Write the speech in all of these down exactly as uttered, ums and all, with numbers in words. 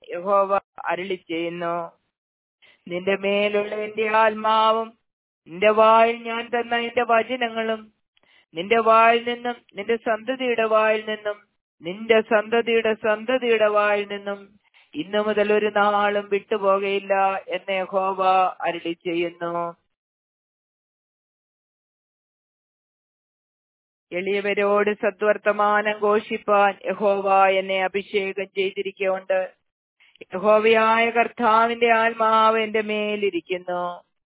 യഹോവ അരുളി ചെയ്യുന്നു. നിന്റെ മേലുള്ള എന്റെ ആത്മാവും നിന്റെ വായിൽ ഞാൻ തന്ന എന്റെ വചനങ്ങളും നിന്റെ വായിൽ നിന്നും നിന്റെ സന്തതിയുടെ വായിൽ നിന്നും നിന്റെ സന്തതിയുടെ സന്തതിയുടെ വായിൽ നിന്നും ഇന്നു മുതൽ ഒരു നാളും വിട്ടുപോകയില്ല എന്ന് യഹോവ അരുളി ചെയ്യുന്നു. എളിയവരോട് സദ്വർത്തമാനം ഘോഷിപ്പാൻ യഹോവ എന്നെ അഭിഷേകം ചെയ്തിരിക്കുകൊണ്ട് യഹോവയായ കർത്താവിന്റെ ആത്മാവ് എന്റെ മേലിരിക്കുന്നു.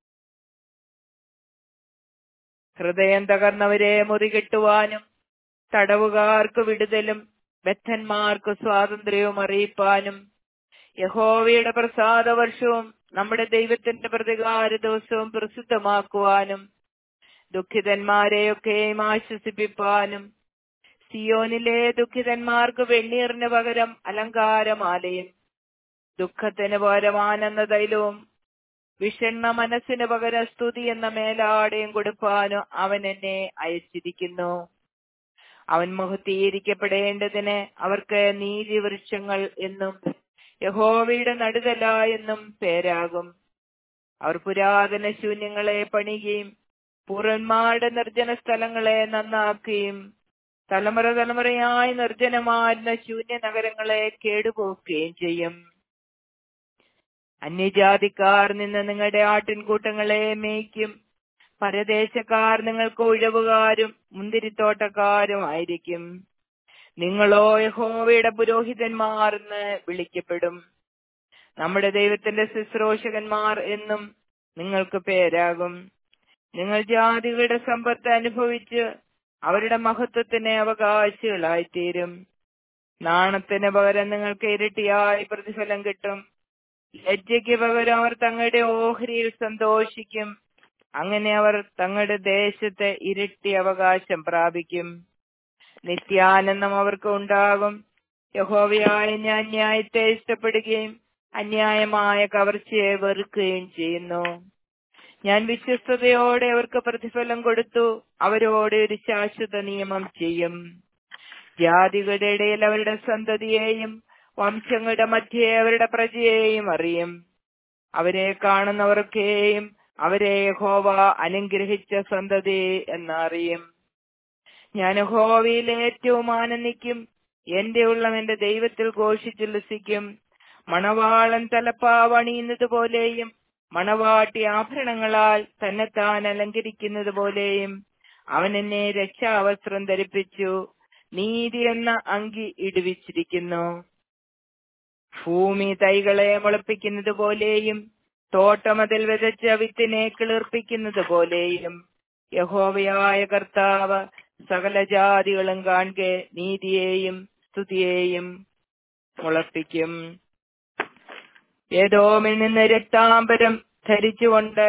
ഹൃദയം തകർന്നവരെ മുറികെട്ടുവാനും തടവുകാർക്ക് വിടുതലും ബദ്ധന്മാർക്ക് സ്വാതന്ത്ര്യവും അറിയിപ്പാനും യഹോവയുടെ പ്രസാദ വർഷവും നമ്മുടെ ദൈവത്തിന്റെ പ്രതികാര ദിവസവും പ്രസിദ്ധമാക്കുവാനും ദുഃഖിതന്മാരെയൊക്കെയും ആശ്വസിപ്പിപ്പാനും സിയോനിലെ ദുഃഖിതന്മാർക്ക് വെണ്ണീറിന് പകരം അലങ്കാരമാലയും ദുഃഖത്തിന് പകരം ആനന്ദ തൈലവും വിഷണ്ണ മനസ്സിന് പകരം സ്തുതി എന്ന മേലാടയും കൊടുപ്പാനും അവൻ എന്നെ അയച്ചിരിക്കുന്നു. അവൻ മഹത്വീകരിക്കപ്പെടേണ്ടതിന് അവർക്ക് നീതി വൃക്ഷങ്ങൾ എന്നും യഹോവയുടെ നടുതല എന്നും പേരാകും. അവർ പുരാതന ശൂന്യങ്ങളെ പണിയുകയും പൂർവന്മാരുടെ നിർജ്ജന സ്ഥലങ്ങളെ നന്നാക്കുകയും തലമുറ തലമുറയായി നിർജ്ജനമായിരുന്ന ശൂന്യ നഗരങ്ങളെ കേടുപോക്കുകയും ചെയ്യും. അന്യജാതിക്കാർ നിന്ന് നിങ്ങളുടെ ആട്ടിൻകൂട്ടങ്ങളെ മേയ്ക്കും. പരദേശക്കാർ നിങ്ങൾക്ക് ഉഴവുകാരും മുന്തിരിത്തോട്ടക്കാരും ആയിരിക്കും. നിങ്ങളോ യഹോവയുടെ പുരോഹിതന്മാർ എന്ന് വിളിക്കപ്പെടും. നമ്മുടെ ദൈവത്തിന്റെ ശുശ്രൂഷകന്മാർ എന്നും നിങ്ങൾക്ക് പേരാകും. നിങ്ങൾ ജാതികളുടെ സമ്പത്ത് അനുഭവിച്ച് അവരുടെ മഹത്വത്തിന് അവകാശികളായിത്തീരും. നാണത്തിന് പകരം നിങ്ങൾക്ക് ഇരട്ടിയായി പ്രതിഫലം കിട്ടും. ലജ്ജയ്ക്ക് പകരം അവർ തങ്ങളുടെ ഓഹരിയിൽ സന്തോഷിക്കും. അങ്ങനെ അവർ തങ്ങളുടെ ദേശത്ത് ഇരട്ടി അവകാശം പ്രാപിക്കും. നിത്യാനന്ദം അവർക്ക് ഉണ്ടാകും. യഹോവയായ ഞാൻ ന്യായത്തെ ഇഷ്ടപ്പെടുകയും അന്യായമായ കവർച്ചയെ വെറുക്കുകയും ചെയ്യുന്നു. ഞാൻ വിശ്വസ്തയോടെ അവർക്ക് പ്രതിഫലം കൊടുത്തു അവരോട് ഒരു ശാശ്വത നിയമം ചെയ്യും. ജാതികളുടെ ഇടയിൽ അവരുടെ സന്തതിയെയും വംശങ്ങളുടെ മധ്യേ അവരുടെ പ്രജയെയും അറിയും. അവരെ കാണുന്നവർക്കെയും അവരെ യഹോവ അനുഗ്രഹിച്ച സന്തതി എന്നറിയും. ഞാൻ യഹോവയിൽ ഏറ്റവും ആനന്ദിക്കും. എന്റെ ഉള്ളം എന്റെ ദൈവത്തിൽ ഘോഷിച്ചുല്ലസിക്കും. മണവാളൻ തലപ്പാവ് അണിയുന്നത് പോലെയും മണവാട്ടി ആഭരണങ്ങളാൽ തന്നെത്താൻ അലങ്കരിക്കുന്നത് പോലെയും അവൻ എന്നെ രക്ഷാവസ്ത്രം ധരിപ്പിച്ചു, നീതി എന്ന അങ്കി ഇടുവിച്ചിരിക്കുന്നു. ഭൂമി തൈകളെ മുളപ്പിക്കുന്നത് പോലെയും തോട്ടമതിൽ വിതച്ച വിത്തിനെ കിളിർപ്പിക്കുന്നത് പോലെയും യഹോവയായ കർത്താവ് സകല ജാതികളും കാണെ നീതിയെയും സ്തുതിയെയും മുളപ്പിക്കും. ഏദോമിൽ നിന്ന് രക്താംബരം ധരിച്ചുകൊണ്ട്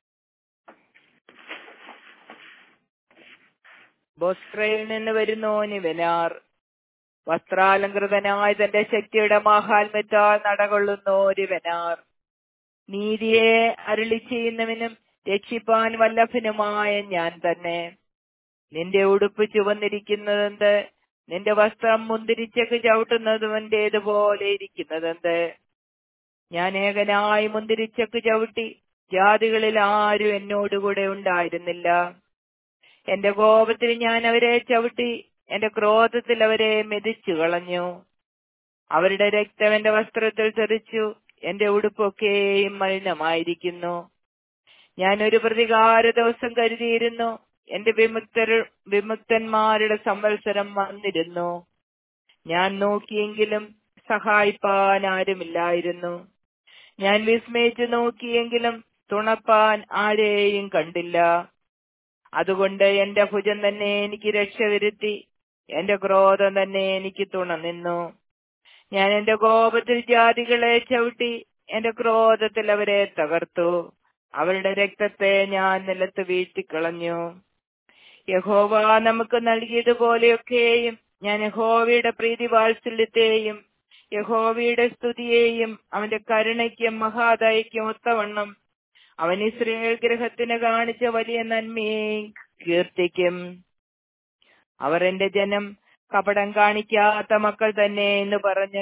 ബൊസ്രയിൽ നിന്ന് വരുന്നോന് വെനാർ. വസ്ത്രാലങ്കൃതനായ തന്റെ ശക്തിയുടെ മാഹാത്മ്യത്താൽ നടകൊള്ളുന്നോര് വെനാർ. നീതിയെ അരുളി ചെയ്യുന്നവനും രക്ഷിപ്പാൻ വല്ലഭനുമായ ഞാൻ തന്നെ. നിന്റെ ഉടുപ്പ് ചുവന്നിരിക്കുന്നതെന്ത്? നിന്റെ വസ്ത്രം മുന്തിരിച്ചക്ക് ചവിട്ടുന്നതുവന്റേതുപോലെ ഇരിക്കുന്നതെന്ത്? ഞാൻ ഏകനായി മുന്തിരിച്ചക്ക് ചവിട്ടി, ജാതികളിൽ ആരും എന്നോടുകൂടെ ഉണ്ടായിരുന്നില്ല. എന്റെ കോപത്തിൽ ഞാൻ അവരെ ചവിട്ടി, എന്റെ ക്രോധത്തിൽ അവരെ മെതിച്ചു കളഞ്ഞു. അവരുടെ രക്തം എന്റെ വസ്ത്രത്തിൽ തെറിച്ചു, എന്റെ ഉടുപ്പൊക്കെയും മലിനമായിരിക്കുന്നു. ഞാൻ ഒരു പ്രതികാര ദിവസം കരുതിയിരുന്നു. എന്റെ വിമുക്തർ വിമുക്തന്മാരുടെ സംവത്സരം വന്നിരുന്നു. ഞാൻ നോക്കിയെങ്കിലും സഹായിപ്പാൻ ആരുമില്ലായിരുന്നു. ഞാൻ വിസ്മയിച്ചു നോക്കിയെങ്കിലും തുണപ്പാൻ ആരെയും കണ്ടില്ല. അതുകൊണ്ട് എന്റെ ഭുജം തന്നെ എനിക്ക് രക്ഷ വരുത്തി, എന്റെ ക്രോധം തന്നെ എനിക്ക് തുണ നിന്നു. ഞാൻ എന്റെ കോപത്തിൽ ജാതികളെ ചവിട്ടി, എന്റെ ക്രോധത്തിൽ അവരെ തകർത്തു. അവരുടെ രക്തത്തെ ഞാൻ നിലത്ത് വീഴ്ത്തിക്കളഞ്ഞു. യഹോവ നമുക്ക് നൽകിയതുപോലെയൊക്കെയും ഞാൻ യഹോവയുടെ പ്രീതി വാത്സല്യത്തെയും യഹോവയുടെ സ്തുതിയെയും അവന്റെ കരുണയ്ക്കും മഹാദയയ്ക്കും ഒത്തവണ്ണം അവൻ ഇസ്രായേൽ ഗൃഹത്തിന് കാണിച്ച വലിയ നന്മയെയും കീർത്തിക്കും. അവർ എന്റെ ജനം, കപടം കാണിക്കാത്ത മക്കൾ തന്നെ എന്ന് പറഞ്ഞ്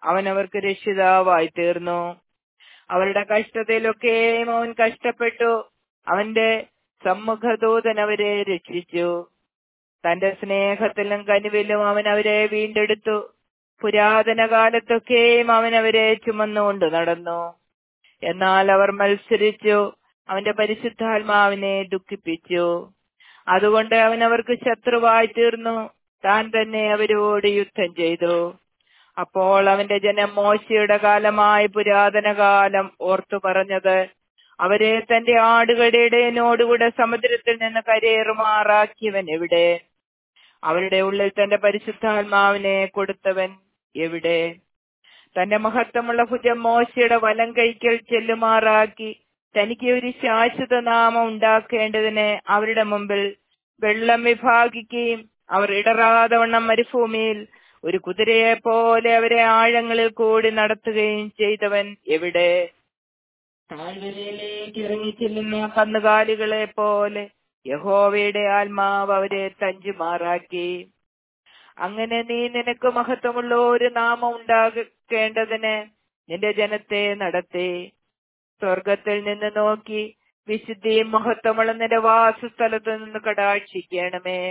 അവൻ അവർക്ക് രക്ഷിതാവായി തീർന്നു. അവരുടെ കഷ്ടതയിലൊക്കെയും അവൻ കഷ്ടപ്പെട്ടു. അവന്റെ സമ്മുഖദൂതൻ അവരെ രക്ഷിച്ചു. തന്റെ സ്നേഹത്തിലും കനിവിലും അവൻ അവരെ വീണ്ടെടുത്തു. പുരാതന കാലത്തൊക്കെയും അവൻ അവരെ ചുമന്നുകൊണ്ട് നടന്നു. എന്നാൽ അവർ മത്സരിച്ചു, അവന്റെ പരിശുദ്ധാത്മാവിനെ ദുഃഖിപ്പിച്ചു. അതുകൊണ്ട് അവൻ അവർക്ക് ശത്രുവായി തീർന്നു. താൻ തന്നെ അവരോട് യുദ്ധം ചെയ്തു. അപ്പോൾ അവന്റെ ജനം മോശയുടെ കാലമായ പുരാതന കാലം ഓർത്തു പറഞ്ഞത്, അവരെ തന്റെ ആടുകളുടെ ഇടയനോടുകൂടെ സമുദ്രത്തിൽ നിന്ന് കരയേറുമാറാക്കിയവൻ എവിടെ? അവരുടെ ഉള്ളിൽ തന്റെ പരിശുദ്ധാത്മാവിനെ കൊടുത്തവൻ എവിടെ? തന്റെ മഹത്വമുള്ള ഭുജം മോശയുടെ വലം കൈക്കൽ ചെല്ലുമാറാക്കി തനിക്ക് ഒരു ശാശ്വത നാമം ഉണ്ടാക്കേണ്ടതിന് അവരുടെ മുമ്പിൽ വെള്ളം വിഭാഗിക്കുകയും അവർ ഇടറാതെ വണ്ണം മരുഭൂമിയിൽ ഒരു കുതിരയെ പോലെ അവരെ ആഴങ്ങളിൽ കൂടി നടത്തുകയും ചെയ്തവൻ എവിടെ? താഴ്വരയിലേക്ക് ഇറങ്ങിച്ചെല്ലുന്ന കന്നുകാലികളെ പോലെ യഹോവയുടെ ആത്മാവ് അവരെ തഞ്ചുമാറാക്കി. അങ്ങനെ നീ നിനക്ക് മഹത്വമുള്ള ഒരു നാമം ഉണ്ടാക്കേണ്ടതിന് നിന്റെ ജനത്തെ നടത്തി. സ്വർഗത്തിൽ നിന്ന് നോക്കി വിശുദ്ധിയും മഹത്വമുള്ള നിന്റെ വാസസ്ഥലത്ത് നിന്ന് കടാക്ഷിക്കണമേ.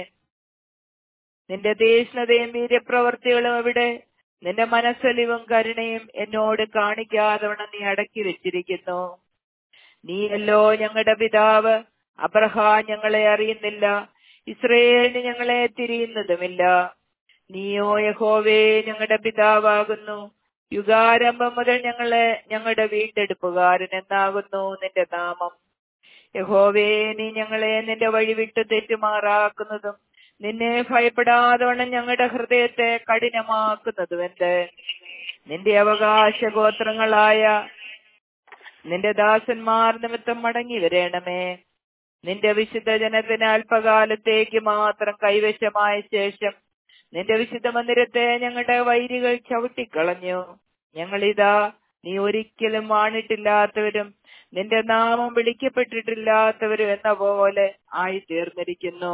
നിന്റെ തീക്ഷ്ണതയും വീര്യപ്രവർത്തികളും എവിടെ? നിന്റെ മനസ്സലിവും കരുണയും എന്നോട് കാണിക്കാതവണ്ണം നീ അടക്കി വെച്ചിരിക്കുന്നു. നീയല്ലോ ഞങ്ങളുടെ പിതാവ്. അബ്രഹാം ഞങ്ങളെ അറിയുന്നില്ല, ഇസ്രയേലിന് ഞങ്ങളെ തിരിയുന്നതുമില്ല. നീയോ യഹോവേ ഞങ്ങളുടെ പിതാവാകുന്നു. യുഗാരംഭം മുതൽ ഞങ്ങളെ ഞങ്ങളുടെ വീണ്ടെടുപ്പുകാരൻ എന്നാകുന്നു നിന്റെ നാമം. യഹോവേ, നീ ഞങ്ങളെ നിന്റെ വഴി വിട്ടു തെറ്റുമാറാക്കുന്നതും നിന്നെ ഭയപ്പെടാതവണ്ണം ഞങ്ങളുടെ ഹൃദയത്തെ കഠിനമാക്കുന്നതുമെന്ത്? നിന്റെ അവകാശ ഗോത്രങ്ങളായ നിന്റെ ദാസന്മാർ നിമിത്തം മടങ്ങി വരണമേ. നിന്റെ വിശുദ്ധ ജനത്തിന് അല്പകാലത്തേക്ക് മാത്രം കൈവശമായ ശേഷം നിന്റെ വിശുദ്ധ മന്ദിരത്തെ ഞങ്ങളുടെ വൈരികൾ ചവിട്ടിക്കളഞ്ഞു. ഞങ്ങളിതാ നീ ഒരിക്കലും വാണിട്ടില്ലാത്തവരും നിന്റെ നാമം വിളിക്കപ്പെട്ടിട്ടില്ലാത്തവരും എന്ന പോലെ ആയിത്തീർന്നിരിക്കുന്നു.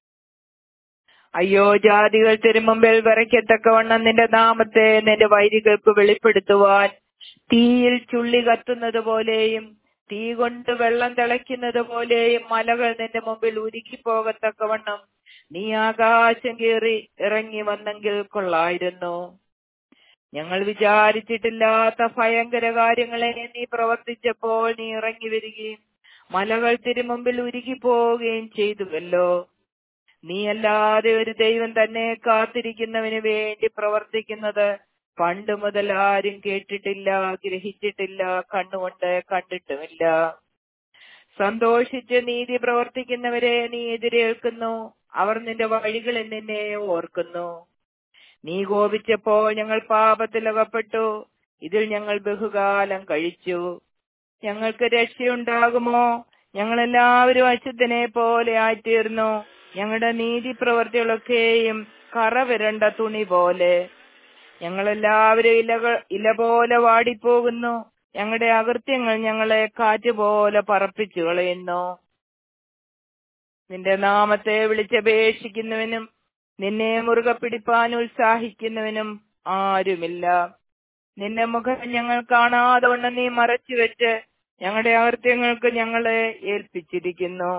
അയ്യോ, ജാതികൾ തിരുമുമ്പിൽ വിറയ്ക്കത്തക്കവണ്ണം നിന്റെ നാമത്തെ നിന്റെ വൈരികൾക്ക് വെളിപ്പെടുത്തുവാൻ തീയിൽ ചുള്ളി കത്തുന്നത് പോലെയും തീ കൊണ്ട് വെള്ളം തിളയ്ക്കുന്നത് പോലെയും മലകൾ നിന്റെ മുമ്പിൽ ഉരുക്കിപ്പോകത്തക്കവണ്ണം നീ ആകാശം കീറി ഇറങ്ങി വന്നെങ്കിൽ കൊള്ളായിരുന്നു. ഞങ്ങൾ വിചാരിച്ചിട്ടില്ലാത്ത ഭയങ്കര കാര്യങ്ങളെ നീ പ്രവർത്തിച്ചപ്പോൾ നീ ഇറങ്ങി വരികയും മലകൾ തിരുമുമ്പിൽ ഉരുകിപ്പോവുകയും ചെയ്തുവല്ലോ. നീ അല്ലാതെ ഒരു ദൈവം തന്നെ കാത്തിരിക്കുന്നവന് വേണ്ടി പ്രവർത്തിക്കുന്നത് പണ്ട് മുതൽ ആരും കേട്ടിട്ടില്ല, ഗ്രഹിച്ചിട്ടില്ല, കണ്ണുകൊണ്ട് കണ്ടിട്ടുമില്ല. സന്തോഷിച്ച് നീതി പ്രവർത്തിക്കുന്നവരെ നീ എതിരേൽക്കുന്നു. അവർ നിന്റെ വഴികളിൽ നിന്നെ ഓർക്കുന്നു. നീ കോപിച്ചപ്പോൾ ഞങ്ങൾ പാപത്തിലകപ്പെട്ടു. ഇതിൽ ഞങ്ങൾ ബഹുകാലം കഴിച്ചു. ഞങ്ങൾക്ക് രക്ഷയുണ്ടാകുമോ? ഞങ്ങളെല്ലാവരും അശുദ്ധനെ പോലെ ആയിത്തീർന്നു. ഞങ്ങളുടെ നീതി പ്രവർത്തികളൊക്കെയും കറ വിരണ്ട തുണി പോലെ. ഞങ്ങളെല്ലാവരും ഇലകൾ ഇല പോലെ വാടിപ്പോകുന്നു. ഞങ്ങളുടെ അകൃത്യങ്ങൾ ഞങ്ങളെ കാറ്റുപോലെ പറപ്പിച്ചു കളയുന്നു. നിന്റെ നാമത്തെ വിളിച്ചപേക്ഷിക്കുന്നവനും നിന്നെ മുറുകെ പിടിപ്പാൻ ഉത്സാഹിക്കുന്നവനും ആരുമില്ല. നിന്റെ മുഖം ഞങ്ങൾ കാണാതെ വണ്ണം നീ മറച്ചു വെച്ച് ഞങ്ങളുടെ അകൃത്യങ്ങൾക്ക് ഞങ്ങളെ ഏൽപ്പിച്ചിരിക്കുന്നു.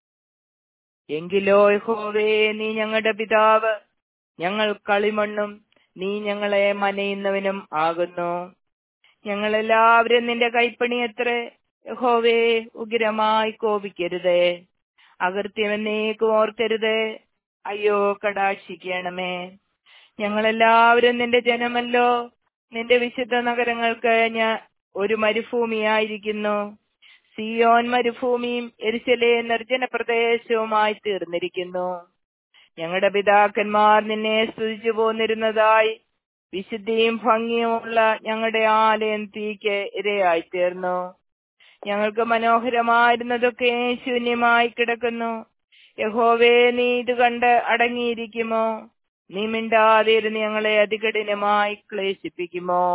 എങ്കിലോ യഹോവേ, നീ ഞങ്ങളുടെ പിതാവ്, ഞങ്ങൾ കളിമണ്ണും നീ ഞങ്ങളെ മനയുന്നവനും ആകുന്നു. ഞങ്ങളെല്ലാവരും നിന്റെ കൈപ്പണി എത്രേ. യഹോവേ, ഉഗ്രമായി കോപിക്കരുതേ, അകൃത്യമെന്നേക്കും ഓർക്കരുതേ. അയ്യോ, കടാക്ഷിക്കണമേ. ഞങ്ങളെല്ലാവരും നിന്റെ ജനമല്ലോ. നിന്റെ വിശുദ്ധ നഗരങ്ങൾക്ക് ഞാൻ ഒരു മരുഭൂമിയായിരിക്കുന്നു. സിയോൻ മരുഭൂമിയും യെരൂശലേം നിർജ്ജന പ്രദേശവുമായി തീർന്നിരിക്കുന്നു. ഞങ്ങളുടെ പിതാക്കന്മാർ നിന്നെ സ്തുതിച്ചു പോന്നിരുന്നതായി വിശുദ്ധിയും ഭംഗിയുമുള്ള ഞങ്ങളുടെ ആലയം തീക്ക് ഇരയായി തീർന്നു. ഞങ്ങൾക്ക് മനോഹരമായിരുന്നതൊക്കെ ശൂന്യമായി കിടക്കുന്നു. യഹോവേ, നീ ഇത് കണ്ട് അടങ്ങിയിരിക്കുമോ? നീ മിണ്ടാതിരുന്ന് ഞങ്ങളെ അതികഠിനമായി ക്ലേശിപ്പിക്കുമോ?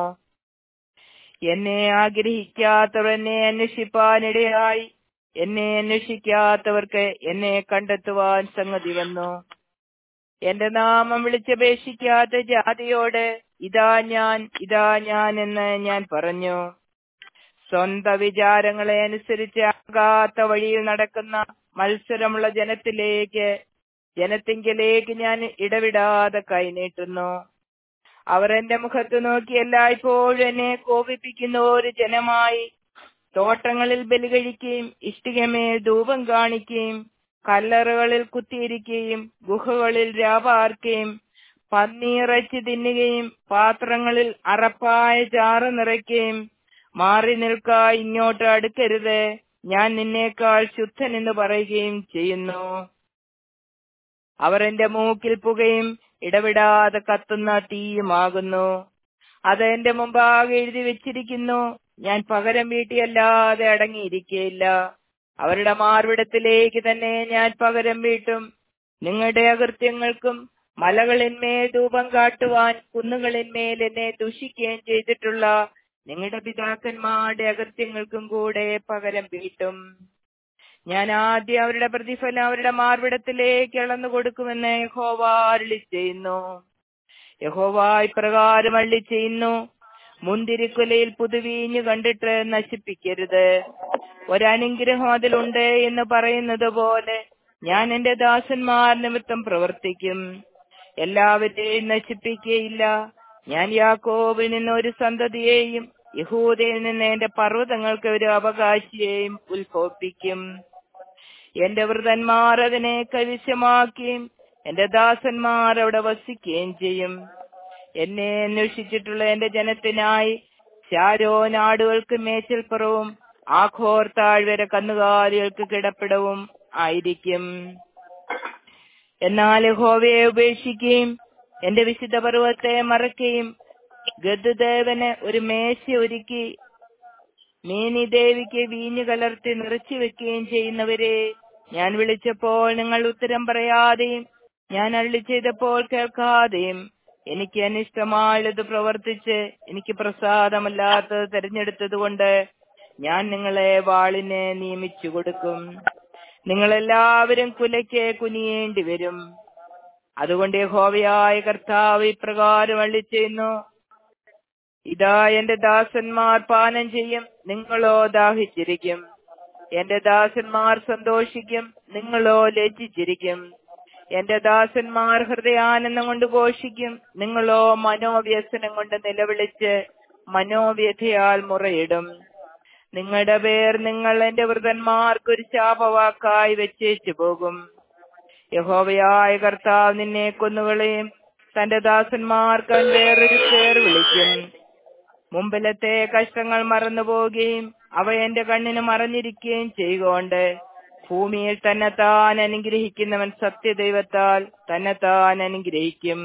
എന്നെ ആഗ്രഹിക്കാത്തവർ എന്നെ അന്വേഷിപ്പാനിടയായി. എന്നെ അന്വേഷിക്കാത്തവർക്ക് എന്നെ കണ്ടെത്തുവാൻ സംഗതി വന്നു. എന്റെ നാമം വിളിച്ചപേക്ഷിക്കാത്ത ജാതിയോട് ഇതാ ഞാൻ ഇതാ ഞാൻ എന്ന് ഞാൻ പറഞ്ഞു. സ്വന്തം വിചാരങ്ങളെ അനുസരിച്ച് ആകാത്ത വഴിയിൽ നടക്കുന്ന മത്സരമുള്ള ജനത്തിലേക്ക് ജനത്തിങ്കലേക്ക് ഞാൻ ഇടവിടാതെ കൈനീട്ടുന്നു. അവർ എന്റെ മുഖത്ത് നോക്കി എല്ലായ്പ്പോഴും എന്നെ കോപിപ്പിക്കുന്ന ഒരു ജനമായി തോട്ടങ്ങളിൽ ബലി കഴിക്കുകയും ഇഷ്ടികമേൽ ധൂപം കാണിക്കുകയും കല്ലറകളിൽ കുത്തിയിരിക്കുകയും ഗുഹകളിൽ രാപാർക്കുകയും പന്നിയിറച്ചി തിന്നുകയും പാത്രങ്ങളിൽ അറപ്പായ ചാറ് നിറയ്ക്കുകയും മാറി നിൽക്ക, ഇങ്ങോട്ട് അടുക്കരുത്, ഞാൻ നിന്നേക്കാൾ ശുദ്ധൻ എന്ന് പറയുകയും ചെയ്യുന്നു. അവർ എന്റെ മൂക്കിൽ പുകയും ഇടവിടാതെ കത്തുന്ന തീയുമാകുന്നു. അത് എന്റെ മുമ്പാകെ എഴുതി വെച്ചിരിക്കുന്നു, ഞാൻ പകരം വീട്ടിയല്ലാതെ അടങ്ങിയിരിക്കയില്ല. അവരുടെ മാർവിടത്തിലേക്ക് തന്നെ ഞാൻ പകരം വീട്ടും. നിങ്ങളുടെ അകൃത്യങ്ങൾക്കും മലകളിന്മേൽ ധൂപം കാട്ടുവാൻ കുന്നുകളിന്മേൽ എന്നെ ദുഷിക്കുകയും ചെയ്തിട്ടുള്ള നിങ്ങളുടെ പിതാക്കന്മാരുടെ അകൃത്യങ്ങൾക്കും കൂടെ പകരം വീട്ടും. ഞാൻ ആദ്യം അവരുടെ പ്രതിഫലം അവരുടെ മാർവിടത്തിലേക്ക് അളന്നു കൊടുക്കുമെന്ന് യഹോവ അരുളി ചെയ്യുന്നു. യഹോവ ഇപ്രകാരം അരുളി ചെയ്യുന്നു, മുന്തിരിക്കുലയിൽ പുതുവീഞ്ഞു കണ്ടിട്ട് നശിപ്പിക്കരുത്. ഒരനുഗ്രഹം അതിലുണ്ട് എന്ന് പറയുന്നത് പോലെ ഞാൻ എന്റെ ദാസന്മാർ നിമിത്തം പ്രവർത്തിക്കും, എല്ലാവരെയും നശിപ്പിക്കുകയില്ല. ഞാൻ യാക്കോബിൽ നിന്ന് ഒരു സന്തതിയെയും യഹൂദയിൽ നിന്ന് എന്റെ പർവ്വതങ്ങൾക്ക് ഒരു അവകാശിയെയും ഉത്ഭവിപ്പിക്കും. എന്റെ വൃതന്മാർ അതിനെ കൈവശമാക്കുകയും എന്റെ ദാസന്മാർ അവിടെ വസിക്കുകയും ചെയ്യും. എന്നെ അന്വേഷിച്ചിട്ടുള്ള എന്റെ ജനത്തിനായി ശാരോൻ ആടുകൾക്ക് മേച്ചിൽപ്പുറവും ആഖോർ താഴ്വര കന്നുകാലികൾക്ക് കിടപ്പിടവും ആയിരിക്കും. എന്നാൽ യഹോവയെ ഉപേക്ഷിക്കുകയും എന്റെ വിശുദ്ധ പർവ്വതത്തെ മറക്കുകയും ഗദ്ദേവന് ഒരു മേശ ഒരുക്കി മീനി ദേവിക്ക് വീഞ്ഞു കലർത്തി നിറച്ചു വെക്കുകയും ചെയ്യുന്നവരെ ഞാൻ വിളിച്ചപ്പോൾ നിങ്ങൾ ഉത്തരം പറയാതെയും ഞാൻ അരുളി ചെയ്തപ്പോൾ കേൾക്കാതെയും എനിക്ക് അനിഷ്ടമായത് പ്രവർത്തിച്ച് എനിക്ക് പ്രസാദമല്ലാത്തത് തെരഞ്ഞെടുത്തത് കൊണ്ട് ഞാൻ നിങ്ങളെ വാളിനെ നിയമിച്ചു കൊടുക്കും. നിങ്ങളെല്ലാവരും കുലയ്ക്ക് കുനിയേണ്ടി വരും. അതുകൊണ്ട് യഹോവയായ കർത്താവ് ഇപ്രകാരം അരുളി ചെയ്യുന്നു, ഇതാ എന്റെ ദാസന്മാർ പാനം ചെയ്യും, നിങ്ങളോ ദാഹിച്ചിരിക്കും. എന്റെ ദാസന്മാർ സന്തോഷിക്കും, നിങ്ങളോ ലജ്ജിച്ചിരിക്കും. എന്റെ ദാസന്മാർ ഹൃദയാനന്ദം കൊണ്ട് ഘോഷിക്കും, നിങ്ങളോ മനോവ്യസനം കൊണ്ട് നിലവിളിച്ച് മനോവ്യഥയാൽ മുറയിടും. നിങ്ങളുടെ പേർ നിങ്ങൾ എന്റെ വൃതന്മാർക്കൊരു ശാപവാക്കായി വെച്ചേച്ചു പോകും. യഹോവയായ കർത്താവ് നിന്നെ കൊന്നുകളയും, തന്റെ ദാസന്മാർക്ക് അവൻ വേറൊരു പേർ വിളിക്കും. മുമ്പിലത്തെ കഷ്ടങ്ങൾ മറന്നു പോവുകയും അവ എന്റെ കണ്ണിന് മറഞ്ഞിരിക്കുകയും ചെയ്യുകൊണ്ട് ഭൂമിയിൽ തന്നെത്താൻ അനുഗ്രഹിക്കുന്നവൻ സത്യദൈവത്താൽ തന്നെത്താൻ അനുഗ്രഹിക്കും.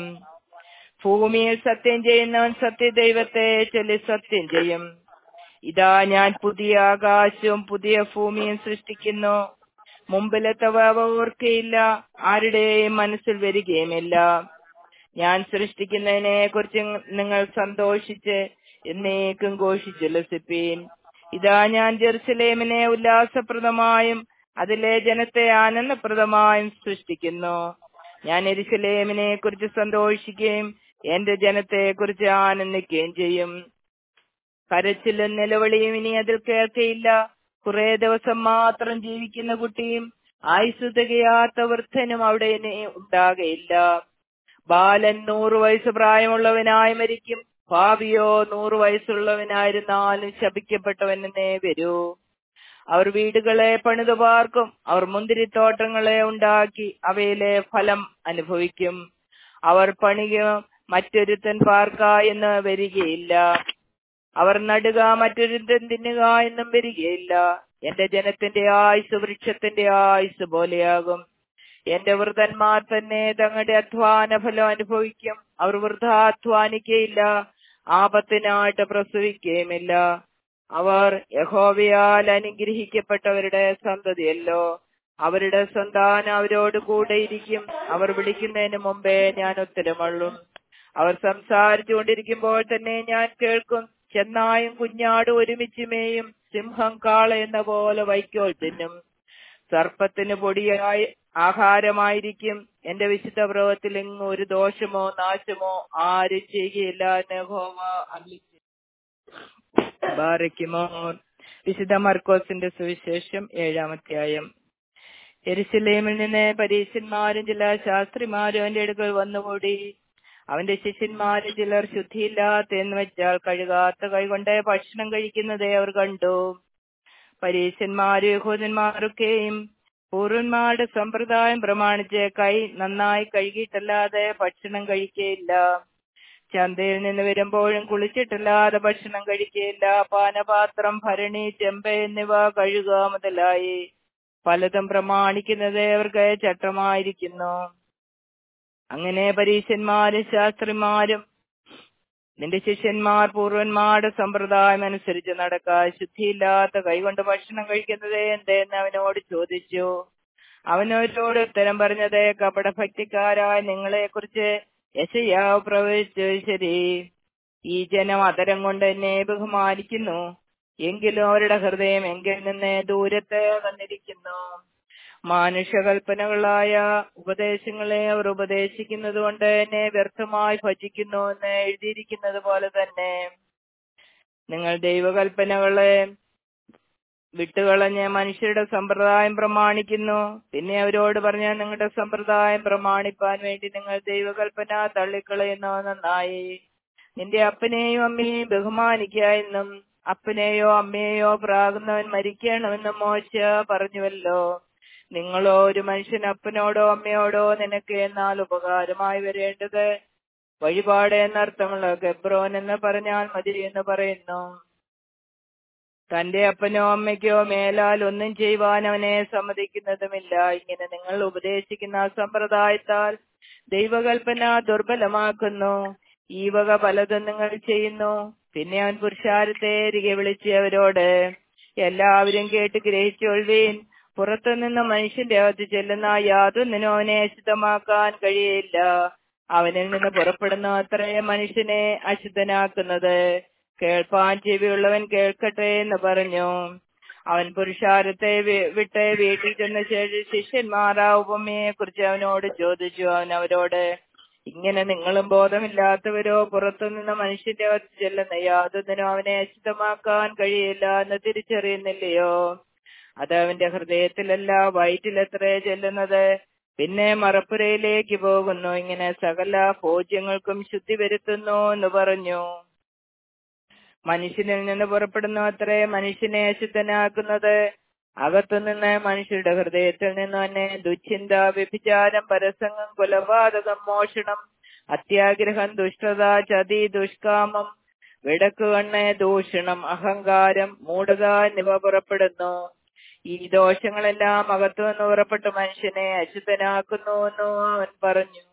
ഭൂമിയിൽ സത്യം ചെയ്യുന്നവൻ സത്യദൈവത്തെ ചൊല്ലി സത്യം ചെയ്യും. ഇതാ ഞാൻ പുതിയ ആകാശവും പുതിയ ഭൂമിയും സൃഷ്ടിക്കുന്നു. മുമ്പിലത്തവ ഓർക്കയില്ല, ആരുടെയും മനസ്സിൽ വരികയുമില്ല. ഞാൻ സൃഷ്ടിക്കുന്നതിനെ കുറിച്ച് നിങ്ങൾ സന്തോഷിച്ച് എന്നേക്കും ഘോഷിച്ചുല്ലസിപ്പീൻ. ഇതാ ഞാൻ ജെറുസലേമിനെ ഉല്ലാസപ്രദമായും അതിലെ ജനത്തെ ആനന്ദപ്രദമായും സൃഷ്ടിക്കുന്നു. ഞാൻ യെരൂശലേമിനെ കുറിച്ച് സന്തോഷിക്കുകയും എന്റെ ജനത്തെ കുറിച്ച് ആനന്ദിക്കുകയും ചെയ്യും. കരച്ചിലും നിലവിളിയും ഇനി അതിൽ കേൾക്കയില്ല. കുറെ ദിവസം മാത്രം ജീവിക്കുന്ന കുട്ടിയും ആയുസ് തികയാത്ത വൃദ്ധനും അവിടെ ഇനി ഉണ്ടാകയില്ല. ബാലൻ നൂറു വയസ്സ് പ്രായമുള്ളവനായി മരിക്കും, ഭാവിയോ നൂറു വയസ്സുള്ളവനായിരുന്നാലും ശപിക്കപ്പെട്ടവനെന്നേ വരൂ. അവർ വീടുകളെ പണിതു പാർക്കും, അവർ മുന്തിരിത്തോട്ടങ്ങളെ ഉണ്ടാക്കി അവയിലെ ഫലം അനുഭവിക്കും. അവർ പണിക മറ്റൊരുത്തൻ പാർക്ക എന്ന് വരികയില്ല, അവർ നടുക മറ്റൊരുത്തൻ തിന്നുക എന്നും വരികയില്ല. എന്റെ ജനത്തിന്റെ ആയുസ് വൃക്ഷത്തിന്റെ ആയുസ് പോലെയാകും. എന്റെ വൃതന്മാർ തന്നെ തങ്ങളുടെ അധ്വാന ഫലം അനുഭവിക്കും. അവർ വൃഥാധ്വാനിക്കയില്ല, ആപത്തിനായിട്ട് പ്രസവിക്കുകയുമില്ല. അവർ യഹോവയാൽ അനുഗ്രഹിക്കപ്പെട്ടവരുടെ സന്തതിയല്ലോ. അവരുടെ സന്താനം അവരോട് കൂടെ ഇരിക്കും. അവർ വിളിക്കുന്നതിന് മുമ്പേ ഞാൻ ഉത്തരമള്ളും. അവർ സംസാരിച്ചു കൊണ്ടിരിക്കുമ്പോൾ തന്നെ ഞാൻ കേൾക്കും. ചെന്നായും കുഞ്ഞാടും ഒരുമിച്ച് മേയും, സിംഹം കാള എന്ന പോലെ വൈക്കോൽ തിന്നും. സർപ്പത്തിന് പൊടിയായി ആഹാരമായിരിക്കും. എന്റെ വിശുദ്ധ പ്രവത്തിൽ എങ്ങും ഒരു ദോഷമോ നാശമോ ആരും ചെയ്യുകയില്ല എന്ന് യഹോവ അരുളിച്ചെയ്യുന്നു. ബാറയ്ക്കുമോർ. വിശുദ്ധ മർക്കോസിന്റെ സുവിശേഷം ഏഴാമധ്യായം. യെരൂശലേമിൽ നിന്ന് പരീശന്മാരും ചില ശാസ്ത്രിമാരും അവന്റെ അടുക്കൽ വന്നുകൂടി. അവന്റെ ശിഷ്യന്മാരിൽ ചിലർ ശുദ്ധിയില്ലാത്ത എന്ന് വെച്ചാൽ കഴുകാത്ത കൈകൊണ്ട് ഭക്ഷണം കഴിക്കുന്നതേ അവർ കണ്ടു. പരീശന്മാരും യഹൂദന്മാരൊക്കെയും പൂർവന്മാരുടെ സമ്പ്രദായം പ്രമാണിച്ച് കൈ നന്നായി കഴുകിയിട്ടല്ലാതെ ഭക്ഷണം കഴിക്കുകയില്ല. ചന്തയിൽ നിന്ന് വരുമ്പോഴും കുളിച്ചിട്ടല്ലാതെ ഭക്ഷണം കഴിക്കുകയില്ല. പാനപാത്രം, ഭരണി, ചെമ്പ് എന്നിവ കഴുകുക മുതലായി പലതും പ്രമാണിക്കുന്നത് അവർക്ക് ചട്ടമായിരിക്കുന്നു. അങ്ങനെ പരീശന്മാരും ശാസ്ത്രിമാരും നിന്റെ ശിഷ്യന്മാർ പൂർവന്മാരുടെ സമ്പ്രദായം അനുസരിച്ച് നടക്കാൻ ശുദ്ധിയില്ലാത്ത കൈകൊണ്ട് ഭക്ഷണം കഴിക്കുന്നത് എന്തെന്ന് അവനോട് ചോദിച്ചു. അവനവരോട് ഉത്തരം പറഞ്ഞത്, കപടഭക്തിക്കാരായ നിങ്ങളെ കുറിച്ച് യെശയ്യാവ് പ്രവചിച്ചു ശരി. ഈ ജനം അതരം കൊണ്ട് എന്നെ ബഹുമാനിക്കുന്നു, എങ്കിലും അവരുടെ ഹൃദയം എങ്കിൽ നിന്ന് ദൂരത്ത് വന്നിരിക്കുന്നു. മാനുഷകൽപ്പനകളായ ഉപദേശങ്ങളെ അവർ ഉപദേശിക്കുന്നത് കൊണ്ട് എന്നെ വ്യർത്ഥമായി ഭജിക്കുന്നു എന്ന് എഴുതിയിരിക്കുന്നത് പോലെ തന്നെ. നിങ്ങൾ ദൈവകൽപ്പനകളെ വിട്ടുകളഞ്ഞ് മനുഷ്യരുടെ സമ്പ്രദായം പ്രമാണിക്കുന്നു. പിന്നെ അവരോട് പറഞ്ഞ, നിങ്ങളുടെ സമ്പ്രദായം പ്രമാണിപ്പാൻ വേണ്ടി നിങ്ങൾ ദൈവകൽപ്പന തള്ളിക്കളയുന്നു. നന്നായി. നിന്റെ അപ്പനെയും അമ്മയെയും ബഹുമാനിക്കുക എന്നും അപ്പനെയോ അമ്മയെയോ പ്രാകുന്നവൻ മരിക്കണമെന്നും മോശ പറഞ്ഞുവല്ലോ. നിങ്ങളോ ഒരു മനുഷ്യൻ അപ്പനോടോ അമ്മയോടോ നിനക്ക് എന്നാൽ ഉപകാരമായി വരേണ്ടത് വഴിപാട് എന്നർത്ഥമുള്ള ഗബ്രോൻ എന്ന് പറഞ്ഞാൽ മതി എന്ന് പറയുന്നു. തന്റെ അപ്പനോ അമ്മയ്ക്കോ മേലാൽ ഒന്നും ചെയ്യുവാൻ അവനെ സമ്മതിക്കുന്നതുമില്ല. ഇങ്ങനെ നിങ്ങൾ ഉപദേശിക്കുന്ന സമ്പ്രദായത്താൽ ദൈവകൽപ്പന ദുർബലമാക്കുന്നു. ഈ വക പലതും നിങ്ങൾ ചെയ്യുന്നു. പിന്നെ അവൻ പുരുഷാരത്തെ തിരികെ വിളിച്ച് അവരോട്, എല്ലാവരും കേട്ട് ഗ്രഹിച്ചൊള്ളുവീൻ. പുറത്തുനിന്ന് മനുഷ്യന്റെ അകത്ത് ചെല്ലുന്ന യാതൊന്നിനും അവനെ അശുദ്ധമാക്കാൻ കഴിയില്ല. അവനിൽ നിന്ന് പുറപ്പെടുന്ന അത്രയും മനുഷ്യനെ അശുദ്ധനാക്കുന്നത്. കേൾപ്പാൻ ചെവിയുള്ളവൻ കേൾക്കട്ടെ എന്ന് പറഞ്ഞു. അവൻ പുരുഷാരത്തെ വിട്ട് വീട്ടിൽ ചെന്ന ശേഷം ശിഷ്യന്മാർ ആ ഉപമയെ കുറിച്ച് അവനോട് ചോദിച്ചു. അവൻ അവരോട്, ഇങ്ങനെ നിങ്ങളും ബോധമില്ലാത്തവരോ പുറത്തുനിന്ന് മനുഷ്യന്റെ അകത്ത് ചെല്ലുന്ന യാതൊന്നിനും അവനെ അശുദ്ധമാക്കാൻ കഴിയില്ല എന്ന് തിരിച്ചറിയുന്നില്ലയോ? അത് അവന്റെ ഹൃദയത്തിലല്ല വയറ്റിലെത്രേ ചെല്ലുന്നത്, പിന്നെ മറപ്പുരയിലേക്ക് പോകുന്നു. ഇങ്ങനെ സകല ഭോജ്യങ്ങൾക്കും ശുദ്ധി വരുത്തുന്നു എന്ന് പറഞ്ഞു. മനുഷ്യനിൽ നിന്ന് പുറപ്പെടുന്നു അത്രേ മനുഷ്യനെ അശുദ്ധനാക്കുന്നത്. അകത്തുനിന്ന് മനുഷ്യരുടെ ഹൃദയത്തിൽ നിന്ന് തന്നെ ദുശ്ചിന്ത, വ്യഭിചാരം, പരസംഗം, കൊലപാതകം, മോഷണം, അത്യാഗ്രഹം, ദുഷ്ടത, ചതി, ദുഷ്കാമം, വിടക്കുകണ്ണ്, ദൂഷണം, അഹങ്കാരം, മൂഢത എന്നിവ പുറപ്പെടുന്നു. ഈ ദോഷങ്ങളെല്ലാം അകത്തുനിന്ന് പുറപ്പെട്ട് മനുഷ്യനെ അശുദ്ധനാക്കുന്നു എന്നു അവൻ പറഞ്ഞു.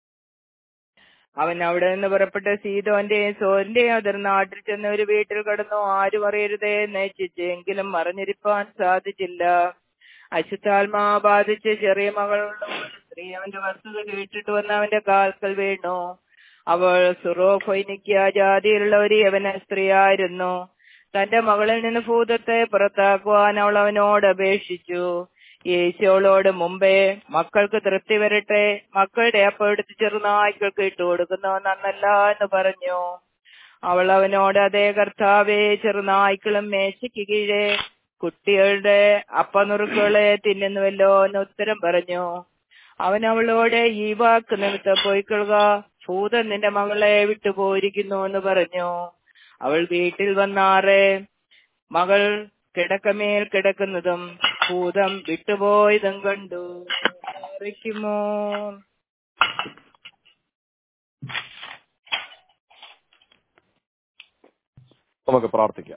അവൻ അവിടെ നിന്ന് പുറപ്പെട്ട് സീദോന്റെയും സോരിന്റെയും അതിർനാട്ടിൽ ചെന്ന് ഒരു വീട്ടിൽ കടന്നു. ആരും അറിയരുതേ നയിച്ചിച്ച്, എങ്കിലും മറിഞ്ഞിരിപ്പാൻ സാധിച്ചില്ല. അശുദ്ധാത്മാ ബാധിച്ച് ചെറിയ മകളുള്ള സ്ത്രീ അവന്റെ വസ്തുക്കൾ കേട്ടിട്ട് വന്ന് അവന്റെ കാൽക്കൽ വീണു. അവൾ സുറോഫൊയ്നിക്യ ജാതിയിലുള്ള ഒരു യവന സ്ത്രീയായിരുന്നു. തന്റെ മകളിൽ നിന്ന് ഭൂതത്തെ പുറത്താക്കുവാൻ അവൾ അവനോട് അപേക്ഷിച്ചു. യേശുവോട് മുമ്പേ, മക്കൾക്ക് തൃപ്തി വരട്ടെ, മക്കളുടെ അപ്പം എടുത്ത് ചെറുനായ്ക്കൾക്ക് ഇട്ടു കൊടുക്കുന്നവ നന്നല്ല എന്ന് പറഞ്ഞു. അവൾ അവനോട്, അതേ കർത്താവേ, ചെറുനായ്ക്കളും മേശയ്ക്ക് കീഴെ കുട്ടികളുടെ അപ്പനുറുക്കുകളെ തിന്നുന്നുവല്ലോ എന്ന് ഉത്തരം പറഞ്ഞു. അവൻ അവളോട്, ഈ വാക്ക് നിമിത്തം പോയിക്കൊള്ളുക, ഭൂതം നിന്റെ മകളെ വിട്ടുപോയിരിക്കുന്നു എന്ന് പറഞ്ഞു. അവൾ വീട്ടിൽ വന്നാറെ മകൾ കിടക്കമേൽ കിടക്കുന്നതും ഭൂതം വിട്ടുപോയതും കണ്ടു. ിക്കുമോ നമുക്ക് പ്രാർത്ഥിക്കാം.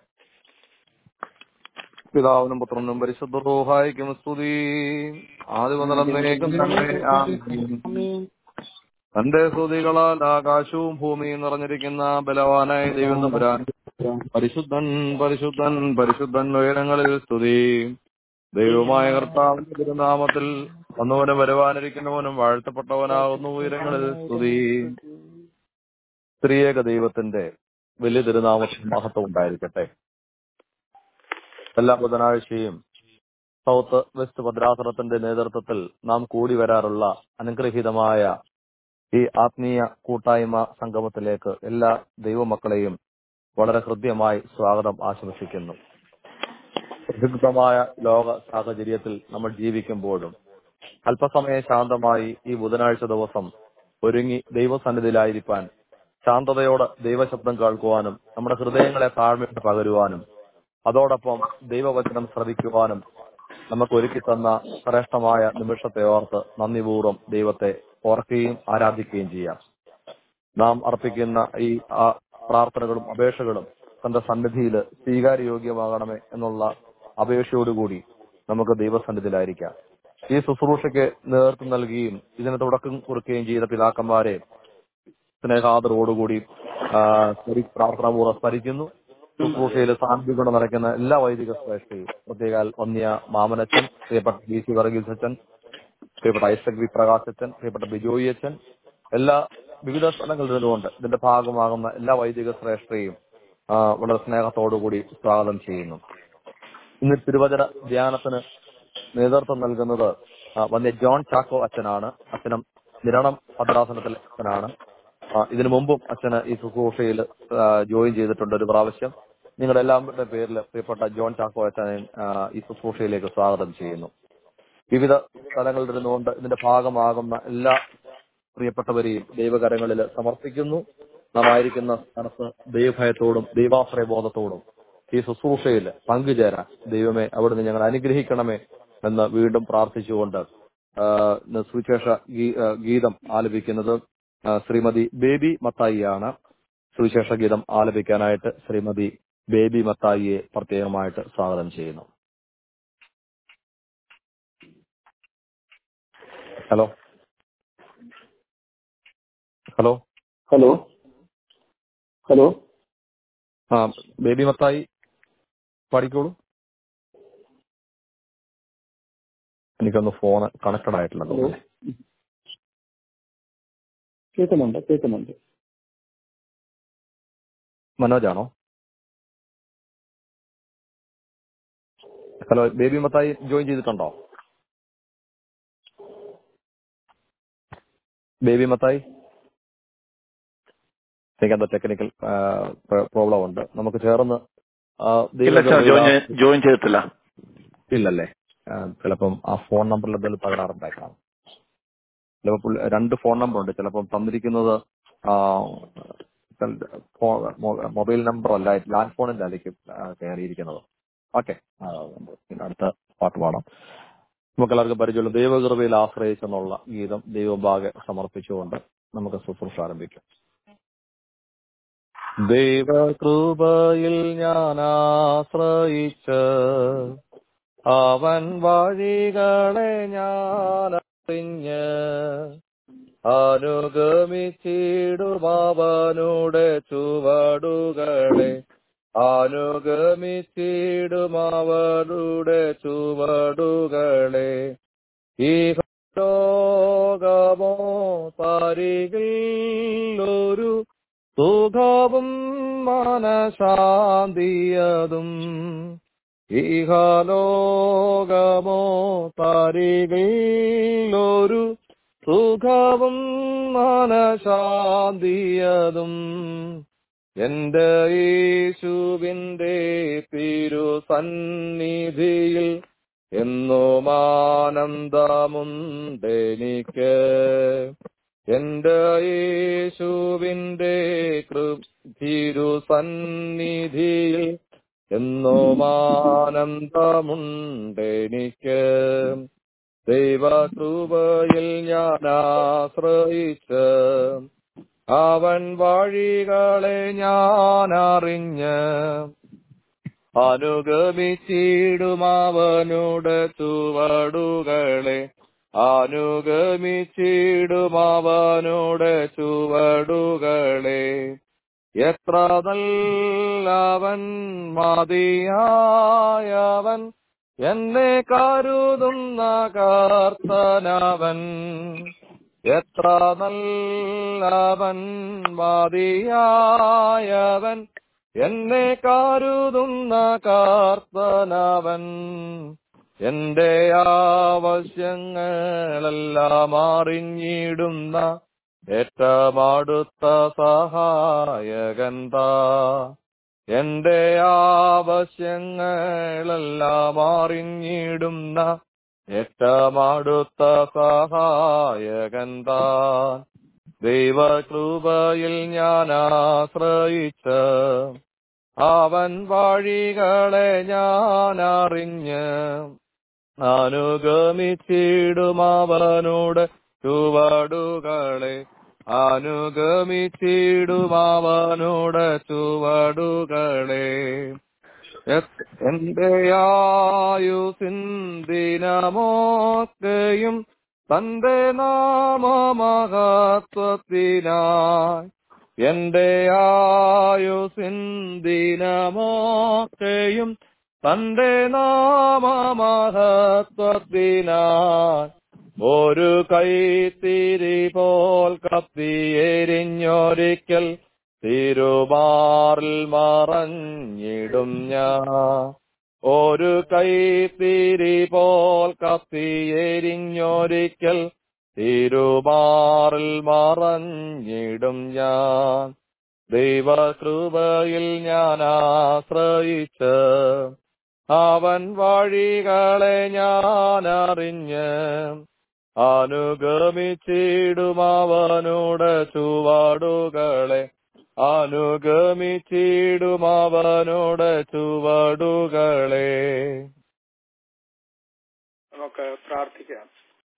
പിതാവിനും പുത്രനും പരിശുദ്ധ റൂഹായിക്കും സ്തുതി. ആദ്യം മുതൽ എന്നേക്കും തന്നെ ആമേൻ. തന്റെ സ്തുതികളാൽ ആകാശവും ഭൂമിയും നിറഞ്ഞിരിക്കുന്ന ബലവാനായ ദൈവം തമ്പുരാൻ, പരിശുദ്ധൻ പരിശുദ്ധൻ പരിശുദ്ധൻ ഉയരങ്ങളിൽ സ്തുതി. ദൈവമായ കർത്താവിന്റെ തിരുനാമത്തിൽ വന്നവനും വരുവാനിരിക്കുന്നവനും വാഴ്ത്തപ്പെട്ടവനാകുന്നു ഉയരങ്ങളിൽ സ്തുതി. സ്ത്രീയേക ദൈവത്തിന്റെ വലിയ തിരുനാമത്തിൽ മഹത്വം ഉണ്ടായിരിക്കട്ടെ. എല്ലാ ബുധനാഴ്ചയും സൗത്ത് വെസ്റ്റ് ഭദ്രാസനത്തിന്റെ നേതൃത്വത്തിൽ നാം കൂടി വരാറുള്ള അനുഗ്രഹീതമായ ഈ ആത്മീയ കൂട്ടായ്മ സംഗമത്തിലേക്ക് എല്ലാ ദൈവമക്കളെയും വളരെ ഹൃദ്യമായി സ്വാഗതം ആശംസിക്കുന്നു. പ്രസിദ്ധമായ ലോക സാഹചര്യത്തിൽ നമ്മൾ ജീവിക്കുമ്പോഴും അല്പസമയം ശാന്തമായി ഈ ബുധനാഴ്ച ദിവസം ഒരുങ്ങി ദൈവസന്നിധിയിലായിരിക്കാൻ, ശാന്തതയോടെ ദൈവശബ്ദം കേൾക്കുവാനും നമ്മുടെ ഹൃദയങ്ങളെ താഴ്മയിട്ട് പകരുവാനും അതോടൊപ്പം ദൈവവചനം ശ്രവിക്കുവാനും നമുക്ക് ഒരുക്കി തന്ന ശ്രേഷ്ഠമായ നിമിഷത്തെ ഓർത്ത് നന്ദിപൂർവ്വം ദൈവത്തെ ഓർക്കുകയും ആരാധിക്കുകയും ചെയ്യാം. നാം അർപ്പിക്കുന്ന ഈ പ്രാർത്ഥനകളും അപേക്ഷകളും തന്റെ സന്നിധിയിൽ സ്വീകാര്യയോഗ്യമാകണമേ എന്നുള്ള അപേക്ഷയോടുകൂടി നമുക്ക് ദൈവസന്നിധിയിലായിരിക്കാം. ഈ ശുശ്രൂഷയ്ക്ക് നേതൃത്വം നൽകുകയും ഇതിന് തുടക്കം കുറിക്കുകയും ചെയ്ത പിതാക്കന്മാരെ സ്നേഹാദരോടുകൂടി പ്രാർത്ഥനാപൂർവ്വം സ്മരിക്കുന്നു. ശുശ്രൂഷയിൽ സാന്ത്വന നിറയ്ക്കുന്ന എല്ലാ വൈദിക ശ്രേഷ്ഠയും, പ്രത്യേകാൽ വന്യ മാമനച്ചൻ, പ്രിയപ്പെട്ട ബി സി വർഗീസ് അച്ഛൻ, പ്രിയപ്പെട്ട ഐസക് വി പ്രകാശ് അച്ഛൻ, പ്രിയപ്പെട്ട ബിജോയി അച്ഛൻ, എല്ലാ വിവിധ സ്ഥലങ്ങളിൽ നിന്നുകൊണ്ട് ഇതിന്റെ ഭാഗമാകുന്ന എല്ലാ വൈദിക ശ്രേഷ്ഠയും വളരെ സ്നേഹത്തോടുകൂടി സ്വാഗതം ചെയ്യുന്നു. ഇന്ന് തിരുവചന ധ്യാനത്തിന് നേതൃത്വം നൽകുന്നത് വന്യ ജോൺ ചാക്കോ അച്ഛനാണ്. അച്ഛനും നിരണം ഭദ്രാസനത്തിലെ അച്ഛനാണ്. ഇതിനു മുമ്പും അച്ഛന് ഈ ശുശ്രൂഷയിൽ ജോയിൻ ചെയ്തിട്ടുണ്ട് ഒരു പ്രാവശ്യം. നിങ്ങളുടെ എല്ലാവരുടെ പേരിൽ പ്രിയപ്പെട്ട ജോൺ ചാക്കോ അച്ഛനെ ഈ ശുശ്രൂഷയിലേക്ക് സ്വാഗതം ചെയ്യുന്നു. വിവിധ സ്ഥലങ്ങളിൽ ഇരുന്നുകൊണ്ട് ഇതിന്റെ ഭാഗമാകുന്ന എല്ലാ പ്രിയപ്പെട്ടവരെയും ദൈവകരങ്ങളിൽ സമർപ്പിക്കുന്നു. നാം ആയിരിക്കുന്ന സ്ഥലത്ത് ദൈവഭയത്തോടും ദൈവാശ്രയബോധത്തോടും ഈ ശുശ്രൂഷയിൽ പങ്കുചേരാൻ ദൈവമേ അവിടുന്ന് ഞങ്ങൾ അനുഗ്രഹിക്കണമേ എന്ന് വീണ്ടും പ്രാർത്ഥിച്ചുകൊണ്ട് സുവിശേഷ ഗീതം ആലപിക്കുന്നത് ശ്രീമതി ബേബി മത്തായിയാണ്. സുവിശേഷ ഗീതം ആലപിക്കാനായിട്ട് ശ്രീമതി ബേബി മത്തായിയെ പ്രത്യേകമായിട്ട് സ്വാഗതം ചെയ്യുന്നു. ഹലോ ഹലോ ഹലോ ഹലോ ആ ബേബി മത്തായി പാടിക്കോളൂ. എനിക്കൊന്ന് ഫോണ് കണക്റ്റഡ് ആയിട്ടില്ല. കേൾക്കുന്നുണ്ട് കേൾക്കുന്നുണ്ട് മനോജാണോ? ഹലോ, ബേബി മത്തായി ജോയിൻ ചെയ്തിട്ടുണ്ടോ? ബേബി മത്തായി, എനിക്കെന്താ ടെക്നിക്കൽ പ്രോബ്ലം ഉണ്ട്. നമുക്ക് ചേർന്ന് ജോയിൻ ചെയ്തിട്ടില്ല. ഇല്ലല്ലേ? ചിലപ്പം ആ ഫോൺ നമ്പറിൽ എന്തെങ്കിലും തകരാറുണ്ടാക്കാം. ചിലപ്പോൾ രണ്ട് ഫോൺ നമ്പർ ഉണ്ട്. ചിലപ്പം തന്നിരിക്കുന്നത് മൊബൈൽ നമ്പർ അല്ല, ലാൻഡ് ഫോണിന്റെ ആയിരിക്കും കയറിയിരിക്കുന്നത്. ഓക്കെ, അടുത്ത പാട്ട് പാടാം. നമുക്ക് എല്ലാവർക്കും പരിചയമുള്ള ദൈവകൃപയിൽ ആശ്രയിച്ചെന്നുള്ള ഗീതം ദൈവഭാഗെ സമർപ്പിച്ചുകൊണ്ട് നമുക്ക് ശുശ്രൂഷ ആരംഭിക്കാം. ദൈവകൃപയിൽ ഞാൻ ആശ്രയിച്ച് അവൻ വഴികളെ ഞാൻ അറിഞ്ഞ് അനുഗമിച്ചിടും അവനുടെ ചുവടുകളെ, അനുഗമിച്ചിടും അവനുടെ ചുവടുകളെ. ഈ ലോകമോ പരികിൽ ഒരു സുഖവും മനഃശാന്തിയതും, ഇഹലോകമോ പരികിൽ ഒരു സുഖവും മനഃശാന്തിയതും, എന്റെ യേശുവിന്റെ തിരുസന്നിധിയിൽ എന്നും ആനന്ദമുണ്ടെനിക്ക്. എന്റെ യേശുവിന്റെ തിരുസന്നിധിയിൽ എന്നും ആനന്ദമുണ്ടെനിക്ക്. ദൈവകൃപയിൽ ഞാൻ ആശ്രയിച്ച് അവൻ വഴികളെ ഞാൻ അറിഞ്ഞ് അനുഗമിച്ചിടും അവനുടെ ചുവടുകളെ, അനുഗമിച്ചിടും അവനുടെ ചുവടുകളെ. എത്ര നല്ലവൻ മതിയായവൻ, എന്നെ കരുതുന്ന കർത്തനവൻ. എത്ര നല്ലവൻ മതിയായവൻ, എന്നെ കരുതുന്ന കർത്തനവൻ. എന്റെ ആവശ്യങ്ങളെല്ലാം അറിഞ്ഞിടുന്ന ഏറ്റവും അടുത്ത സഹായകൻ താൻ. എന്റെ ആവശ്യങ്ങളെല്ലാം അറിഞ്ഞിടുന്ന ഏറ്റവും അടുത്ത സഹായകൻ താൻ. ദൈവകൃപയിൽ ഞാൻ ആശ്രയിച്ച് അവൻ വഴികളെ ഞാൻ അറിഞ്ഞ് അനുഗമിച്ചിടും അവനോട് ചുവടുകളെ. അനുഗമിച്ചിടും അവനോട് ചുവടുകളെ. എന്റെ ആയുസിൻ ദിനമൊക്കെയും തന്റെ നാമമഹത്വത്തിനായി. എന്റെ ആയുസിൻ ദിനമൊക്കെയും തന്റെ നാമമഹത്വത്തിനായി. ഒരു കൈത്തിരി പോൽ കത്തിയെരിഞ്ഞൊരിക്കൽ തിരുമാറിൽ മറഞ്ഞിടും ഞാൻ. ഒരു കൈത്തിരി പോൽ കത്തിയെരിഞ്ഞൊരിക്കൽ തിരുമാറിൽ മറഞ്ഞിടും ഞാൻ. ദൈവകൃപയിൽ ഞാൻ ആശ്രയിച്ച് അവൻ വഴികളെ ഞാൻ അറിഞ്ഞ് അനുഗമിച്ചിടും അവനോട് ചുവടുകളെ. അനുഗമിച്ചിടും അവനോട് ചുവടുകളെ. നമുക്ക് പ്രാർത്ഥിക്കാം.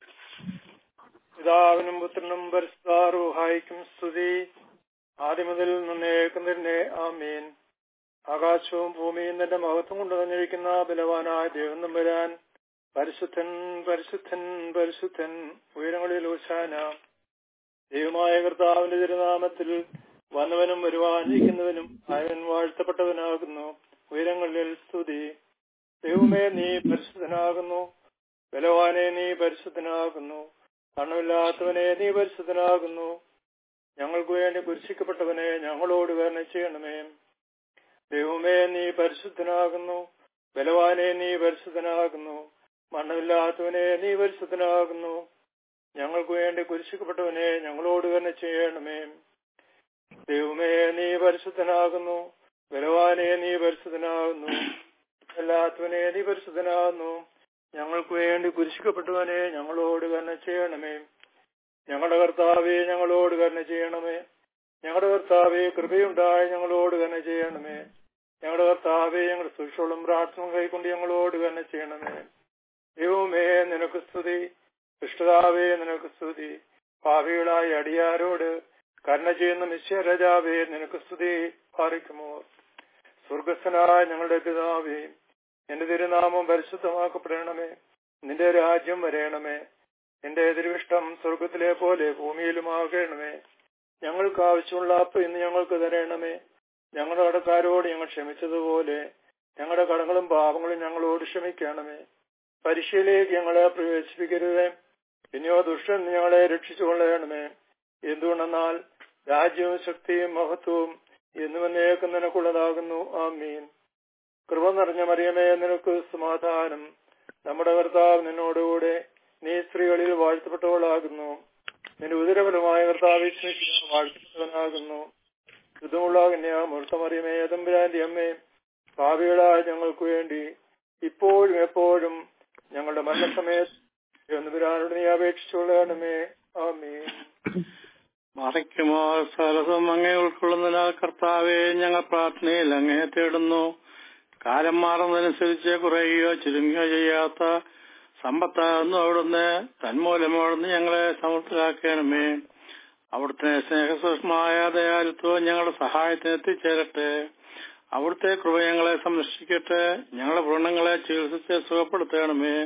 പിതാവിനും പുത്രനും പരിശുദ്ധാരൂഹായിക്കും സ്തുതി, ആദ്യം മുതൽ നിന്നേക്കും തന്നെ. ആമീൻ. ആകാശവും ഭൂമിയും തന്റെ മഹത്വം കൊണ്ട് തന്നിരിക്കുന്ന ബലവാനായ ദൈവം തമ്പുരാൻ പരിശുദ്ധൻ പരിശുദ്ധൻ പരിശുദ്ധൻ ഉയരങ്ങളിൽ ഹോശാന. ദൈവമായ കർത്താവിന്റെ തിരുനാമത്തിൽ വന്നവനും വരുവാനിരിക്കുന്നവനും ആയവൻ വാഴ്ത്തപ്പെട്ടവനാകുന്നു. ഉയരങ്ങളിൽ സ്തുതി. ദൈവമേ നീ പരിശുദ്ധനാകുന്നു. ബലവാനെ നീ പരിശുദ്ധനാകുന്നു. കണ്ണുമില്ലാത്തവനെ നീ പരിശുദ്ധനാകുന്നു. ഞങ്ങൾക്ക് വേണ്ടി കുരിശിക്കപ്പെട്ടവനെ ഞങ്ങളോട് കരുണ ചെയ്യണമേ. ദൈവമേ നീ പരിശുദ്ധനാകുന്നു. ബലവാനെ നീ പരിശുദ്ധനാകുന്നു. മണ്ണമില്ലാത്തവനെ നീ പരിശുദ്ധനാകുന്നു. ഞങ്ങൾക്ക് വേണ്ടി കുരിശിക്കപ്പെട്ടവനെ ഞങ്ങളോട് കരുണ ചെയ്യണമേ. ദൈവമേ നീ പരിശുദ്ധനാകുന്നു. ബലവാനെ നീ പരിശുദ്ധനാകുന്നു. അല്ലാത്തവനെ നീ പരിശുദ്ധനാകുന്നു. ഞങ്ങൾക്ക് വേണ്ടി കുരിശിക്കപ്പെട്ടവനെ ഞങ്ങളോട് കരുണ ചെയ്യണമേ. ഞങ്ങളുടെ കർത്താവേ ഞങ്ങളോട് കരുണ ചെയ്യണമേ. ഞങ്ങളുടെ കർത്താവേ കൃപയുണ്ടായി ഞങ്ങളോട് കരുണ ചെയ്യണമേ. ഞങ്ങളുടെ കർത്താവേ ഞങ്ങളുടെ സുരക്ഷകളും പ്രാർത്ഥനയും കൈക്കൊണ്ട് ഞങ്ങളോട് കരുണ ചെയ്യണമേ. ദൈവമേ നിനക്ക് സ്തുതി. കൃഷ്ണതാവേ നിനക്ക് സ്തുതി. പാപികളായ അടിയാരോട് കരുണ ചെയ്യുന്ന മിശ്യ രാജാവേ നിനക്ക് സ്തുതി. പാറിക്കുമോ. സ്വർഗസ്ഥനായ ഞങ്ങളുടെ പിതാവേ, എന്റെ തിരുനാമം പരിശുദ്ധമാക്കപ്പെടണമേ. നിന്റെ രാജ്യം വരേണമേ. എന്റെ തിരുവിഷ്ടം സ്വർഗത്തിലെ പോലെ ഭൂമിയിലുമാകണമേ. ഞങ്ങൾക്ക് ആവശ്യമുള്ള അപ്പം ഇന്ന് ഞങ്ങൾക്ക് തരണമേ. ഞങ്ങളുടെ കടക്കാരോട് ഞങ്ങൾ ക്ഷമിച്ചതുപോലെ ഞങ്ങളുടെ കടങ്ങളും പാപങ്ങളും ഞങ്ങളോട് ക്ഷമിക്കണമേ. പരീക്ഷയിലേക്ക് ഞങ്ങളെ പ്രവേശിപ്പിക്കരുതേ. പിന്നെയോ ദുഷ്ടൻ ഞങ്ങളെ രക്ഷിച്ചുകൊള്ളണമേ. എന്തുകൊണ്ടെന്നാൽ രാജ്യവും ശക്തിയും മഹത്വവും എന്നുവന്നേക്കും നിനക്കുള്ളതാകുന്നു. ആമീൻ. കൃപ നിറഞ്ഞ മറിയമേ നിനക്ക് സമാധാനം. നമ്മുടെ കർത്താവ് നിന്നോടുകൂടെ നീ സ്ത്രീകളിൽ വാഴ്ത്തപ്പെട്ടവളാകുന്നു. നിന്റെ ഉദരഫലമായ കർത്താവ് വാഴ്ത്തപ്പെട്ടവനാകുന്നു. യുദ്ധമുള്ള കന്യാമൂർത്തമറിയമേ തമ്പുരാന്റെ അമ്മേ, പാപികളായ ഞങ്ങൾക്ക് വേണ്ടി ഇപ്പോഴും എപ്പോഴും ഞങ്ങളുടെ മരണസമയത്ത് തമ്പുരാനോട് നീ അപേക്ഷിച്ചുകൊള്ളണമേ. ആമീൻ. മറയ്ക്കുമോ സകലതും അങ്ങേ ഉൾക്കൊള്ളുന്നതിനാൽ കർത്താവെ ഞങ്ങൾ പ്രാർത്ഥനയിൽ അങ്ങേ തേടുന്നു. കാലം മാറുന്നതനുസരിച്ച് കുറയുകയോ ചുരുങ്ങുകയോ ചെയ്യാത്ത സമ്പത്താകുന്നു അവിടുന്ന്. തന്മൂലം അവിടുന്ന് ഞങ്ങളെ സമൃദ്ധരാക്കണമേ. അവിടുത്തെ സ്നേഹസൂക്ഷ്മമായ ദയാലുത്വം ഞങ്ങളുടെ സഹായത്തിന് എത്തിച്ചേരട്ടെ. അവിടുത്തെ കൃപ ഞങ്ങളെ സംരക്ഷിക്കട്ടെ. ഞങ്ങളുടെ വ്രണങ്ങളെ ചികിത്സിച്ച് സുഖപ്പെടുത്തണമേ.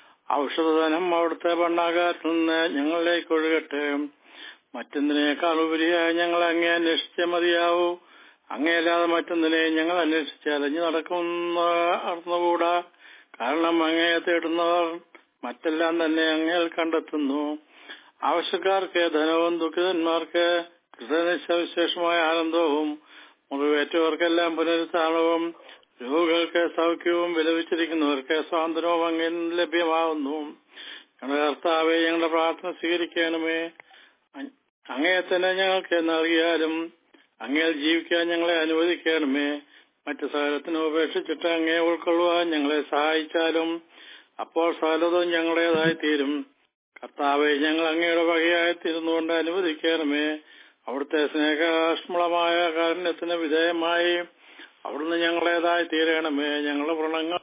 ഔഷധധനം അവിടുത്തെ ഭണ്ഡാകാരത്തിൽ നിന്ന് ഞങ്ങളിലേക്ക് ഒഴുകട്ടെ. മറ്റെന്തിനേക്കാൾ ഉപരിയായി ഞങ്ങൾ അങ്ങേ അന്വേഷിച്ചേ മതിയാവൂ. അങ്ങേയല്ലാതെ മറ്റൊന്നിനെയും ഞങ്ങൾ അന്വേഷിച്ച് അലഞ്ഞു നടക്കുന്ന നടന്നുകൂടാ. കാരണം അങ്ങയെ തേടുന്നവർ മറ്റെല്ലാം തന്നെ അങ്ങയിൽ കണ്ടെത്തുന്നു. ആവശ്യക്കാർക്ക് ധനവും ദുഃഖിതന്മാർക്ക് കൃതനിശ്ചയവിശേഷമായ ആനന്ദവും മുറിവേറ്റവർക്കെല്ലാം പുനരുത്ഥാനവും രോഗികൾക്ക് സൗഖ്യവും വിലപിച്ചിരിക്കുന്നവർക്ക് സ്വാതന്ത്ര്യവും അങ്ങിൽ ലഭ്യമാവുന്നു. ഞങ്ങളുടെ കർത്താവെ, ഞങ്ങളുടെ പ്രാർത്ഥന സ്വീകരിക്കണമേ. അങ്ങയെ തന്നെ ഞങ്ങൾക്ക് നൽകിയാലും അങ്ങയിൽ ജീവിക്കാൻ ഞങ്ങളെ അനുവദിക്കണമേ. മറ്റു സകലത്തിനും ഉപേക്ഷിച്ചിട്ട് അങ്ങയെ ഉൾക്കൊള്ളുവാൻ ഞങ്ങളെ സഹായിച്ചാലും അപ്പോൾ സകലതും ഞങ്ങളുടേതായി തീരും. കർത്താവെ, ഞങ്ങൾ അങ്ങയുടെ വകയായി തീരുന്നുകൊണ്ട് അനുവദിക്കണമേ. അവിടുത്തെ സ്നേഹാഷ്മളമായ കാരുണ്യത്തിന് വിധേയമായി അവിടുന്ന് ഞങ്ങളേതായി തീരണമേ. ഞങ്ങളുടെ വ്രണങ്ങൾ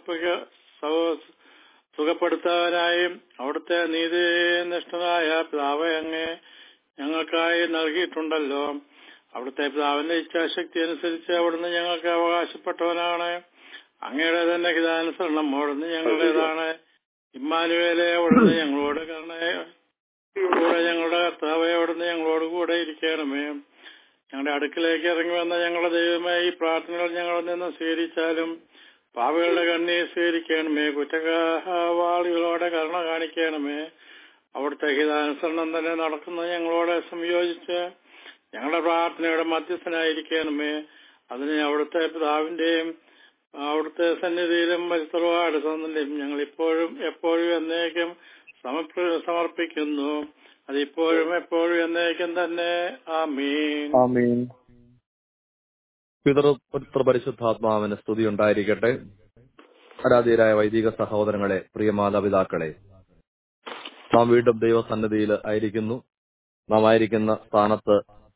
സുഖപ്പെടുത്താനായി അവിടുത്തെ നീതിനിഷ്ഠനായ പിതാവെ അങ്ങേ ഞങ്ങൾക്കായി നൽകിയിട്ടുണ്ടല്ലോ. അവിടുത്തെ പിതാവിന്റെ ഇച്ഛാശക്തി അനുസരിച്ച് അവിടുന്ന് ഞങ്ങൾക്ക് അവകാശപ്പെട്ടവനാണ്. അങ്ങയുടെ തന്നെ ഹിതാനുസരണം അവിടുന്ന് ഞങ്ങളുടേതാണ്. ഇമ്മാനുവേലെ, അവിടുന്ന് ഞങ്ങളോട് കരുണയെ കൂടെ ഞങ്ങളുടെ കർത്താവെ, അവിടുന്ന് ഞങ്ങളോട് കൂടെ ഇരിക്കണമേ. ഞങ്ങളുടെ അടുക്കിലേക്ക് ഇറങ്ങി വന്ന ഞങ്ങളുടെ ദൈവമേ, ഈ പ്രാർത്ഥനകൾ ഞങ്ങളിൽ നിന്ന് സ്വീകരിച്ചാലും പാപികളുടെ കണ്ണീർ സ്വീകരിക്കണമേ. കുറ്റവാളികളോടെ കരുണ കാണിക്കണമേ. അവിടുത്തെ ഹിതാനുസരണം തന്നെ നടക്കുന്ന ഞങ്ങളോട് സംയോജിച്ച് ഞങ്ങളുടെ പ്രാർത്ഥനയുടെ മധ്യസ്ഥനായിരിക്കണമേ. അതിന് അവിടുത്തെ പിതാവിന്റെയും അവിടുത്തെ സന്നിധിയിലും പരിസ്ഥലവാട് സ്വന്തം ഞങ്ങൾ ഇപ്പോഴും എപ്പോഴും എന്നേക്കും സമർപ്പിക്കുന്നു. അതിപ്പോഴും എപ്പോഴും എന്നേക്കും തന്നെ. ആമീൻ. ആമീൻ. പിതൃ പരിശുദ്ധാത്മാവിന് സ്തുതി ഉണ്ടായിരിക്കട്ടെ. ആരാധ്യരായ വൈദിക സഹോദരങ്ങളെ, പ്രിയ മാതാപിതാക്കളെ, നാം വീണ്ടും ദൈവസന്നിധിയിൽ ആയിരിക്കുന്നു. നാം ആയിരിക്കുന്ന സ്ഥാനത്ത്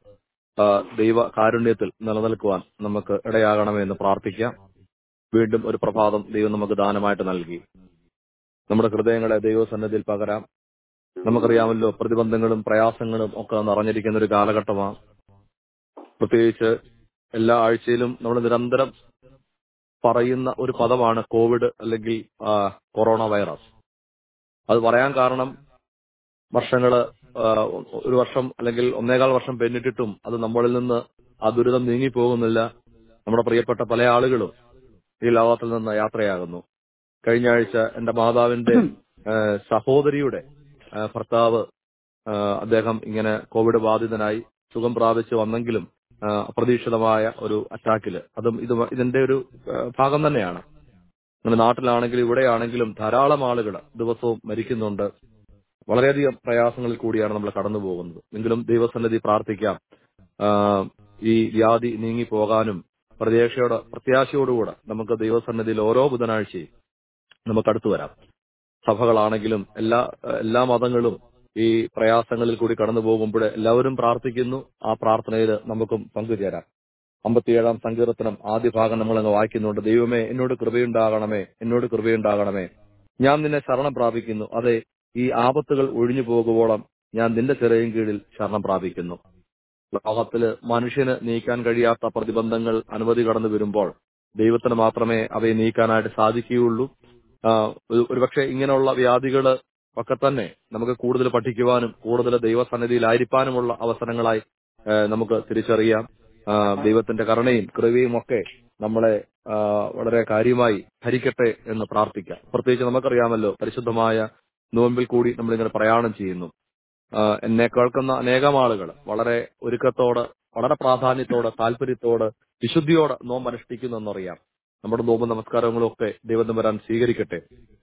ദൈവ കാരുണ്യത്തിൽ നിലനിൽക്കുവാൻ നമുക്ക് ഇടയാകണമെന്ന് പ്രാർത്ഥിക്കാം. വീണ്ടും ഒരു പ്രഭാതം ദൈവം നമുക്ക് ദാനമായിട്ട് നൽകി. നമ്മുടെ ഹൃദയങ്ങളെ ദൈവസന്നിധിയിൽ പകരാം. നമുക്കറിയാമല്ലോ, പ്രതിബന്ധങ്ങളും പ്രയാസങ്ങളും ഒക്കെ നിറഞ്ഞിരിക്കുന്ന ഒരു കാലഘട്ടമാണ്. പ്രത്യേകിച്ച് എല്ലാ ആഴ്ചയിലും നമ്മൾ നിരന്തരം പറയുന്ന ഒരു പദമാണ് കോവിഡ് അല്ലെങ്കിൽ കൊറോണ വൈറസ്. അത് പറയാൻ കാരണം വർഷങ്ങള് ഒരു വർഷം അല്ലെങ്കിൽ ഒന്നേകാൽ വർഷം പിന്നിട്ടിട്ടും അത് നമ്മളിൽ നിന്ന് ആ ദുരിതം നീങ്ങിപ്പോകുന്നില്ല. നമ്മുടെ പ്രിയപ്പെട്ട പല ആളുകളും ഈ ലോകത്തിൽ നിന്ന് യാത്രയാകുന്നു. കഴിഞ്ഞ ആഴ്ച എന്റെ മാതാവിന്റെ സഹോദരിയുടെ ഭർത്താവ് അദ്ദേഹം ഇങ്ങനെ കോവിഡ് ബാധിതനായി സുഖം പ്രാപിച്ചു വന്നെങ്കിലും അപ്രതീക്ഷിതമായ ഒരു അറ്റാക്കില്, അതും ഇത് ഇതിന്റെ ഒരു ഭാഗം തന്നെയാണ്. നമ്മുടെ നാട്ടിലാണെങ്കിലും ഇവിടെയാണെങ്കിലും ധാരാളം ആളുകൾ ദിവസവും മരിക്കുന്നുണ്ട്. വളരെയധികം പ്രയാസങ്ങളിൽ കൂടിയാണ് നമ്മൾ കടന്നു പോകുന്നത്. എങ്കിലും ദൈവസന്നിധി പ്രാർത്ഥിക്കാം, ഈ വ്യാധി നീങ്ങി പോകാനും പ്രതീക്ഷയോടെ പ്രത്യാശയോടുകൂടെ നമുക്ക് ദൈവസന്നിധിയിൽ ഓരോ ബുധനാഴ്ചയും നമുക്ക് അടുത്തു വരാം. സഭകളാണെങ്കിലും എല്ലാ എല്ലാ മതങ്ങളും ഈ പ്രയാസങ്ങളിൽ കൂടി കടന്നു പോകുമ്പോൾ എല്ലാവരും പ്രാർത്ഥിക്കുന്നു. ആ പ്രാർത്ഥനയിൽ നമുക്കും പങ്കുചേരാം. അമ്പത്തിയേഴാം സങ്കീർത്തനം ആദ്യ ഭാഗം നമ്മളങ്ങ് വായിക്കുന്നുണ്ട്. ദൈവമേ, എന്നോട് കൃപയുണ്ടാകണമേ, എന്നോട് കൃപയുണ്ടാകണമേ. ഞാൻ നിന്നെ ശരണം പ്രാപിക്കുന്നു. അതെ, ഈ ആപത്തുകൾ ഒഴിഞ്ഞു പോകുവോളം ഞാൻ നിന്റെ ചിറയിൻ കീഴിൽ ശരണം പ്രാപിക്കുന്നു. ലോകത്തില് മനുഷ്യന് നീക്കാൻ കഴിയാത്ത പ്രതിബന്ധങ്ങൾ അനവധി കടന്നു വരുമ്പോൾ ദൈവത്തിന് മാത്രമേ അവയെ നീക്കാനായിട്ട് സാധിക്കുകയുള്ളൂ. ഒരുപക്ഷെ ഇങ്ങനെയുള്ള വ്യാധികള് ഒക്കെ തന്നെ നമുക്ക് കൂടുതൽ പഠിക്കുവാനും കൂടുതൽ ദൈവസന്നിധിയിലായിരിക്കാനുമുള്ള അവസരങ്ങളായി നമുക്ക് തിരിച്ചറിയാം. ദൈവത്തിന്റെ കരുണയും കൃപയും ഒക്കെ നമ്മളെ വളരെ കാര്യമായി ഭരിക്കട്ടെ എന്ന് പ്രാർത്ഥിക്കാം. പ്രത്യേകിച്ച് നമുക്കറിയാമല്ലോ, പരിശുദ്ധമായ നോമ്പിൽ കൂടി നമ്മളിങ്ങനെ പ്രയാണം ചെയ്യുന്നു. എന്നെ കേൾക്കുന്ന അനേകം ആളുകൾ വളരെ ഒരുക്കത്തോടെ, വളരെ പ്രാധാന്യത്തോടെ, താല്പര്യത്തോടെ, വിശുദ്ധിയോടെ നോമ്പ് അനുഷ്ഠിക്കുന്നു എന്നറിയാം. നമ്മുടെ നോമ്പ് നമസ്കാരങ്ങളും ഒക്കെ ദൈവം വരാൻ സ്വീകരിക്കട്ടെ.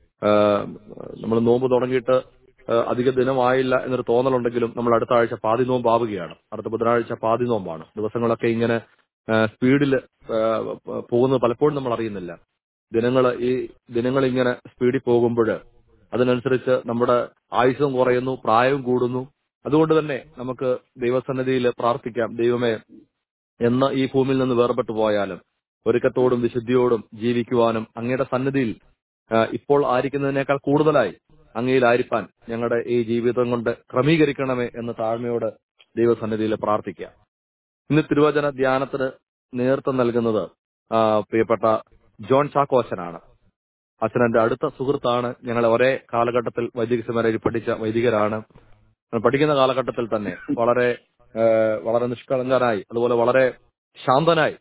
നമ്മൾ നോമ്പ് തുടങ്ങിയിട്ട് അധിക ദിനമായില്ല എന്നൊരു തോന്നലുണ്ടെങ്കിലും നമ്മൾ അടുത്ത ആഴ്ച പാതി നോമ്പാവുകയാണ്. അടുത്ത ബുധനാഴ്ച പാതി നോമ്പാണ്. ദിവസങ്ങളൊക്കെ ഇങ്ങനെ സ്പീഡിൽ പോകുന്നത് പലപ്പോഴും നമ്മൾ അറിയുന്നില്ല. ദിനങ്ങൾ ഈ ദിനങ്ങൾ ഇങ്ങനെ സ്പീഡിൽ പോകുമ്പോൾ അതിനനുസരിച്ച് നമ്മുടെ ആയുസ്സും കുറയുന്നു, പ്രായവും കൂടുന്നു. അതുകൊണ്ട് തന്നെ നമുക്ക് ദൈവസന്നിധിയിൽ പ്രാർത്ഥിക്കാം, ദൈവമേ, എന്ന് ഈ ഭൂമിയിൽ നിന്ന് വേർപെട്ടു പോയാലും ഒരുക്കത്തോടും വിശുദ്ധിയോടും ജീവിക്കുവാനും അങ്ങയുടെ സന്നിധിയിൽ ഇപ്പോൾ ആയിരിക്കുന്നതിനേക്കാൾ കൂടുതലായി അങ്ങയിലായിരിക്കാൻ ഞങ്ങളുടെ ഈ ജീവിതം കൊണ്ട് ക്രമീകരിക്കണമേ എന്ന് താഴ്മയോട് ദൈവസന്നിധിയിൽ പ്രാർത്ഥിക്കാം. ഇന്ന് തിരുവചന ധ്യാനത്തിന് നേതൃത്വം നൽകുന്നത് പ്രിയപ്പെട്ട ജോൺ ചാക്കോച്ചനാണ്. അച്ഛൻ എന്റെ അടുത്ത സുഹൃത്താണ്. ഞങ്ങളെ ഒരേ കാലഘട്ടത്തിൽ വൈദിക സെമിനാരിയിൽ പഠിച്ച വൈദികരാണ്. പഠിക്കുന്ന കാലഘട്ടത്തിൽ തന്നെ വളരെ വളരെ നിഷ്കളങ്കനായി, അതുപോലെ വളരെ ശാന്തനായി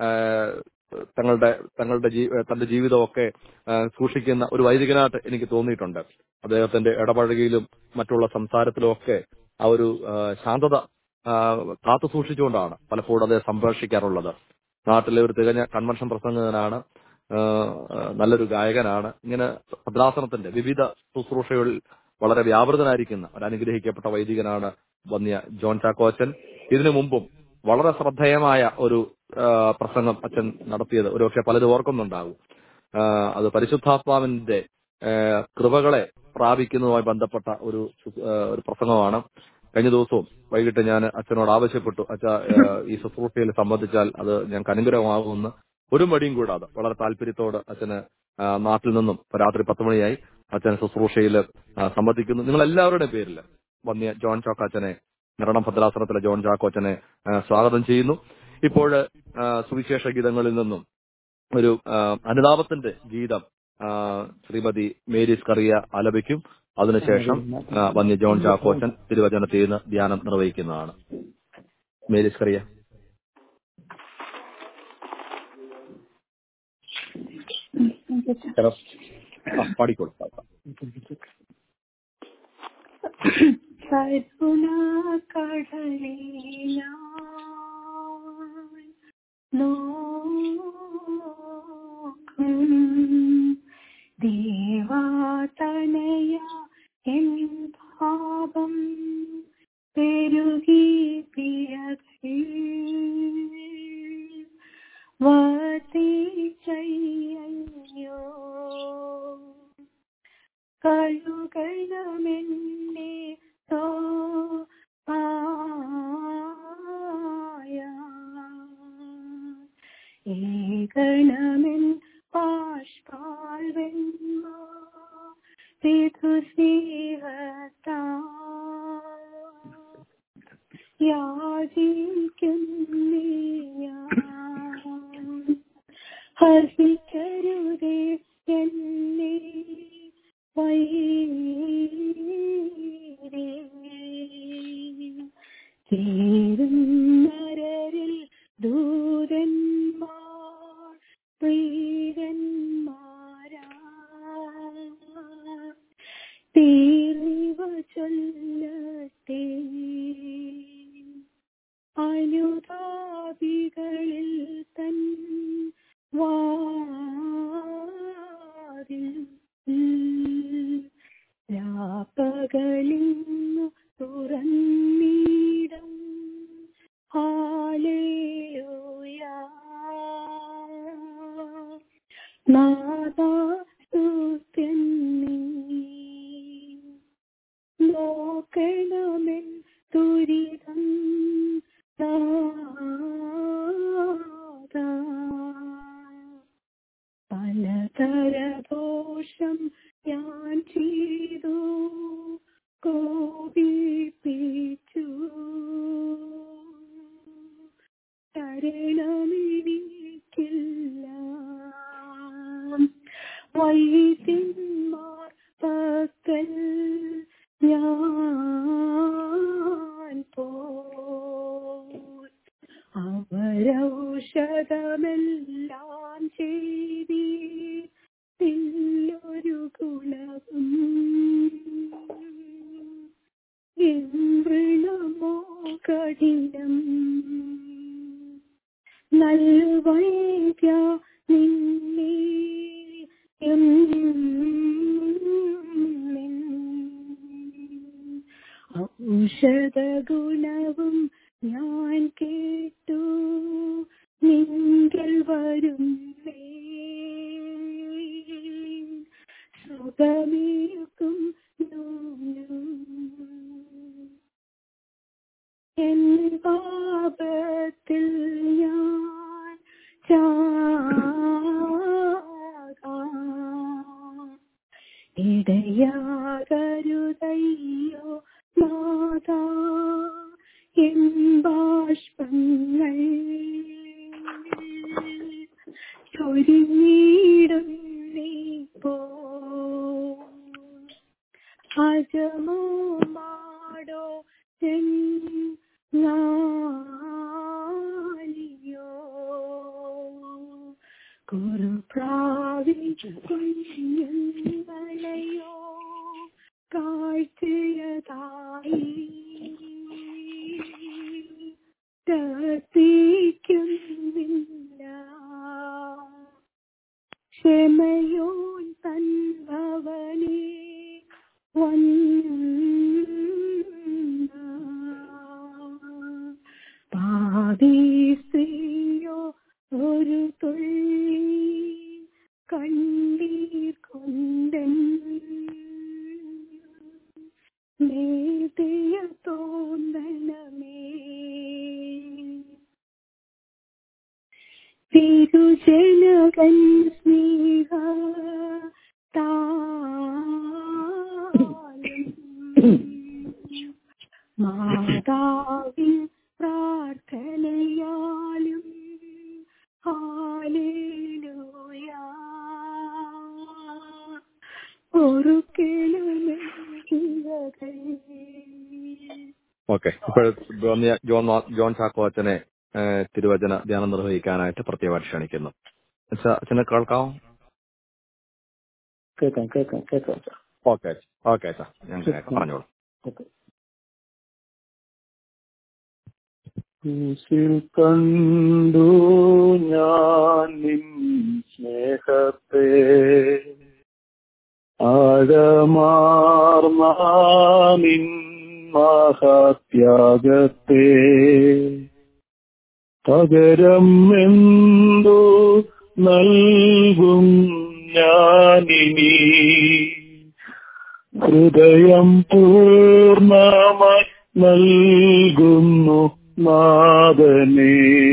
തങ്ങളുടെ തങ്ങളുടെ തന്റെ ജീവിതമൊക്കെ സൂക്ഷിക്കുന്ന ഒരു വൈദികനായിട്ട് എനിക്ക് തോന്നിയിട്ടുണ്ട്. അദ്ദേഹത്തിന്റെ ഇടപഴകിയിലും മറ്റുള്ള സംസാരത്തിലും ഒക്കെ ആ ഒരു ശാന്തത കാത്തു സൂക്ഷിച്ചുകൊണ്ടാണ് പലപ്പോഴും അദ്ദേഹം സംരക്ഷിക്കാറുള്ളത്. നാട്ടിലെ ഒരു തികഞ്ഞ കൺവെൻഷൻ പ്രസംഗകനാണ്, നല്ലൊരു ഗായകനാണ്. ഇങ്ങനെ ഭദ്രാസനത്തിന്റെ വിവിധ ശുശ്രൂഷകളിൽ വളരെ വ്യാപൃതനായിരിക്കുന്ന ഒരു അനുഗ്രഹിക്കപ്പെട്ട വൈദികനാണ് വന്യ ജോൺ ചാക്കോച്ചൻ. ഇതിനു മുമ്പും വളരെ ശ്രദ്ധേയമായ ഒരു പ്രസംഗം അച്ഛൻ നടത്തിയത് ഒരുപക്ഷെ പലരും ഓർക്കുന്നുണ്ടാകും. അത് പരിശുദ്ധാത്മാവിന്റെ കൃപകളെ പ്രാപിക്കുന്നതുമായി ബന്ധപ്പെട്ട ഒരു ഒരു പ്രസംഗമാണ്. കഴിഞ്ഞ ദിവസവും വൈകിട്ട് ഞാൻ അച്ഛനോട് ആവശ്യപ്പെട്ടു, അച്ഛ ഈ ശുശ്രൂഷയിൽ സംബന്ധിച്ചാൽ അത് ഞങ്ങൾക്ക് അനുഗ്രഹമാകുമെന്ന്. ഒരു മടിയും കൂടാതെ വളരെ താല്പര്യത്തോട് അച്ഛന് നാട്ടിൽ നിന്നും രാത്രി പത്ത് മണിയായി അച്ഛൻ ശുശ്രൂഷയിൽ സംബന്ധിക്കുന്നു. നിങ്ങൾ എല്ലാവരുടെയും പേരിൽ വന്യ ജോൺ ചാക്കോച്ചനെ, നിരണം ഭദ്രാസനത്തിലെ ജോൺ ചാക്കോച്ചനെ സ്വാഗതം ചെയ്യുന്നു. ഇപ്പോൾ സുവിശേഷ ഗീതങ്ങളിൽ നിന്നും ഒരു അനുതാപത്തിന്റെ ഗീതം ശ്രീമതി മേരീസ് കറിയ ആലപിക്കും. അതിനുശേഷം വന്യ ജോൺ ചാക്കോച്ചൻ തിരുവചനത്തിൽ നിന്ന് ധ്യാനം നിർവഹിക്കുന്നതാണ്. മേരീസ് കറിയ. പാടിക്കോളൂ. ദേവാതനയ എൻ ഭാവം പെരുകി പിഴകൾ വതിച്ചയ്യോ കഴുകണമെന്നെ തോ ആയ ഏകണമെൻ പാഷ്പാൽ വെന്മ പിതൃസ്നേഹത്താ യാചിക്കുന്നേ ഞാൻ. ഹസിക്കരുതേ എന്നെ വൈരേ ചേരുന്നരിൽ ദൂതന്മാർ പ്രീതന്മാരാ തീർവ ചൊല്ലട്ടെ അനുതാപികളിൽ തൻ വാതിൽ രാപ്പകലിന്നു തുറന്നീടും ഹല്ലേലൂയ നാദാ സ്തുത്യൻ നീ നോക്കണമെൻ ദുരിതം നാദാ പലതര ദോഷം ഞാൻ ചെയ്തു കോപിപ്പിച്ചു ശരണമെനിക്കില്ല വൈദ്യന്മാർ പക്കൽ ഞാൻ പോയി അവരൗഷധമെല്ലാം ചെയ്തില്ലൊരു ഗുണവും വൃണമോ കഠിനം നൽവൈദ്യ നിന്നെ ഔഷധ ഗുണവും ഞാൻ കേട്ടു നിങ്ങൾ വരുന്നേ സുഖമേൽക്കും എൻ പാപത്തിൽ ഞാൻ ചാകാം ഇടയാകരുതയ്യോ നാഥാ എൻ ബാഷ്പങ്ങൾ ചൊരിഞ്ഞിടുന്നീപ്പോ അജമോ മാടോ ചെന്നാലിയോ കുറുപ്രാവി കുഞ്ഞുങ്ങളെയോ കാഴ്ചയതായി കത്തിക്കുന്നില്ല ക്ഷമയോൻ തൻ ഭവനേ വന്ന പാദീസ്ത്രീയോ ഒരു തുള്ളി കണ്ണീർ കൊണ്ടൻ മേതയ തോന്നണമേ തിരുജനകൻ സ്നേഹ മാതാവിൻ പ്രാർത്ഥനയാലും ഹല്ലേലൂയ ഒരുക്കലുമേ. ഓക്കെ, ഇപ്പോൾ ജോൺ ജോൺ ചാക്കോ അച്ഛനെ തിരുവചന ധ്യാനം നിർവഹിക്കാനായിട്ട് പ്രത്യേകമായിട്ട് ക്ഷണിക്കുന്നു. അച്ഛനെ കേൾക്കാമോ? കേൾക്കാം കേൾക്കാം കേൾക്കാം സാർ. ഓക്കെ ഓക്കെ അച്ഛാ, ഞാൻ കേൾക്കാം, പറഞ്ഞോളൂ. ക്രൂശിൽ കണ്ടു ഞാൻ നിൻ സ്നേഹത്തെ ആഴമാർന്ന നിൻ മഹാത്യാഗത്തെ പകരം എന്തു നൽകും ഞാനിനി ഹൃദയം പൂർണ്ണമായി നൽകുന്നു നാഥനേ.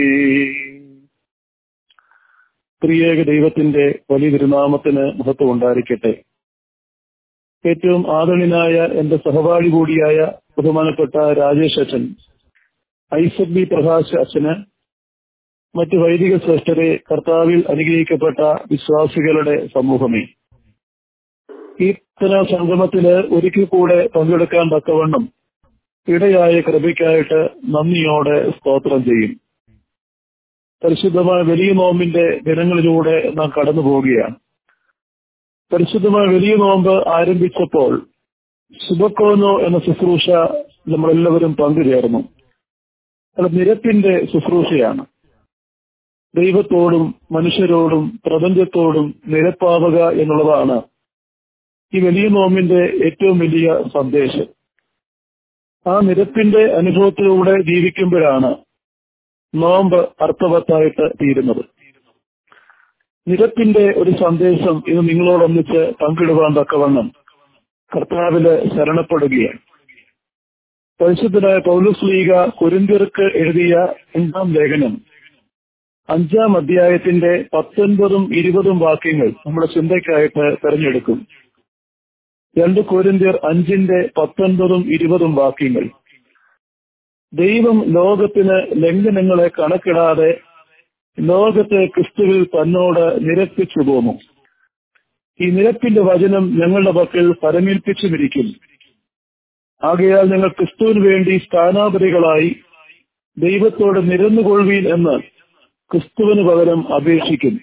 ത്രിയേക ദൈവത്തിന്റെ വലിയ തിരുനാമത്തിന് മഹത്വം ഉണ്ടായിരിക്കട്ടെ. ഏറ്റവും ആദരണീയനായ എന്റെ സഹപാഠി കൂടിയായ ബഹുമാനപ്പെട്ട രാജേഷ് അച്ഛൻ, ഐസക് ബി പ്രകാശ് അച്ഛന്, മറ്റു വൈദിക ശ്രേഷ്ഠരെ, കർത്താവിൽ അനുഗ്രഹിക്കപ്പെട്ട വിശ്വാസികളുടെ സമൂഹമേ, കീർത്തന സംഗമത്തില് ഒരിക്കൽ കൂടെ പങ്കെടുക്കാൻ തക്കവണ്ണം ഇടയായ കൃപയ്ക്കായിട്ട് നന്ദിയോടെ സ്തോത്രം ചെയ്യും. പരിശുദ്ധമായ വലിയ നോമ്പിന്റെ ദിനങ്ങളിലൂടെ നാം കടന്നു പോവുകയാണ്. പരിശുദ്ധമായ വലിയ നോമ്പ് ആരംഭിച്ചപ്പോൾ സുബക്കോനോ എന്ന ശുശ്രൂഷ നമ്മളെല്ലാവരും പങ്കുചേർന്നു. അത് നിരപ്പിന്റെ ശുശ്രൂഷയാണ്. ദൈവത്തോടും മനുഷ്യരോടും പ്രപഞ്ചത്തോടും നിരപ്പാവുക എന്നുള്ളതാണ് ഈ വലിയ നോമ്പിന്റെ ഏറ്റവും വലിയ സന്ദേശം. ആ നിരപ്പിന്റെ അനുഭവത്തിലൂടെ ജീവിക്കുമ്പോഴാണ് നോമ്പ് അർത്ഥവത്തായിട്ട് തീരുന്നത്. നിരപ്പിന്റെ ഒരു സന്ദേശം ഇത് നിങ്ങളോടൊന്നിച്ച് പങ്കിടുവാൻ തക്കവണ്ണം കർത്താവില് ശരണപ്പെടുകയാണ്. പരിശുദ്ധനായ പൗലോസ് ശ്ലീഹ കൊരിന്ത്യർക്ക് എഴുതിയ രണ്ടാം ലേഖനം അഞ്ചാം അധ്യായത്തിന്റെ പത്തൊൻപതും ഇരുപതും വാക്യങ്ങൾ നമ്മുടെ ചിന്തയ്ക്കായിട്ട് തെരഞ്ഞെടുക്കും. രണ്ട് കൊരിന്ത്യർ അഞ്ചിന്റെ പത്തൊൻപതും ഇരുപതും വാക്യങ്ങൾ. ദൈവം ലോകത്തിന് ലംഘനങ്ങളെ കണക്കിടാതെ ലോകത്തെ ക്രിസ്തുവിൽ തന്നോട് നിരപ്പിച്ചു പോന്നു. ഈ നിരപ്പിന്റെ വചനം ഞങ്ങളുടെ പക്കൽ പരമേൽപ്പിച്ചുമിരിക്കും. ആകയാൽ ഞങ്ങൾ ക്രിസ്തുവിന് വേണ്ടി സ്ഥാനാപതികളായി ദൈവത്തോട് നിരന്നുകൊള്ളുവീൻ എന്ന് ക്രിസ്തുവിന് പകരം അപേക്ഷിക്കും.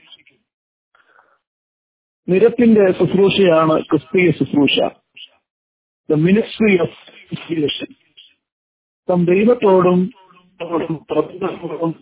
നിരപ്പിന്റെ ശുശ്രൂഷയാണ് ക്രിസ്തീയ ശുശ്രൂഷ, ദ മിനിസ്ട്രി ഓഫ് ക്രിസ്റ്റിയേഷൻ. നാം ദൈവത്തോടും പ്രപഞ്ചത്തോടും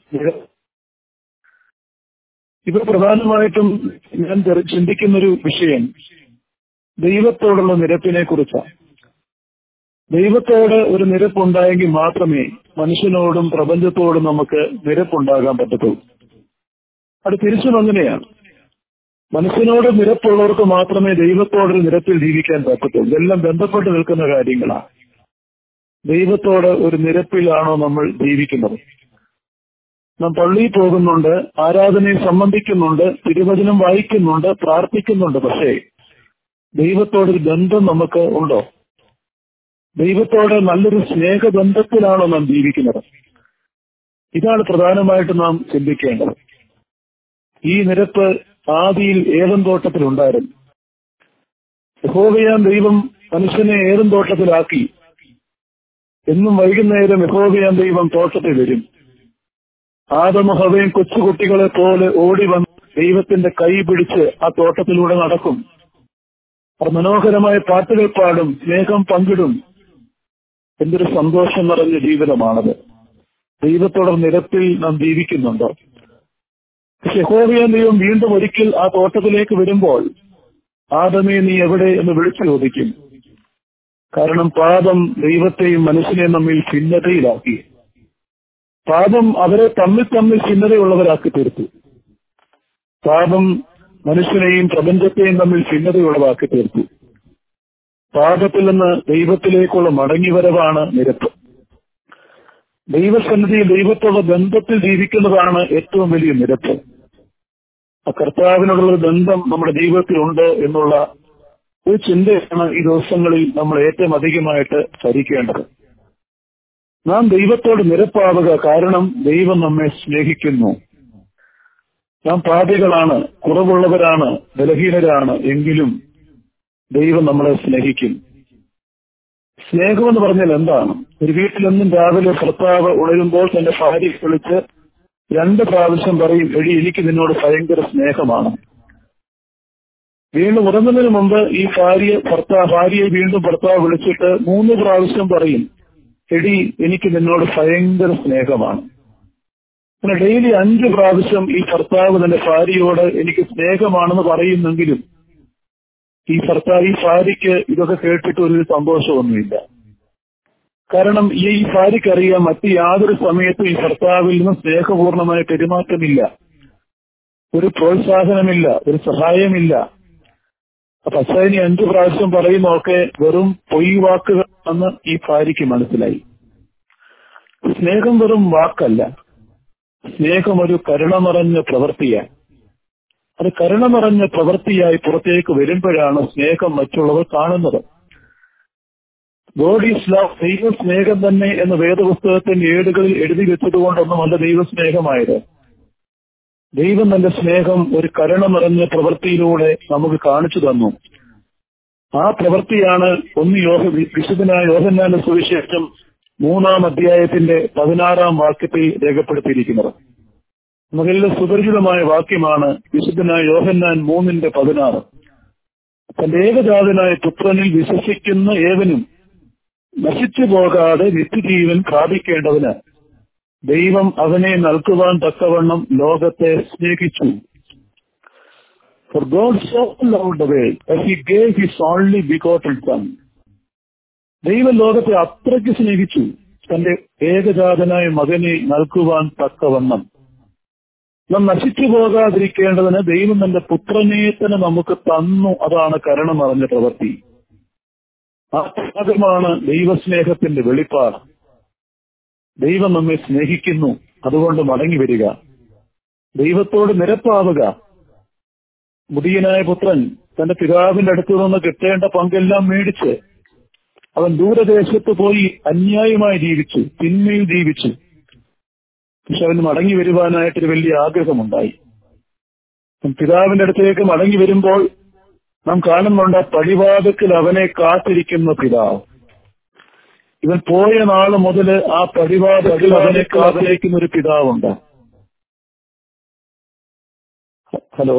ഇവ പ്രധാനമായിട്ടും ഞാൻ ചിന്തിക്കുന്നൊരു വിഷയം ദൈവത്തോടുള്ള നിരപ്പിനെ കുറിച്ചാണ്. ദൈവത്തോട് ഒരു നിരപ്പുണ്ടായെങ്കിൽ മാത്രമേ മനുഷ്യനോടും പ്രപഞ്ചത്തോടും നമുക്ക് നിരപ്പുണ്ടാകാൻ പറ്റത്തുള്ളൂ. അത് തിരിച്ചും അങ്ങനെയാണ്. മനുഷ്യനോട് നിരപ്പുള്ളവർക്ക് മാത്രമേ ദൈവത്തോടൊരു നിരപ്പിൽ ജീവിക്കാൻ പറ്റത്തുള്ളൂ. ഇതെല്ലാം ബന്ധപ്പെട്ട് നിൽക്കുന്ന കാര്യങ്ങളാണ്. ദൈവത്തോട് ഒരു നിരപ്പിലാണോ നമ്മൾ ജീവിക്കുന്നത്? നാം പള്ളിയിൽ പോകുന്നുണ്ട്, ആരാധനയിൽ സംബന്ധിക്കുന്നുണ്ട്, തിരുവചനം വായിക്കുന്നുണ്ട്, പ്രാർത്ഥിക്കുന്നുണ്ട്. പക്ഷേ ദൈവത്തോടൊരു ബന്ധം നമുക്ക് ഉണ്ടോ? ദൈവത്തോട് നല്ലൊരു സ്നേഹബന്ധത്തിലാണോ നാം ജീവിക്കുന്നത്? ഇതാണ് പ്രധാനമായിട്ട് നാം ചിന്തിക്കേണ്ടത്. ഈ നിരപ്പ് ആദിയിൽ ഏദൻ തോട്ടത്തിലുണ്ടായിരുന്നു. യഹോവയാം ദൈവം മനുഷ്യനെ ഏദൻ തോട്ടത്തിലാക്കി. എന്നും വൈകുന്നേരം യഹോവയാം ദൈവം തോട്ടത്തിൽ വരും. ആദമും ഹവ്വയും കൊച്ചുകുട്ടികളെ പോലെ ഓടി വന്ന് ദൈവത്തിന്റെ കൈ പിടിച്ച് ആ തോട്ടത്തിലൂടെ നടക്കും. അവർ മനോഹരമായ പാട്ടുകൾ പാടും, സ്നേഹം പങ്കിടും. എന്തൊരു സന്തോഷം നിറഞ്ഞ ജീവിതമാണത്. ദൈവത്തോടെ നിരപ്പിൽ നാം ജീവിക്കുന്നുണ്ടോ? യഹോവയാം ദൈവം വീണ്ടും ഒരിക്കൽ ആ തോട്ടത്തിലേക്ക് വരുമ്പോൾ ആദമേ നീ എവിടെ എന്ന് വിളിച്ചു ചോദിക്കും. കാരണം പാപം ദൈവത്തെയും മനുഷ്യനെയും തമ്മിൽ ഭിന്നതയിലാക്കി. പാപം അവരെ തമ്മിൽ തമ്മിൽ ഭിന്നതയുള്ളവരാക്കി തീർത്തു. പാപം മനുഷ്യനെയും പ്രപഞ്ചത്തെയും തമ്മിൽ ഭിന്നതയുള്ളതാക്കി തീർത്തു. പാപത്തിൽ നിന്ന് ദൈവത്തിലേക്കുള്ള മടങ്ങിവരവാണ് നിരപ്പ്. ദൈവസന്നിധിയിൽ ദൈവത്തോടുള്ള ബന്ധത്തിൽ ജീവിക്കുന്നതാണ് ഏറ്റവും വലിയ നിരപ്പ്. ആ കർത്താവിനോടുള്ള ബന്ധം നമ്മുടെ ജീവിതത്തിലുണ്ട് എന്നുള്ള ഒരു ചിന്തയാണ് ഈ ദിവസങ്ങളിൽ നമ്മൾ ഏറ്റവും അധികമായിട്ട് ഭരിക്കേണ്ടത്. നാം ദൈവത്തോട് നിരപ്പാവുക, കാരണം ദൈവം നമ്മെ സ്നേഹിക്കുന്നു. നാം പാപികളാണ്, കുറവുള്ളവരാണ്, ബലഹീനരാണ്, എങ്കിലും ദൈവം നമ്മളെ സ്നേഹിക്കും. സ്നേഹമെന്ന് പറഞ്ഞാൽ എന്താണ്? ഒരു വീട്ടിലെന്നും രാവിലെ ഭർത്താവ് ഉണരുമ്പോൾ തന്റെ ഭാര്യയെ വിളിച്ച് രണ്ട് പ്രാവശ്യം പറയും, എടി എനിക്ക് നിന്നോട് ഭയങ്കര സ്നേഹമാണ്. വീണ്ടും ഉറങ്ങുന്നതിന് മുമ്പ് ഈ ഭാര്യ ഭർത്താവ് ഭാര്യയെ വീണ്ടും ഭർത്താവ് വിളിച്ചിട്ട് മൂന്ന് പ്രാവശ്യം പറയും, എടി എനിക്ക് നിന്നോട് ഭയങ്കര സ്നേഹമാണ്. അങ്ങനെ ഡെയിലി അഞ്ച് പ്രാവശ്യം ഈ ഭർത്താവ് തന്റെ ഭാര്യയോട് എനിക്ക് സ്നേഹമാണെന്ന് പറയുന്നെങ്കിലും ഈ ഭർത്താവ് ഈ ഭാര്യയ്ക്ക് ഇതൊക്കെ കേട്ടിട്ട് ഒരു സന്തോഷമൊന്നുമില്ല. കാരണം ഈ ഭാര്യയ്ക്കറിയാം മറ്റ് യാതൊരു സമയത്തും ഈ ഭർത്താവിൽ നിന്ന് സ്നേഹപൂർണമായ പെരുമാറ്റമില്ല, ഒരു പ്രോത്സാഹനമില്ല, ഒരു സഹായമില്ല. അപ്പൊ അച്ഛനി അഞ്ചു പ്രാവശ്യം പറയുന്നതൊക്കെ വെറും പൊയ് വാക്കുകളാണെന്ന് ഈ ഭാര്യയ്ക്ക് മനസ്സിലായി. സ്നേഹം വെറും വാക്കല്ല, സ്നേഹം ഒരു കരുണ നിറഞ്ഞ പ്രവൃത്തിയാണ്. അത് കരുണ നിറഞ്ഞ പ്രവൃത്തിയായി പുറത്തേക്ക് വരുമ്പോഴാണ് സ്നേഹം മറ്റുള്ളവർ കാണുന്നത്. ഗോഡ് ഈസ് ലവ്, ദൈവ സ്നേഹം തന്നെ എന്ന് വേദപുസ്തകത്തിന്റെ ഏടുകളിൽ എഴുതി വെച്ചതുകൊണ്ടൊന്നുമല്ല ദൈവസ്നേഹമായത്. ദൈവം തന്റെ സ്നേഹം ഒരു കരുണ നിറഞ്ഞ പ്രവൃത്തിയിലൂടെ നമുക്ക് കാണിച്ചു തന്നു. ആ പ്രവൃത്തിയാണ് ഒന്ന് യോഹ വിശുദ്ധനായ യോഹന്നാന്റെ സുവിശേഷം മൂന്നാം അധ്യായത്തിന്റെ പതിനാറാം വാക്യത്തിൽ രേഖപ്പെടുത്തിയിരിക്കുന്നത്. നമുക്കെല്ലാം സുപരിചിതമായ വാക്യമാണ് വിശുദ്ധനായ യോഹന്നാൻ മൂന്നിന്റെ പതിനാറ്. തന്റെ ഏകജാതനായ പുത്രനിൽ വിശ്വസിക്കുന്ന ഏവനും നശിച്ചു പോകാതെ നിത്യജീവൻ പ്രാപിക്കേണ്ടതിന് ദൈവം അവനെ നൽകുവാൻ തക്കവണ്ണം ലോകത്തെ സ്നേഹിച്ചു. For God so loved the world that he gave his only begotten son. ദൈവം ലോകത്തെ അത്രയ്ക്ക് സ്നേഹിച്ചു, തന്റെ ഏകജാതനായ മകനെ നൽകുവാൻ തക്കവണ്ണം. നാം നശിച്ചു പോകാതിരിക്കേണ്ടതിന് ദൈവം തന്റെ പുത്രനെ തന്നെ നമുക്ക് തന്നു. അതാണ് കരുണ നിറഞ്ഞ പ്രവൃത്തി. ആ ത്യാഗമാണ് ദൈവസ്നേഹത്തിന്റെ വെളിപ്പാട്. ദൈവം നമ്മെ സ്നേഹിക്കുന്നു, അതുകൊണ്ട് മടങ്ങി വരിക, ദൈവത്തോട് നിരപ്പാവുക. മുടിയനായ പുത്രൻ തന്റെ പിതാവിന്റെ അടുത്തു നിന്ന് കിട്ടേണ്ട പങ്കെല്ലാം മേടിച്ച് അവൻ ദൂരദേശത്ത് പോയി അന്യായമായി ജീവിച്ചു, തിന്മയിൽ ജീവിച്ചു. പക്ഷെ അവന് മടങ്ങി വരുവാനായിട്ടൊരു വലിയ ആഗ്രഹമുണ്ടായി. പിതാവിന്റെ അടുത്തേക്ക് മടങ്ങി വരുമ്പോൾ നാം കാണുന്നുണ്ട് പടിവാതിൽക്കൽ അവനെ കാത്തിരിക്കുന്ന പിതാവ്. ഇവൻ പോയ നാള് മുതൽ ആ പടിവാതിൽക്കൽ അവനെ കാത്തിരിക്കുന്ന ഒരു പിതാവുണ്ട്. ഹലോ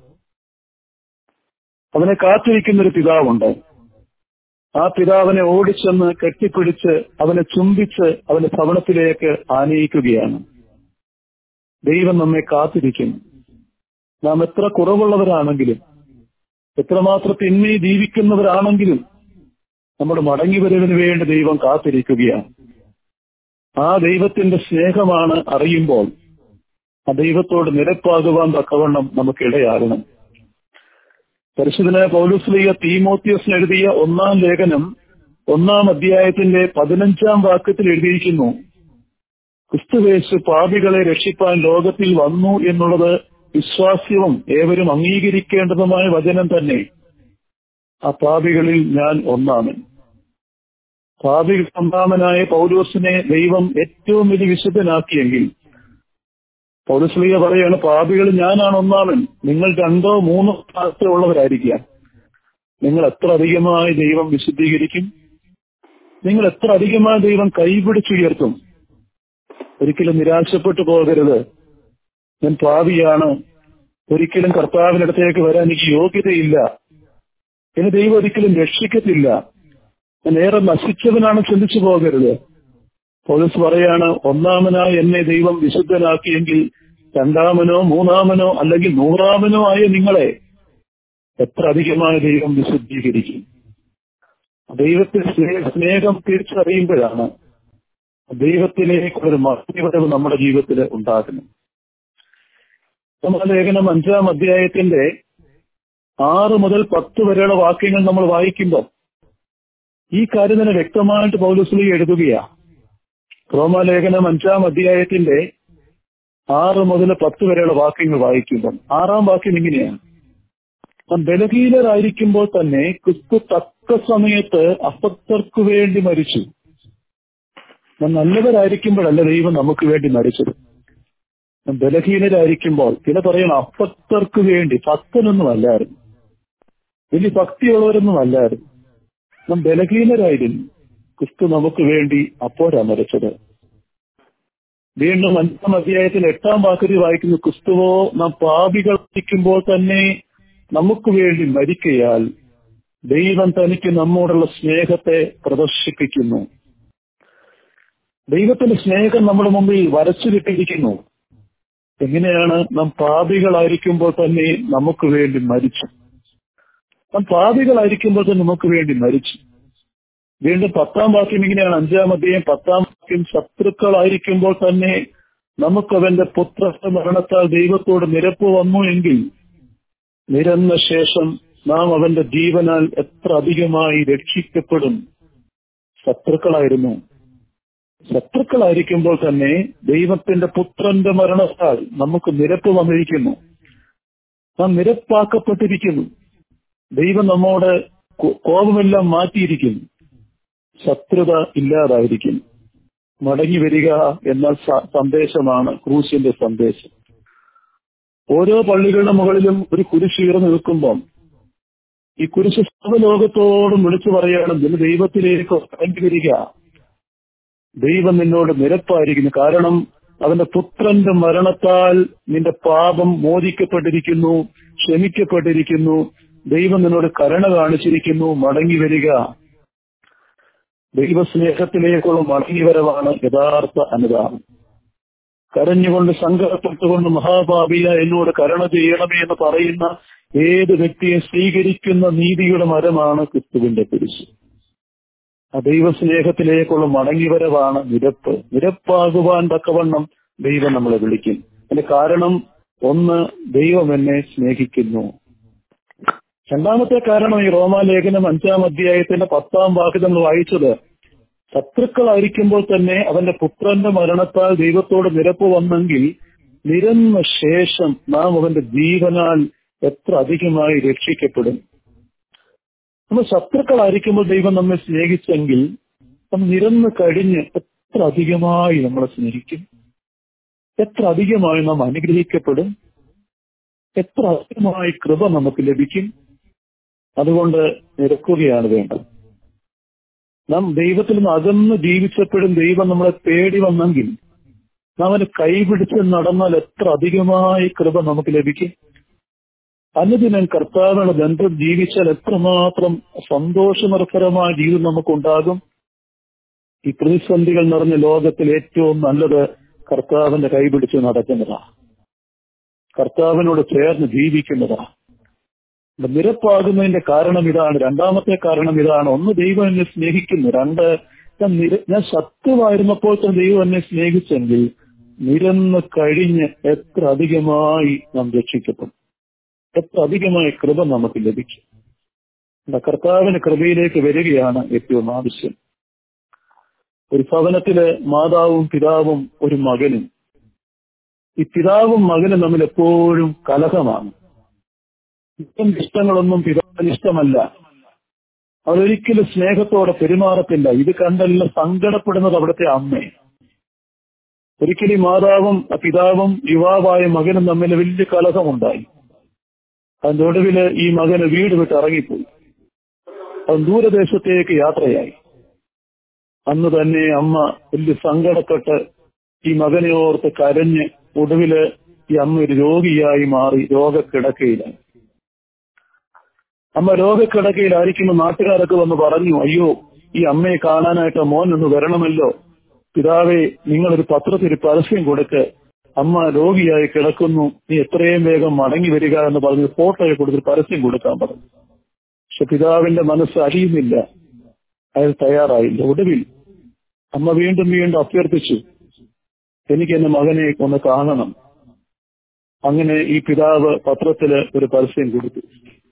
അവനെ കാത്തിരിക്കുന്ന ഒരു പിതാവുണ്ട്. ആ പിതാവിനെ ഓടിച്ചെന്ന് കെട്ടിപ്പിടിച്ച് അവനെ ചുംബിച്ച് അവന്റെ ഭവനത്തിലേക്ക് ആനയിക്കുകയാണ്. ദൈവം നമ്മെ കാത്തിരിക്കുന്നു. നാം എത്ര കുറവുള്ളവരാണെങ്കിലും, എത്രമാത്രം തിന്മയിൽ ജീവിക്കുന്നവരാണെങ്കിലും നമ്മുടെ മടങ്ങിവരവിന് വേണ്ടി ദൈവം കാത്തിരിക്കുകയാണ്. ആ ദൈവത്തിന്റെ സ്നേഹമാണ് അറിയുമ്പോൾ ആ ദൈവത്തോട് നിരപ്പാകുവാൻ തക്കവണ്ണം നമുക്കിടയാകണം. പരിശുദ്ധനായ പൗലോസ്ലീഹ തീമോത്തിയോസിന് എഴുതിയ ഒന്നാം ലേഖനം ഒന്നാം അധ്യായത്തിന്റെ പതിനഞ്ചാം വാക്യത്തിൽ എഴുതിയിരിക്കുന്നു, ക്രിസ്തുയേശു പാപികളെ രക്ഷിപ്പാൻ ലോകത്തിൽ വന്നു എന്നുള്ളത് വിശ്വാസ്യവും ഏവരും അംഗീകരിക്കേണ്ടതുമായ വചനം തന്നെ. ആ പാപികളിൽ ഞാൻ ഒന്നാമൻ. പാപികൾ ഒന്നാമനായ പൗലോസിനെ ദൈവം ഏറ്റവും വലിയ വിശുദ്ധനാക്കിയെങ്കിൽ പൗലോസ്ലീഹ പറയാണ്, പാപികൾ ഞാനാണ് ഒന്നാമൻ, നിങ്ങൾ രണ്ടോ മൂന്നോ സ്ഥാനത്തേ ഉള്ളവരായിരിക്കാം. നിങ്ങൾ എത്ര അധികമായി ദൈവം വിശുദ്ധീകരിക്കും, നിങ്ങൾ എത്ര അധികമായി ദൈവം കൈപിടിച്ചുയർത്തും. ഒരിക്കലും നിരാശപ്പെട്ടു പോകരുത്. ഞാൻ പാപിയാണ്, ഒരിക്കലും കർത്താവിനടുത്തേക്ക് വരാൻ എനിക്ക് യോഗ്യതയില്ല, എന്നെ ദൈവം ഒരിക്കലും രക്ഷിക്കത്തില്ല, ഞാൻ ഏറെ നശിച്ചവനാണ് ചിന്തിച്ചു പോകരുത്. പൗലോസ് പറയാണ്, ഒന്നാമനായി എന്നെ ദൈവം വിശുദ്ധനാക്കിയെങ്കിൽ രണ്ടാമനോ മൂന്നാമനോ അല്ലെങ്കിൽ നൂറാമനോ ആയ നിങ്ങളെ എത്ര അധികമായ ദൈവം വിശുദ്ധീകരിക്കും. ദൈവത്തിന്റെ സ്നേഹം തിരിച്ചറിയുമ്പോഴാണ് ദൈവത്തിലേക്കുള്ളൊരു മധ്യവരവ് നമ്മുടെ ജീവിതത്തിൽ ഉണ്ടാകുന്നത്. ലേഖനം അഞ്ചാം അധ്യായത്തിന്റെ ആറ് മുതൽ പത്ത് വരെയുള്ള വാക്യങ്ങൾ നമ്മൾ വായിക്കുമ്പോൾ ഈ കാര്യം തന്നെ വ്യക്തമായിട്ട് പൗലോസ് എഴുതുകയാ. റോമാലേഖനം അഞ്ചാം അധ്യായത്തിന്റെ ആറ് മുതൽ പത്ത് വരെയുള്ള വാക്യങ്ങൾ വായിക്കുമ്പോൾ ആറാം വാക്യം ഇങ്ങനെയാണ്: ബലഹീനരായിരിക്കുമ്പോൾ തന്നെ ക്രിസ്തു തക്ക സമയത്ത് അസക്തർക്കു വേണ്ടി മരിച്ചു. നല്ലവരായിരിക്കുമ്പോഴല്ല ദൈവം നമുക്ക് വേണ്ടി മരിച്ചത്. ബലഹീനരായിരിക്കുമ്പോൾ ചില പറയണം അസക്തർക്ക് വേണ്ടി. ഭക്തനൊന്നും അല്ലായിരുന്നു, വലിയ ഭക്തിയുള്ളവരൊന്നും അല്ലായിരുന്നു. നാം ബലഹീനരായിരുന്നു, ക്രിസ്തു നമുക്ക് വേണ്ടി അപ്പോഴാ മരിച്ചത്. വീണ്ടും അഞ്ചാം അധ്യായത്തിൽ എട്ടാം വാക്യത്തിൽ വായിക്കുന്നു: ക്രിസ്തുവോ നാം പാപികളായിരിക്കുമ്പോൾ തന്നെ നമുക്ക് വേണ്ടി മരിക്കയാൽ ദൈവം തനിക്ക് നമ്മോടുള്ള സ്നേഹത്തെ പ്രദർശിപ്പിക്കുന്നു. ദൈവത്തിന്റെ സ്നേഹം നമ്മുടെ മുമ്പിൽ വരച്ചു കിട്ടിയിരിക്കുന്നു. എങ്ങനെയാണ്? നാം പാപികളായിരിക്കുമ്പോൾ തന്നെ നമുക്ക് വേണ്ടി മരിച്ചു. നാം പാപികളായിരിക്കുമ്പോൾ തന്നെ നമുക്ക് വേണ്ടി മരിച്ചു. വീണ്ടും പത്താം വാക്യം ഇങ്ങനെയാണ്, അഞ്ചാം അധ്യായം പത്താം വാക്യം: ശത്രുക്കളായിരിക്കുമ്പോൾ തന്നെ നമുക്ക് അവന്റെ പുത്രന്റെ മരണത്താൽ ദൈവത്തോട് നിരപ്പ് വന്നു എങ്കിൽ നിരന്ന ശേഷം നാം അവന്റെ ജീവനാൽ എത്ര അധികമായി രക്ഷിക്കപ്പെടും. ശത്രുക്കളായിരുന്നു. ശത്രുക്കളായിരിക്കുമ്പോൾ തന്നെ ദൈവത്തിന്റെ പുത്രന്റെ മരണത്താൽ നമുക്ക് നിരപ്പ് വന്നിരിക്കുന്നു. നാം നിരപ്പാക്കപ്പെട്ടിരിക്കുന്നു. ദൈവം നമ്മോട് കോപമെല്ലാം മാറ്റിയിരിക്കുന്നു. ശത്രുത ഇല്ലാതായിരിക്കുന്നു. മടങ്ങി വരിക എന്ന സന്ദേശമാണ് ക്രൂശിന്റെ സന്ദേശം. ഓരോ പള്ളികളുടെ മുകളിലും ഒരു കുരിശ് ഉയർന്നു നിൽക്കുമ്പോൾ ഈ കുരിശ് സർവ്വലോകത്തോടും വിളിച്ചു പറയണം: ഇതിന് ദൈവത്തിലേക്ക് മടങ്ങി വരിക. ദൈവം നിന്നോട് നിരപ്പായിരിക്കുന്നു. കാരണം അവന്റെ പുത്രന്റെ മരണത്താൽ നിന്റെ പാപം മോചിക്കപ്പെട്ടിരിക്കുന്നു, ക്ഷമിക്കപ്പെട്ടിരിക്കുന്നു. ദൈവം നിന്നോട് കരുണ കാണിച്ചിരിക്കുന്നു. മടങ്ങി വരിക. ദൈവസ്നേഹത്തിലേക്കുള്ള മടങ്ങിവരവാണ് യഥാർത്ഥ അനുതാപം. കരഞ്ഞുകൊണ്ട് സങ്കടപ്പെട്ടുകൊണ്ട് മഹാപാപിയ എന്നോട് കരുണ ചെയ്യണമേ എന്ന് പറയുന്ന ഏത് വ്യക്തിയെ സ്വീകരിക്കുന്ന നീതിയുടെ മരമാണ് ക്രിസ്തുവിന്റെ കുരിശ്. ആ ദൈവസ്നേഹത്തിലേക്കുള്ള മടങ്ങിവരവാണ് നിരപ്പ്. നിരപ്പാകുവാൻ തക്കവണ്ണം ദൈവം നമ്മളെ വിളിക്കും. അതിന്റെ കാരണം ഒന്ന്, ദൈവം എന്നെ സ്നേഹിക്കുന്നു. രണ്ടാമത്തെ കാരണം ഈ റോമാലേഖനം അഞ്ചാം അധ്യായത്തിന്റെ പത്താം വാക്യം നമ്മൾ വായിച്ചത്: ശത്രുക്കളായിരിക്കുമ്പോൾ തന്നെ അവന്റെ പുത്രന്റെ മരണത്താൽ ദൈവത്തോട് നിരപ്പ് വന്നെങ്കിൽ നിരന്ന ശേഷം നാം അവന്റെ ജീവനാൽ എത്ര അധികമായി രക്ഷിക്കപ്പെടും. നമ്മൾ ശത്രുക്കളായിരിക്കുമ്പോൾ ദൈവം നമ്മെ സ്നേഹിച്ചെങ്കിൽ നമ്മൾ നിരന്ന് കഴിഞ്ഞ് എത്ര അധികമായി നമ്മളെ സ്നേഹിക്കും, എത്ര അധികമായി നാം അനുഗ്രഹിക്കപ്പെടും, എത്ര അധികമായി കൃപ നമുക്ക് ലഭിക്കും. അതുകൊണ്ട് നിരക്കുകയാണ് വേണ്ടത്. നാം ദൈവത്തിൽ നിന്ന് അകന്ന് ജീവിച്ചപ്പോഴും ദൈവം നമ്മളെ തേടി വന്നെങ്കിൽ നാം അവനെ കൈപിടിച്ച് നടന്നാൽ എത്ര അധികമായി കൃപ നമുക്ക് ലഭിക്കും. അനുദിനം കർത്താവിനുള്ള ബന്ധം ജീവിച്ചാൽ എത്രമാത്രം സന്തോഷകരമായ ജീവിതം നമുക്കുണ്ടാകും. ഈ പ്രതിസന്ധികൾ നിറഞ്ഞ ലോകത്തിൽ ഏറ്റവും നല്ലത് കർത്താവിന്റെ കൈപിടിച്ച് നടക്കുന്നതാ, കർത്താവിനോട് ചേർന്ന് ജീവിക്കുന്നതാ. നിരപ്പാകുന്നതിന്റെ കാരണം ഇതാണ്. രണ്ടാമത്തെ കാരണം ഇതാണ്: ഒന്ന്, ദൈവം എന്നെ സ്നേഹിക്കുന്നു. രണ്ട്, ഞാൻ ശത്രുവായിരുന്നപ്പോൾ തന്നെ ദൈവം എന്നെ സ്നേഹിച്ചെങ്കിൽ നിരന്ന് കഴിഞ്ഞ് എത്ര അധികമായി നാം രക്ഷിക്കപ്പെടും, എത്ര അധികമായി കൃപ നമുക്ക് ലഭിക്കും. കർത്താവിന്റെ കൃപയിലേക്ക് വരികയാണ് ഏറ്റവും ആവശ്യം. ഒരു ഭവനത്തില് മാതാവും പിതാവും ഒരു മകനും. ഈ പിതാവും മകനും തമ്മിൽ എപ്പോഴും കലഹമാണ്. ഇഷ്ടങ്ങളൊന്നും പിതാവിന് ഇഷ്ടമല്ല. അവരൊരിക്കലും സ്നേഹത്തോടെ പെരുമാറത്തില്ല. ഇത് കണ്ടെല്ലാം സങ്കടപ്പെടുന്നത് അവിടുത്തെ അമ്മയെ. ഒരിക്കലും മാതാവും പിതാവും യുവാവായ മകനും തമ്മിൽ വലിയ കലഹമുണ്ടായി. അതിന്റെ ഒടുവില് ഈ മകന് വീട് വിട്ട് ഇറങ്ങിപ്പോയി. അവൻ ദൂരദേശത്തേക്ക് യാത്രയായി. അന്ന് തന്നെ അമ്മ വലിയ സങ്കടപ്പെട്ട് ഈ മകനെ ഓർത്ത് കരഞ്ഞ് ഒടുവില് ഈ അമ്മ ഒരു രോഗിയായി മാറി രോഗക്കിടക്കയിലായി. അമ്മ രോഗക്കിടക്കയിലായിരിക്കുമ്പോൾ നാട്ടുകാരൊക്കെ വന്ന് പറഞ്ഞു: അയ്യോ, ഈ അമ്മയെ കാണാനായിട്ട് മോൻ ഒന്ന് വരണമല്ലോ. പിതാവെ, നിങ്ങളൊരു പത്രത്തിൽ പരസ്യം കൊടുക്ക്, അമ്മ രോഗിയായി കിടക്കുന്നു, നീ എത്രയും വേഗം മടങ്ങി വരിക എന്ന് പറഞ്ഞ് ഫോട്ടോയെ കൊടുത്ത് പരസ്യം കൊടുക്കാൻ പറഞ്ഞു. പക്ഷെ പിതാവിന്റെ മനസ്സ് അലിയുന്നില്ല, അയാൾ തയ്യാറായില്ല. ഒടുവിൽ അമ്മ വീണ്ടും വീണ്ടും അഭ്യർത്ഥിച്ചു, എനിക്ക് എന്റെ മകനെ ഒന്ന് കാണണം. അങ്ങനെ ഈ പിതാവ് പത്രത്തില് ഒരു പരസ്യം കൊടുത്തു.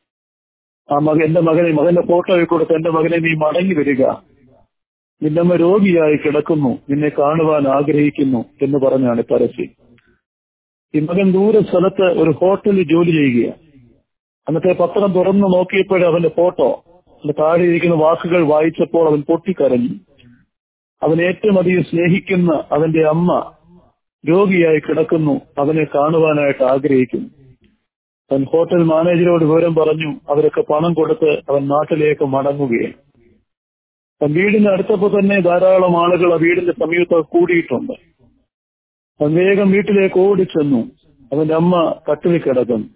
ആ മകൻ എന്റെ മകനെ മകന്റെ ഫോട്ടോയെ കൊടുത്ത്, എന്റെ മകനെ നീ മടങ്ങി വരിക, നിന്റെ അമ്മ രോഗിയായി കിടക്കുന്നു, നിന്നെ കാണുവാൻ ആഗ്രഹിക്കുന്നു എന്ന് പറഞ്ഞാണ് പരസ്യം. ഈ മകൻ ദൂര സ്ഥലത്ത് ഒരു ഹോട്ടലിൽ ജോലി ചെയ്യുകയാണ്. അന്നത്തെ പത്രം തുറന്നു നോക്കിയപ്പോഴേ അവന്റെ ഫോട്ടോ, അതിന്റെ താഴെ ഇരിക്കുന്ന വാക്കുകൾ വായിച്ചപ്പോൾ അവൻ പൊട്ടിക്കരഞ്ഞു. അവൻ ഏറ്റവും അധികം സ്നേഹിക്കുന്ന അവന്റെ അമ്മ രോഗിയായി കിടക്കുന്നു, അവനെ കാണുവാനായിട്ട് ആഗ്രഹിക്കുന്നു. അവൻ ഹോട്ടൽ മാനേജരോട് വിവരം പറഞ്ഞു. അവരൊക്കെ പണം കൊടുത്ത് അവൻ നാട്ടിലേക്ക് മടങ്ങുകയാണ്. അവൻ വീടിന് അടുത്തപ്പോൾ തന്നെ ധാരാളം ആളുകൾ ആ വീടിന്റെ സമീപത്ത് കൂടിയിട്ടുണ്ട്. അവൻ വേഗം വീട്ടിലേക്ക് ഓടിച്ചെന്നു. അവന്റെ അമ്മ കട്ടിലിൽ കിടക്കുന്നു.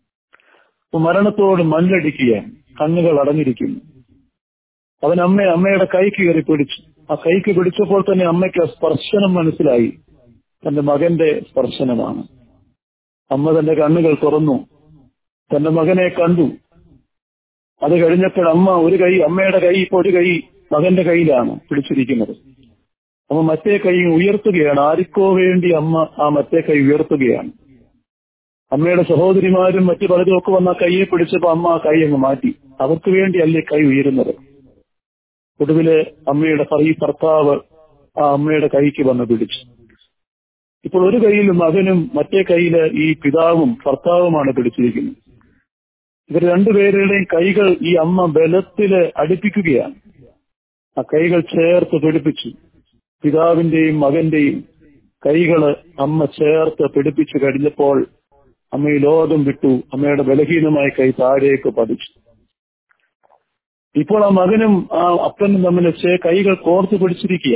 മരണത്തോട് മല്ലടിക്കുകയാണ്, കണ്ണുകൾ അടഞ്ഞിരിക്കുന്നു. അവൻ അമ്മയെ അമ്മയുടെ കൈക്ക് കയറി പിടിച്ചു. ആ കൈക്ക് പിടിച്ചപ്പോൾ തന്നെ അമ്മയ്ക്ക് സ്പർശനം മനസ്സിലായി, തന്റെ മകന്റെ സ്പർശനമാണ്. അമ്മ തന്റെ കണ്ണുകൾ തുറന്നു, തന്റെ മകനെ കണ്ടു. അത് കഴിഞ്ഞപ്പോൾ അമ്മ ഒരു കൈ, അമ്മയുടെ കൈ ഇപ്പൊ ഒരു കൈ മകന്റെ കയ്യിലാണ് പിടിച്ചിരിക്കുന്നത്. അമ്മ മറ്റേ കൈ ഉയർത്തുകയാണ്. ആർക്കോ വേണ്ടി അമ്മ ആ മറ്റേ കൈ ഉയർത്തുകയാണ്. അമ്മയുടെ സഹോദരിമാരും മറ്റു പലരും ഒക്കെ വന്ന കൈയെ പിടിച്ചപ്പോ അമ്മ ആ കൈ അങ്ങ് മാറ്റി. അവർക്ക് വേണ്ടിയല്ലേ കൈ ഉയരുന്നത്. ഒടുവില് അമ്മയുടെ ഈ ഭർത്താവ് ആ അമ്മയുടെ കൈക്ക് വന്ന് പിടിച്ചു. ഇപ്പോൾ ഒരു കൈയിൽ മകനും മറ്റേ കൈയില് ഈ പിതാവും ഭർത്താവുമാണ് പിടിച്ചിരിക്കുന്നത്. ഇവർ രണ്ടുപേരുടെയും കൈകൾ ഈ അമ്മ ബലത്തില് അടുപ്പിക്കുകയാണ്. ആ കൈകൾ ചേർത്ത് പിടിപ്പിച്ചു. പിതാവിന്റെയും മകന്റെയും കൈകള് അമ്മ ചേർത്ത് പിടിപ്പിച്ചു കഴിഞ്ഞപ്പോൾ അമ്മ ഈ ലോകം വിട്ടു. അമ്മയുടെ ബലഹീനമായ കൈ താഴേക്ക് പതിച്ചു. ഇപ്പോൾ ആ മകനും ആ അപ്പനും തമ്മിൽ കൈകൾ കോർത്തു പിടിച്ചിരിക്കുക.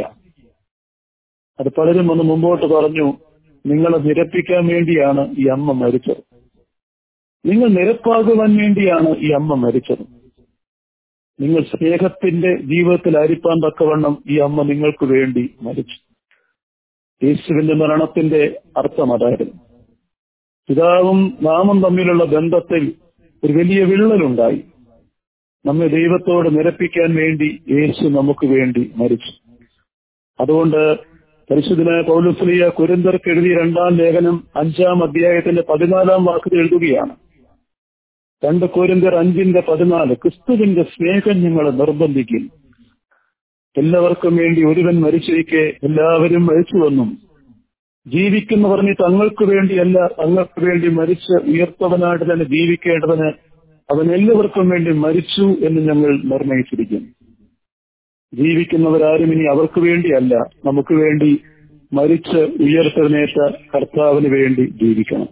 അത് പലരും ഒന്ന് മുമ്പോട്ട് പറഞ്ഞു, നിങ്ങളെ നിരപ്പിക്കാൻ വേണ്ടിയാണ് ഈ അമ്മ മരിച്ചത്. നിങ്ങൾ നിരപ്പാകുവാൻ വേണ്ടിയാണ് ഈ അമ്മ മരിച്ചത്. നിങ്ങൾ സ്നേഹത്തിന്റെ ജീവിതത്തിൽ അരിപ്പാൻ തക്കവണ്ണം ഈ അമ്മ നിങ്ങൾക്ക് വേണ്ടി മരിച്ചു. യേശുവിന്റെ മരണത്തിന്റെ അർത്ഥം അതായിരുന്നു. പിതാവും നാമും തമ്മിലുള്ള ബന്ധത്തിൽ ഒരു വലിയ വിള്ളലുണ്ടായി. നമ്മെ ദൈവത്തോട് നിരപ്പിക്കാൻ വേണ്ടി യേശു നമുക്ക് വേണ്ടി മരിച്ചു. അതുകൊണ്ട് പരിശുദ്ധനായ പൗലോസ്ലീഹ കൊരിന്ത്യർക്ക് എഴുതിയ രണ്ടാം ലേഖനം അഞ്ചാം അധ്യായത്തിന്റെ പതിനാലാം വാക്യത്തിൽ എഴുതുകയാണ്. രണ്ട് കൊരിന്ത്യർ അഞ്ചിന്റെ പതിനാല്, ക്രിസ്തുവിന്റെ സ്നേഹം ഞങ്ങളെ നിർബന്ധിക്കും. എല്ലാവർക്കും വേണ്ടി ഒരുവൻ മരിച്ചിരിക്കെ എല്ലാവരും മരിച്ചുവെന്നും ജീവിക്കുന്നവർ നീ തങ്ങൾക്ക് വേണ്ടിയല്ല, തങ്ങൾക്ക് വേണ്ടി മരിച്ച് ഉയർത്തവനായിട്ട് തന്നെ ജീവിക്കേണ്ടതിന് അവൻ എല്ലാവർക്കും വേണ്ടി മരിച്ചു എന്ന് ഞങ്ങൾ നിർണയിച്ചിരിക്കുന്നു. ജീവിക്കുന്നവരാരും ഇനി അവർക്ക് വേണ്ടിയല്ല, നമുക്ക് വേണ്ടി മരിച്ച് ഉയർത്തെഴുന്നേറ്റ കർത്താവിന് വേണ്ടി ജീവിക്കണം.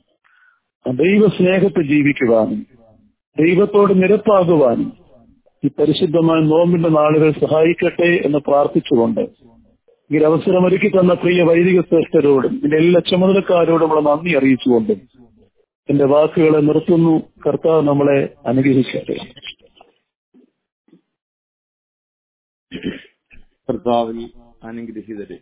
ദൈവ സ്നേഹത്തെ ജീവിക്കുവാനും ദൈവത്തോട് നിരപ്പാകുവാനും ഈ പരിശുദ്ധമായ നോമ്പിന്റെ നാളുകൾ സഹായിക്കട്ടെ എന്ന് പ്രാർത്ഥിച്ചുകൊണ്ട് ഈ അവസരമൊരുക്കി തന്ന പ്രിയ വൈദിക ശ്രേഷ്ഠരോടും ഇതിന്റെ എല്ലാ ചുമതലക്കാരോടുമുള്ള നന്ദി അറിയിച്ചുകൊണ്ട് എന്റെ വാക്കുകളെ നിർത്തുന്നു. കർത്താവ് നമ്മളെ അനുഗ്രഹിക്കട്ടെ. കർത്താവിൽ അനുഗ്രഹീതരെ,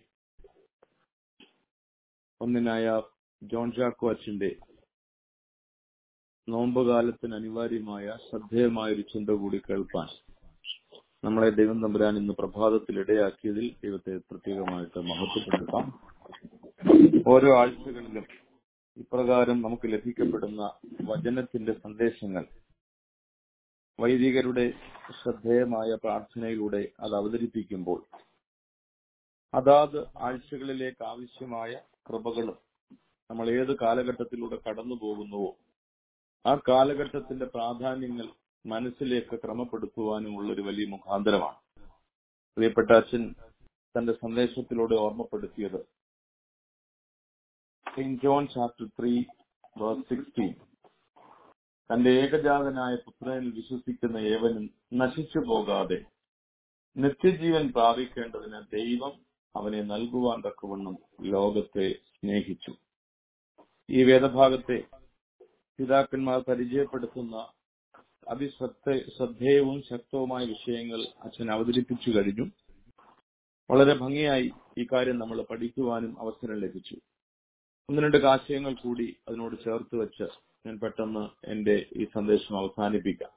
ഒന്നിനായ ജോൺ ചാക്കോ അച്ഛന്റെ നോമ്പുകാലത്തിന് അനിവാര്യമായ ശ്രദ്ധേയമായൊരു ചിന്ത കൂടി കേൾപ്പാൻ നമ്മളെ ദൈവം തമ്പുരാൻ ഇന്ന് പ്രഭാതത്തിൽ ഇടയാക്കിയതിൽ ദൈവത്തെ പ്രത്യേകമായിട്ട് മഹത്വപ്പെടുത്താം. ഓരോ ആഴ്ചകളിലും ഇപ്രകാരം നമുക്ക് ലഭിക്കപ്പെടുന്ന വചനത്തിന്റെ സന്ദേശങ്ങൾ വൈദികരുടെ ശ്രദ്ധേയമായ പ്രാർത്ഥനയിലൂടെ അത് അവതരിപ്പിക്കുമ്പോൾ അതാത് ആഴ്ചകളിലേക്ക് ആവശ്യമായ കൃപകളും നമ്മൾ ഏത് കാലഘട്ടത്തിലൂടെ കടന്നു പോകുന്നുവോ ആ കാലഘട്ടത്തിന്റെ പ്രാധാന്യങ്ങൾ മനസ്സിലേക്ക് ക്രമപ്പെടുത്തുവാനുമുള്ളൊരു വലിയ മുഖാന്തരമാണ്. പ്രിയപ്പെട്ട അച്ഛൻ തന്റെ സന്ദേശത്തിലൂടെ ഓർമ്മപ്പെടുത്തിയത് saint John chapter three verse sixteen, തന്റെ ഏകജാതനായ പുത്രനിൽ വിശ്വസിക്കുന്ന ഏവനും നശിച്ചു പോകാതെ നിത്യജീവൻ പ്രാപിക്കേണ്ടതിന് ദൈവം അവനെ നൽകുവാൻ തക്കവണ്ണം ലോകത്തെ സ്നേഹിച്ചു. ഈ വേദഭാഗത്തെ പിതാക്കന്മാർ പരിചയപ്പെടുത്തുന്ന അതിശ്രദ്ധ ശ്രദ്ധേയവും ശക്തവുമായ വിഷയങ്ങൾ അച്ഛൻ അവതരിപ്പിച്ചു കഴിഞ്ഞു. വളരെ ഭംഗിയായി ഈ കാര്യം നമ്മൾ പഠിക്കുവാനും അവസരം ലഭിച്ചു. ഒന്ന് രണ്ട് ആശയങ്ങൾ കൂടി അതിനോട് ചേർത്ത് വെച്ച് ഞാൻ പെട്ടെന്ന് എന്റെ ഈ സന്ദേശം അവസാനിപ്പിക്കാം.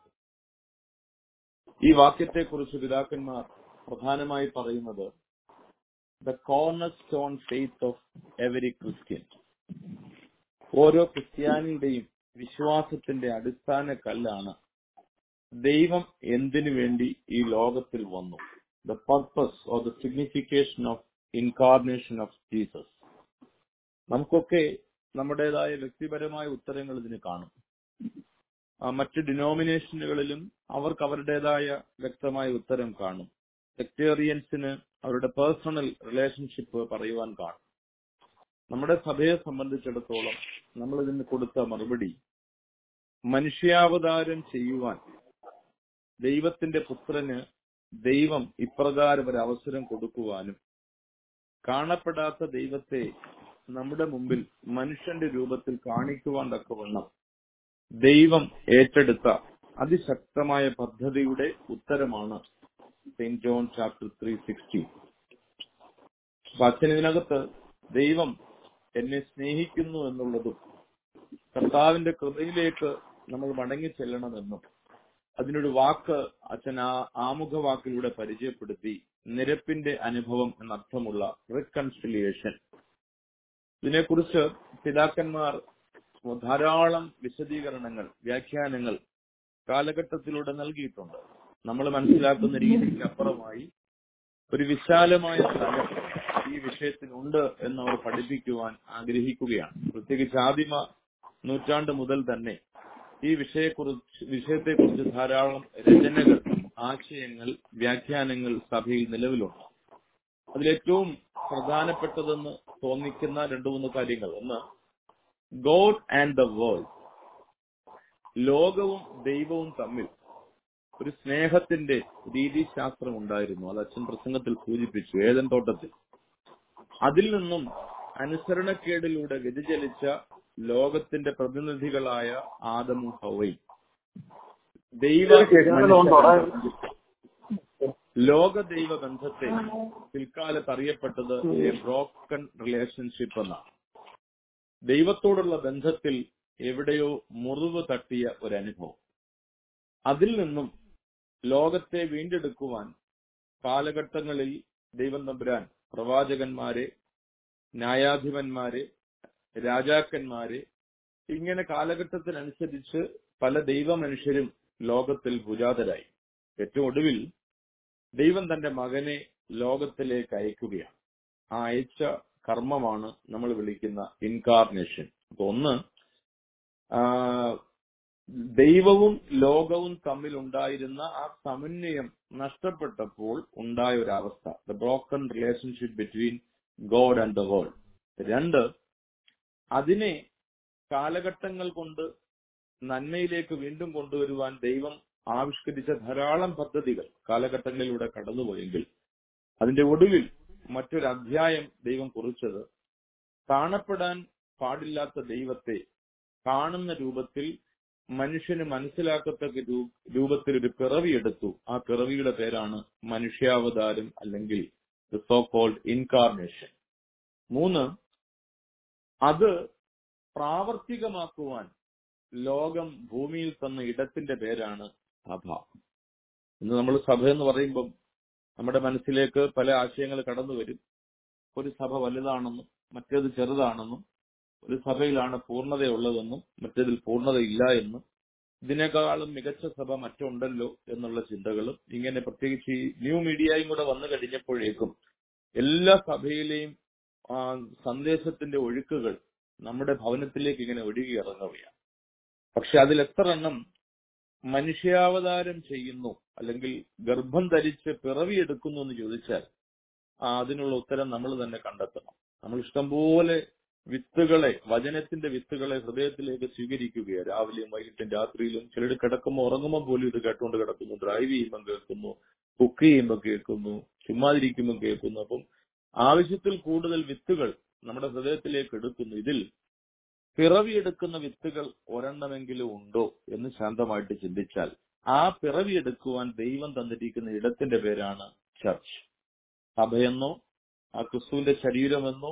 ഈ വാക്യത്തെക്കുറിച്ച് പിതാക്കന്മാർ പ്രധാനമായി പറയുന്നത് the corner stone faith of every Christian. ഓരോ ക്രിസ്ത്യാനിയുടെയും വിശ്വാസത്തിന്റെ അടിസ്ഥാന കല്ലാണ് ദൈവം എന്തിനു വേണ്ടി ഈ ലോകത്തിൽ വന്നു. The purpose or the signification of incarnation of Jesus. നമുക്കൊക്കെ നമ്മുടേതായ വ്യക്തിപരമായ ഉത്തരങ്ങൾ ഇതിന് കാണും. മറ്റ് ഡിനോമിനേഷനുകളിലും അവർക്ക് അവരുടേതായ വ്യക്തമായ ഉത്തരം കാണും. സെക്ടേറിയൻസിന് അവരുടെ പേഴ്സണൽ റിലേഷൻഷിപ്പ് പറയുവാൻ കാണും. നമ്മുടെ സഭയെ സംബന്ധിച്ചിടത്തോളം നമ്മൾ ഇതിന് കൊടുത്ത മറുപടി, മനുഷ്യാവതാരം ചെയ്യുവാൻ ദൈവത്തിന്റെ പുത്രന് ദൈവം ഇപ്രകാരം ഒരു അവസരം കൊടുക്കുവാനും കാണപ്പെടാത്ത ദൈവത്തെ നമ്മുടെ മുമ്പിൽ മനുഷ്യന്റെ രൂപത്തിൽ കാണിക്കുവാൻ തക്കവണ്ണം ദൈവം ഏറ്റെടുത്ത അതിശക്തമായ പദ്ധതിയുടെ ഉത്തരമാണ് saint John chapter three sixteen. അച്ഛൻ ഇതിനകത്ത് ദൈവം എന്നെ സ്നേഹിക്കുന്നു എന്നുള്ളതും കർത്താവിന്റെ കൃപയിലേക്ക് നമ്മൾ മടങ്ങി ചെല്ലണമെന്നും അതിനൊരു വാക്ക് അച്ഛൻ ആ ആമുഖവാക്കിലൂടെ പരിചയപ്പെടുത്തി, നിരപ്പിന്റെ അനുഭവം എന്നർത്ഥമുള്ള റിക്കൺസിലിയേഷൻ. ഇതിനെക്കുറിച്ച് പിതാക്കന്മാർ ധാരാളം വിശദീകരണങ്ങൾ, വ്യാഖ്യാനങ്ങൾ കാലഘട്ടത്തിലൂടെ നൽകിയിട്ടുണ്ട്. നമ്മൾ മനസ്സിലാക്കുന്ന രീതിക്ക് അപ്പുറമായി ഒരു വിശാലമായ സ്ഥലം ഈ വിഷയത്തിനുണ്ട് എന്നവർ പഠിപ്പിക്കുവാൻ ആഗ്രഹിക്കുകയാണ്. പ്രത്യേകിച്ച് ആദിമ നൂറ്റാണ്ട് മുതൽ തന്നെ ഈ വിഷയക്കുറിച്ച് വിഷയത്തെക്കുറിച്ച് ധാരാളം രചനകൾ, ആശയങ്ങൾ, വ്യാഖ്യാനങ്ങൾ സഭയിൽ നിലവിലുണ്ട്. അതിലേറ്റവും പ്രധാനപ്പെട്ടതെന്ന് തോന്നിക്കുന്ന രണ്ടു മൂന്ന് കാര്യങ്ങൾ. ഒന്ന്, ഗോഡ് ആൻഡ് ദ വേൾഡ്. ലോകവും ദൈവവും തമ്മിൽ ഒരു സ്നേഹത്തിന്റെ രീതിശാസ്ത്രം ഉണ്ടായിരുന്നു. അത് അച്ഛൻ പ്രസംഗത്തിൽ സൂചിപ്പിച്ചു. ഏദൻ തോട്ടത്തിൽ അതിൽ നിന്നും അനുസരണക്കേടിലൂടെ വ്യതിചലിച്ച ലോകത്തിന്റെ പ്രതിനിധികളായ ആദമും ഹവ്വയും ദൈവ ലോക ദൈവ ബന്ധത്തെ പിൽക്കാലത്ത് അറിയപ്പെട്ടത് എ ബ്രോക്കൺ റിലേഷൻഷിപ്പ് എന്നാണ്. ദൈവത്തോടുള്ള ബന്ധത്തിൽ എവിടെയോ മുറിവ് തട്ടിയ ഒരനുഭവം. അതിൽ നിന്നും ലോകത്തെ വീണ്ടെടുക്കുവാൻ കാലഘട്ടങ്ങളിൽ ദൈവം തമ്പുരാൻ പ്രവാചകന്മാരെ, ന്യായാധിപന്മാരെ, രാജാക്കന്മാരെ, ഇങ്ങനെ കാലഘട്ടത്തിനനുസരിച്ച് പല ദൈവമനുഷ്യരും ലോകത്തിൽ ഭുജാതരായി. ഏറ്റവും ഒടുവിൽ ദൈവം തന്റെ മകനെ ലോകത്തിലേക്ക് അയക്കുകയാണ്. ആ അയച്ച കർമ്മമാണ് നമ്മൾ വിളിക്കുന്ന ഇൻകാർണേഷൻ. അപ്പൊ ഒന്ന്, ദൈവവും ലോകവും തമ്മിൽ ഉണ്ടായിരുന്ന ആ സമന്വയം നഷ്ടപ്പെട്ടപ്പോൾ ഉണ്ടായ ഒരു അവസ്ഥ, the broken relationship between God and the world. രണ്ട്, അതിനെ കാലഘട്ടങ്ങൾ കൊണ്ട് നന്മയിലേക്ക് വീണ്ടും കൊണ്ടുവരുവാൻ ദൈവം ആവിഷ്കരിച്ച ധാരാളം പദ്ധതികൾ കാലഘട്ടങ്ങളിലൂടെ കടന്നുപോയെങ്കിൽ അതിന്റെ ഒടുവിൽ മറ്റൊരു അധ്യായം ദൈവം കുറിച്ചത്, കാണപ്പെടാൻ പാടില്ലാത്ത ദൈവത്തെ കാണുന്ന രൂപത്തിൽ മനുഷ്യന് മനസ്സിലാക്കത്തക്ക രൂപത്തിൽ ഒരു പിറവിയെടുത്തു. ആ പിറവിയുടെ പേരാണ് മനുഷ്യാവതാരം, അല്ലെങ്കിൽ ദ സോ കോൾഡ് ഇൻകാർണേഷൻ. മൂന്ന്, അത് പ്രാവർത്തികമാക്കുവാൻ ലോകം ഭൂമിയിൽ തന്ന ഇടത്തിന്റെ പേരാണ് സഭ. ഇന്ന് നമ്മൾ സഭ എന്ന് പറയുമ്പം നമ്മുടെ മനസ്സിലേക്ക് പല ആശയങ്ങൾ കടന്നു വരും. ഒരു സഭ വലുതാണെന്നും മറ്റേത് ചെറുതാണെന്നും, ഒരു സഭയിലാണ് പൂർണ്ണതയുള്ളതെന്നും മറ്റേതിൽ പൂർണ്ണതയില്ല എന്നും, ഇതിനേക്കാളും മികച്ച സഭ മറ്റുണ്ടല്ലോ എന്നുള്ള ചിന്തകളും, ഇങ്ങനെ പ്രത്യേകിച്ച് ഈ ന്യൂ മീഡിയയും കൂടെ വന്നു കഴിഞ്ഞപ്പോഴേക്കും എല്ലാ സഭയിലെയും സന്ദേശത്തിന്റെ ഒഴുക്കുകൾ നമ്മുടെ ഭവനത്തിലേക്ക് ഇങ്ങനെ ഒഴുകി ഇറങ്ങുകയാണ്. പക്ഷെ അതിൽ എത്ര എണ്ണം മനുഷ്യാവതാരം ചെയ്യുന്നു അല്ലെങ്കിൽ ഗർഭം ധരിച്ച് പിറവിയെടുക്കുന്നു എന്ന് ചോദിച്ചാൽ അതിനുള്ള ഉത്തരം നമ്മൾ തന്നെ കണ്ടെത്തണം. നമ്മൾ ഇഷ്ടംപോലെ വിത്തുകളെ, വചനത്തിന്റെ വിത്തുകളെ ഹൃദയത്തിലേക്ക് സ്വീകരിക്കുകയാണ്. രാവിലെയും വൈകിട്ടും രാത്രിയിലും. ചിലർ കിടക്കുമ്പോൾ ഉറങ്ങുമ്പോൾ പോലും ഇത് കേട്ടുകൊണ്ട് കിടക്കുന്നു, ഡ്രൈവ് ചെയ്യുമ്പോൾ കേൾക്കുന്നു, കുക്ക് ചെയ്യുമ്പോൾ കേൾക്കുന്നു, ചുമ്മാതിരിക്കുമ്പോൾ കേൾക്കുന്നു. അപ്പം ആവശ്യത്തിൽ കൂടുതൽ വിത്തുകൾ നമ്മുടെ ഹൃദയത്തിലേക്ക് എടുക്കുന്നു. ഇതിൽ പിറവിയെടുക്കുന്ന വിത്തുകൾ ഒരെണ്ണമെങ്കിലും ഉണ്ടോ എന്ന് ശാന്തമായിട്ട് ചിന്തിച്ചാൽ ആ പിറവിയെടുക്കുവാൻ ദൈവം തന്നിരിക്കുന്ന ഇടത്തിന്റെ പേരാണ് ചർച്ച്. സഭയെന്നോ ആ ക്രിസ്തുവിന്റെ ശരീരമെന്നോ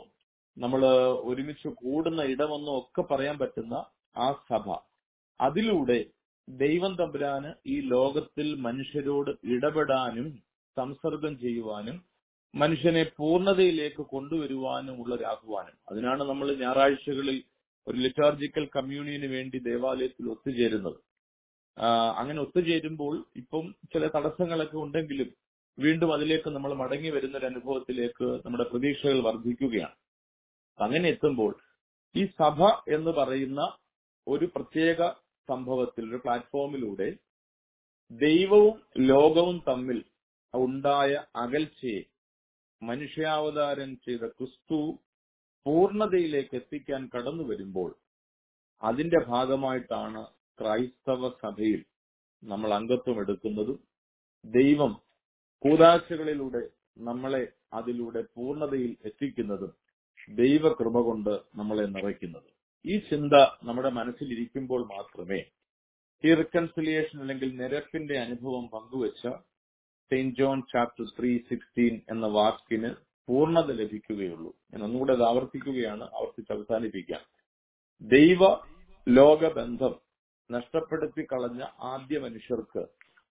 നമ്മൾ ഒരുമിച്ച് കൂടുന്ന ഇടമെന്നും ഒക്കെ പറയാൻ പറ്റുന്ന ആ സഭ, അതിലൂടെ ദൈവം തമ്പുരാന് ഈ ലോകത്തിൽ മനുഷ്യരോട് ഇടപെടാനും സംസർഗം ചെയ്യുവാനും മനുഷ്യനെ പൂർണ്ണതയിലേക്ക് കൊണ്ടുവരുവാനുമുള്ള ഒരു ആഹ്വാനം. അതിനാണ് നമ്മൾ ഞായറാഴ്ചകളിൽ ഒരു ലിറ്റാർജിക്കൽ കമ്മ്യൂണിയന് വേണ്ടി ദേവാലയത്തിൽ ഒത്തുചേരുന്നത്. അങ്ങനെ ഒത്തുചേരുമ്പോൾ ഇപ്പം ചില തടസ്സങ്ങളൊക്കെ ഉണ്ടെങ്കിലും വീണ്ടും അതിലേക്ക് നമ്മൾ മടങ്ങി വരുന്ന ഒരു അനുഭവത്തിലേക്ക് നമ്മുടെ പ്രതീക്ഷകൾ വർദ്ധിക്കുകയാണ്. അങ്ങനെ എത്തുമ്പോൾ ഈ സഭ എന്ന് പറയുന്ന ഒരു പ്രത്യേക സംഭവത്തിൽ, ഒരു പ്ലാറ്റ്ഫോമിലൂടെ ദൈവവും ലോകവും തമ്മിൽ ഉണ്ടായ അകൽച്ചയെ മനുഷ്യാവതാരം ചെയ്ത ക്രിസ്തു പൂർണ്ണതയിലേക്ക് എത്തിക്കാൻ കടന്നു വരുമ്പോൾ അതിന്റെ ഭാഗമായിട്ടാണ് ക്രൈസ്തവ സഭയിൽ നമ്മൾ അംഗത്വം എടുക്കുന്നതും ദൈവം കൂദാശകളിലൂടെ നമ്മളെ അതിലൂടെ പൂർണ്ണതയിൽ എത്തിക്കുന്നതും ദൈവകൃപ കൊണ്ട് നമ്മളെ നിറയ്ക്കുന്നത്. ഈ ചിന്ത നമ്മുടെ മനസ്സിലിരിക്കുമ്പോൾ മാത്രമേ ഈ റിക്കൺസിലിയേഷൻ അല്ലെങ്കിൽ നിരപ്പിന്റെ അനുഭവം പങ്കുവെച്ച saint John chapter three sixteen എന്ന വാക്കിന് പൂർണ്ണത ലഭിക്കുകയുള്ളൂ. ഞാൻ ഒന്നുകൂടെ അത് ആവർത്തിക്കുകയാണ്, ആവർത്തിച്ച് അവസാനിപ്പിക്കാം. ദൈവ ലോകബന്ധം നഷ്ടപ്പെടുത്തി കളഞ്ഞ ആദ്യ മനുഷ്യർക്ക്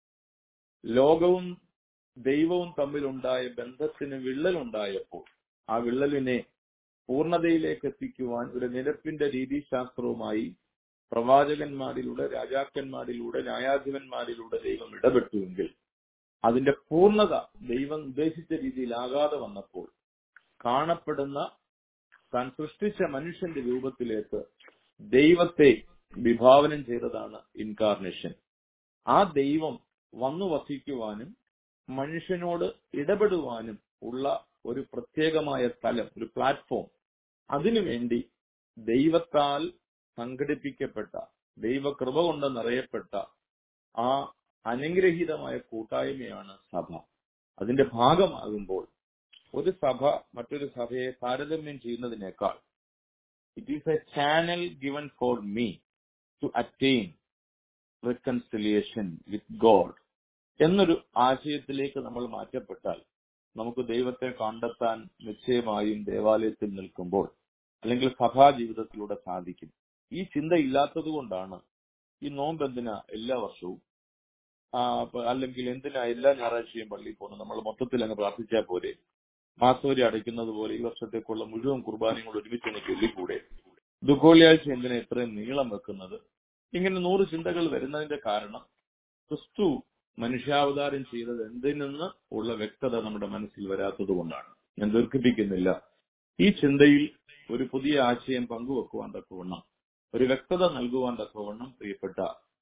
ലോകവും ദൈവവും തമ്മിലുണ്ടായ ബന്ധത്തിന് വിള്ളലുണ്ടായപ്പോൾ ആ വിള്ളലിനെ പൂർണ്ണതയിലേക്ക് എത്തിക്കുവാൻ ഒരു നിരപ്പിന്റെ രീതിശാസ്ത്രവുമായി പ്രവാചകന്മാരിലൂടെ, രാജാക്കന്മാരിലൂടെ, ന്യായാധിപന്മാരിലൂടെ ദൈവം ഇടപെട്ടുവെങ്കിൽ അതിന്റെ പൂർണ്ണത ദൈവം ഉദ്ദേശിച്ച രീതിയിലാകാതെ വന്നപ്പോൾ കാണപ്പെടുന്ന താൻ സൃഷ്ടിച്ച മനുഷ്യന്റെ രൂപത്തിലേക്ക് ദൈവത്തെ വിഭാവനം ചെയ്തതാണ് ഇൻകാർണേഷൻ. ആ ദൈവം വന്നു വസിക്കുവാനും മനുഷ്യനോട് ഇടപെടുവാനും ഉള്ള ഒരു പ്രത്യേകമായ സ്ഥലം, ഒരു പ്ലാറ്റ്ഫോം, അതിനുവേണ്ടി ദൈവത്താൽ സംഘടിപ്പിക്കപ്പെട്ട, ദൈവകൃപ കൊണ്ട് നിറയപ്പെട്ട ആ അനുഗ്രഹീതമായ കൂട്ടായ്മയാണ് സഭ. അതിന്റെ ഭാഗമാകുമ്പോൾ ഒരു സഭ മറ്റൊരു സഭയെ താരതമ്യം ചെയ്യുന്നതിനേക്കാൾ it is a channel given for me to attain reconciliation with God എന്നൊരു ആശയത്തിലേക്ക് നമ്മൾ മാറ്റപ്പെട്ടാൽ നമുക്ക് ദൈവത്തെ കണ്ടെത്താൻ നിശ്ചയമായും ദേവാലയത്തിൽ നിൽക്കുമ്പോൾ അല്ലെങ്കിൽ സഭാ ജീവിതത്തിലൂടെ സാധിക്കും. ഈ ചിന്ത ഇല്ലാത്തത് കൊണ്ടാണ് ഈ നോമ്പ് എന്തിനാ എല്ലാ വർഷവും അല്ലെങ്കിൽ എന്തിനാ എല്ലാ ഞായറാഴ്ചയും പള്ളിയിൽ പോകുന്നത്, നമ്മൾ മൊത്തത്തിൽ അങ്ങ് പ്രാർത്ഥിച്ചാൽ പോരെ, മാസവരി അടയ്ക്കുന്നത് പോലെ ഈ വർഷത്തേക്കുള്ള മുഴുവൻ കുർബാനയും കൂടെ ഒരുമിച്ച് അങ്ങ് ചൊല്ലിക്കൂടെ, ദുഃഖവെള്ളിയാഴ്ച എന്തിനാ ഇത്രയും നീളം വെക്കുന്നത്, ഇങ്ങനെ നൂറ് ചിന്തകൾ വരുന്നതിന്റെ കാരണം ക്രിസ്തു മനുഷ്യാവതാരം ചെയ്തത് എന്തിനെന്ന് ഉള്ള വ്യക്തത നമ്മുടെ മനസ്സിൽ വരാത്തത് കൊണ്ടാണ്. ഞാൻ ദീർഘിപ്പിക്കുന്നില്ല. ഈ ചിന്തയിൽ ഒരു പുതിയ ആശയം പങ്കുവെക്കുവാൻ തക്കവണ്ണം, ഒരു വ്യക്തത നൽകുവാൻ തക്കവണ്ണം പ്രിയപ്പെട്ട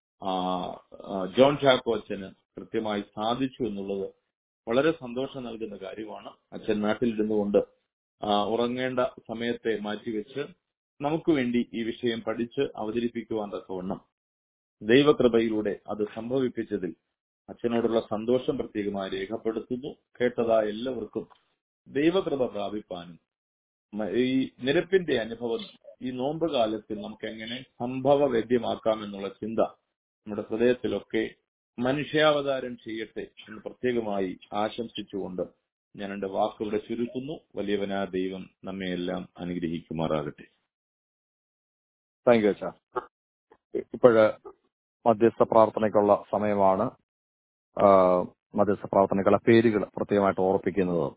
ജോൺ ചാക്കോ അച്ഛന് കൃത്യമായി സാധിച്ചു എന്നുള്ളത് വളരെ സന്തോഷം നൽകുന്ന കാര്യമാണ്. അച്ഛൻ നാട്ടിലിരുന്നുകൊണ്ട് ഉറങ്ങേണ്ട സമയത്തെ മാറ്റിവെച്ച് നമുക്ക് വേണ്ടി ഈ വിഷയം പഠിച്ച് അവതരിപ്പിക്കുവാൻ തക്കവണ്ണം ദൈവകൃപയിലൂടെ അത് സംഭവിപ്പിച്ചതിൽ അച്ഛനോടുള്ള സന്തോഷം പ്രത്യേകമായി രേഖപ്പെടുത്തുന്നു. കേട്ടതായ എല്ലാവർക്കും ദൈവകൃപ പ്രാപിപ്പാനും ഈ നിരപ്പിന്റെ അനുഭവം ഈ നോമ്പ് കാലത്തിൽ നമുക്ക് എങ്ങനെ സംഭവവേദ്യമാക്കാമെന്നുള്ള ചിന്ത നമ്മുടെ ഹൃദയത്തിലൊക്കെ മനുഷ്യാവതാരം ചെയ്യട്ടെ എന്ന് പ്രത്യേകമായി ആശംസിച്ചുകൊണ്ട് ഞാൻ എന്റെ വാക്കുകളുടെ ചുരുക്കുന്നു. വലിയവനാ ദൈവം നമ്മെ എല്ലാം അനുഗ്രഹിക്കുമാറാകട്ടെ. താങ്ക് യു അച്ഛാ. ഇപ്പോഴ് മധ്യസ്ഥ പ്രാർത്ഥനയ്ക്കുള്ള സമയമാണ്. മധ്യസ്ഥ പ്രാർത്ഥനയ്ക്കുള്ള പേരുകൾ പ്രത്യേകമായിട്ട് ഓർപ്പിക്കുന്നത്,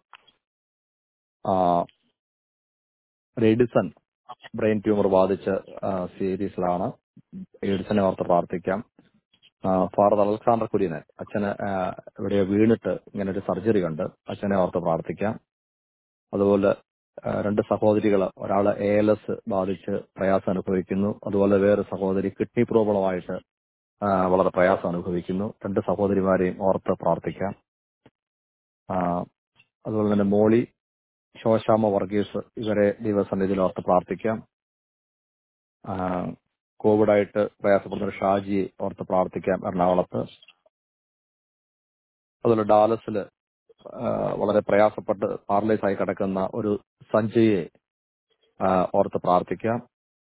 എഡിസൺ ബ്രെയിൻ ട്യൂമർ ബാധിച്ച് സീരീസിലാണ്. എഡിസനെ ഓർത്ത് പ്രാർത്ഥിക്കാം. ഫാദർ അലക്സാണ്ടർ കുര്യനൻ, അച്ഛന് ഇവിടെ വീണിട്ട് ഇങ്ങനെ ഒരു സർജറി ഉണ്ട്, അച്ഛനെ ഓർത്ത് പ്രാർത്ഥിക്കാം. അതുപോലെ രണ്ട് സഹോദരികൾ, ഒരാൾ എ എൽ എസ് ബാധിച്ച് പ്രയാസം അനുഭവിക്കുന്നു, അതുപോലെ വേറെ സഹോദരി കിഡ്നി പ്രോബ്ലമായിട്ട് വളരെ പ്രയാസം അനുഭവിക്കുന്നു. രണ്ട് സഹോദരിമാരെയും ഓർത്ത് പ്രാർത്ഥിക്കാം. അതുപോലെ തന്നെ മോളി, ശോശാമ വർഗീസ്, ഇവരെ ദൈവസന്നിധിയിൽ ഓർത്ത് പ്രാർത്ഥിക്കാം. കോവിഡായിട്ട് പ്രയാസപ്പെടുന്ന ഒരു ഷാജിയെ ഓർത്ത് പ്രാർത്ഥിക്കാം എറണാകുളത്ത്. അതുപോലെ ഡാലസിൽ വളരെ പ്രയാസപ്പെട്ട് പാരലൈസ് ആയി കിടക്കുന്ന ഒരു സഞ്ജയെ ഓർത്ത് പ്രാർത്ഥിക്കാം.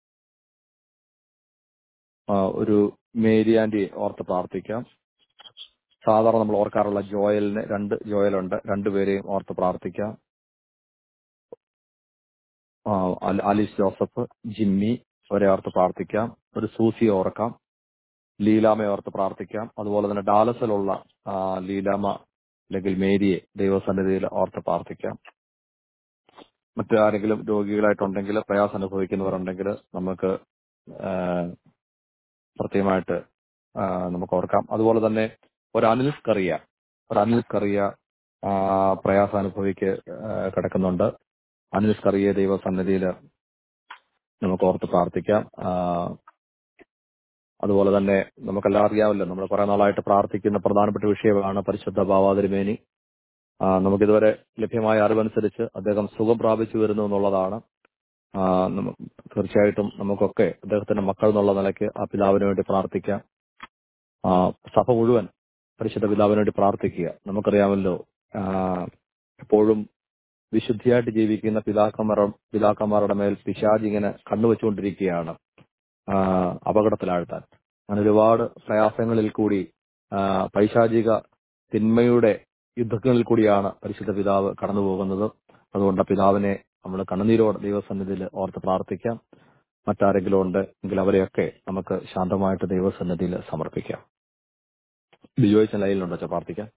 ഒരു മേരി ആന്റിയെ ഓർത്ത് പ്രാർത്ഥിക്കാം. സാധാരണ നമ്മൾ ഓർക്കാറുള്ള ജോയലിന് രണ്ട് ജോയലുണ്ട്, രണ്ടുപേരെയും ഓർത്ത് പ്രാർത്ഥിക്കാം. ആ, അൽ- ആലിസ് ജോസഫ്, ജിമ്മി, അവരെ ഓർത്ത് പ്രാർത്ഥിക്കാം. ഒരു സൂഫി ഓർക്കാം, ലീലാമയെ ഓർത്ത് പ്രാർത്ഥിക്കാം. അതുപോലെ തന്നെ ഡാലസിലുള്ള ആ, ലീലാമ അല്ലെങ്കിൽ മേരിയെ ദൈവസന്നിധിയിൽ ഓർത്ത് പ്രാർത്ഥിക്കാം. മറ്റാരെങ്കിലും രോഗികളായിട്ടുണ്ടെങ്കിൽ, പ്രയാസം അനുഭവിക്കുന്നവരുണ്ടെങ്കിൽ നമുക്ക് ആ, പ്രത്യേകമായിട്ട് ആ, നമുക്ക് ഓർക്കാം. അതുപോലെ തന്നെ ഒരു അനിൽ കറിയ ഒരു അനിൽ കറിയ ആ, പ്രയാസം അനുഭവിക്ക് ആ, കിടക്കുന്നുണ്ട്. അനിൽ കറിയെ ദൈവസന്നിധിയിൽ നമുക്ക് ഓർത്ത് പ്രാർത്ഥിക്കാം. ആ, അതുപോലെ തന്നെ നമുക്കെല്ലാം അറിയാമല്ലോ, നമ്മൾ കുറെ നാളായിട്ട് പ്രാർത്ഥിക്കുന്ന പ്രധാനപ്പെട്ട വിഷയമാണ് പരിശുദ്ധ ഭാവാതിരുമേനി. ആ, നമുക്കിതുവരെ ലഭ്യമായ അറിവനുസരിച്ച് അദ്ദേഹം സുഖം പ്രാപിച്ചു വരുന്നു എന്നുള്ളതാണ്. ആ, നമ്മ- തീർച്ചയായിട്ടും നമുക്കൊക്കെ അദ്ദേഹത്തിന്റെ മക്കൾ എന്നുള്ള നിലയ്ക്ക് ആ പിതാവിന് വേണ്ടി പ്രാർത്ഥിക്കാം. ആ, സഭ മുഴുവൻ പരിശുദ്ധ പിതാവിന് വേണ്ടി പ്രാർത്ഥിക്കുക. നമുക്കറിയാമല്ലോ, ആ, എപ്പോഴും വിശുദ്ധിയായിട്ട് ജീവിക്കുന്ന പിതാക്കന്മാർ പിതാക്കന്മാരുടെ മേൽ പിശാച് ഇങ്ങനെ കണ്ണുവെച്ചുകൊണ്ടിരിക്കുകയാണ്, ആ, അപകടത്തിലാഴ്ത്താൻ. അങ്ങനെ ഒരുപാട് പ്രയാസങ്ങളിൽ കൂടി, ആ, പൈശാചിക തിന്മയുടെ യുദ്ധങ്ങളിൽ കൂടിയാണ് പരിശുദ്ധ പിതാവ് കടന്നു പോകുന്നത്. അതുകൊണ്ട് ആ പിതാവിനെ നമ്മൾ കണ്ണുനീരോടെ ദൈവസന്നിധിയിൽ ഓർത്ത് പ്രാർത്ഥിക്കാം. മറ്റാരെങ്കിലും ഉണ്ട് എങ്കിൽ അവരെയൊക്കെ നമുക്ക് ശാന്തമായിട്ട് ദൈവസന്നിധിയിൽ സമർപ്പിക്കാം. ബിജോയ്സ് ലൈനിലുണ്ടോ അച്ഛാ പ്രാർത്ഥിക്കാം?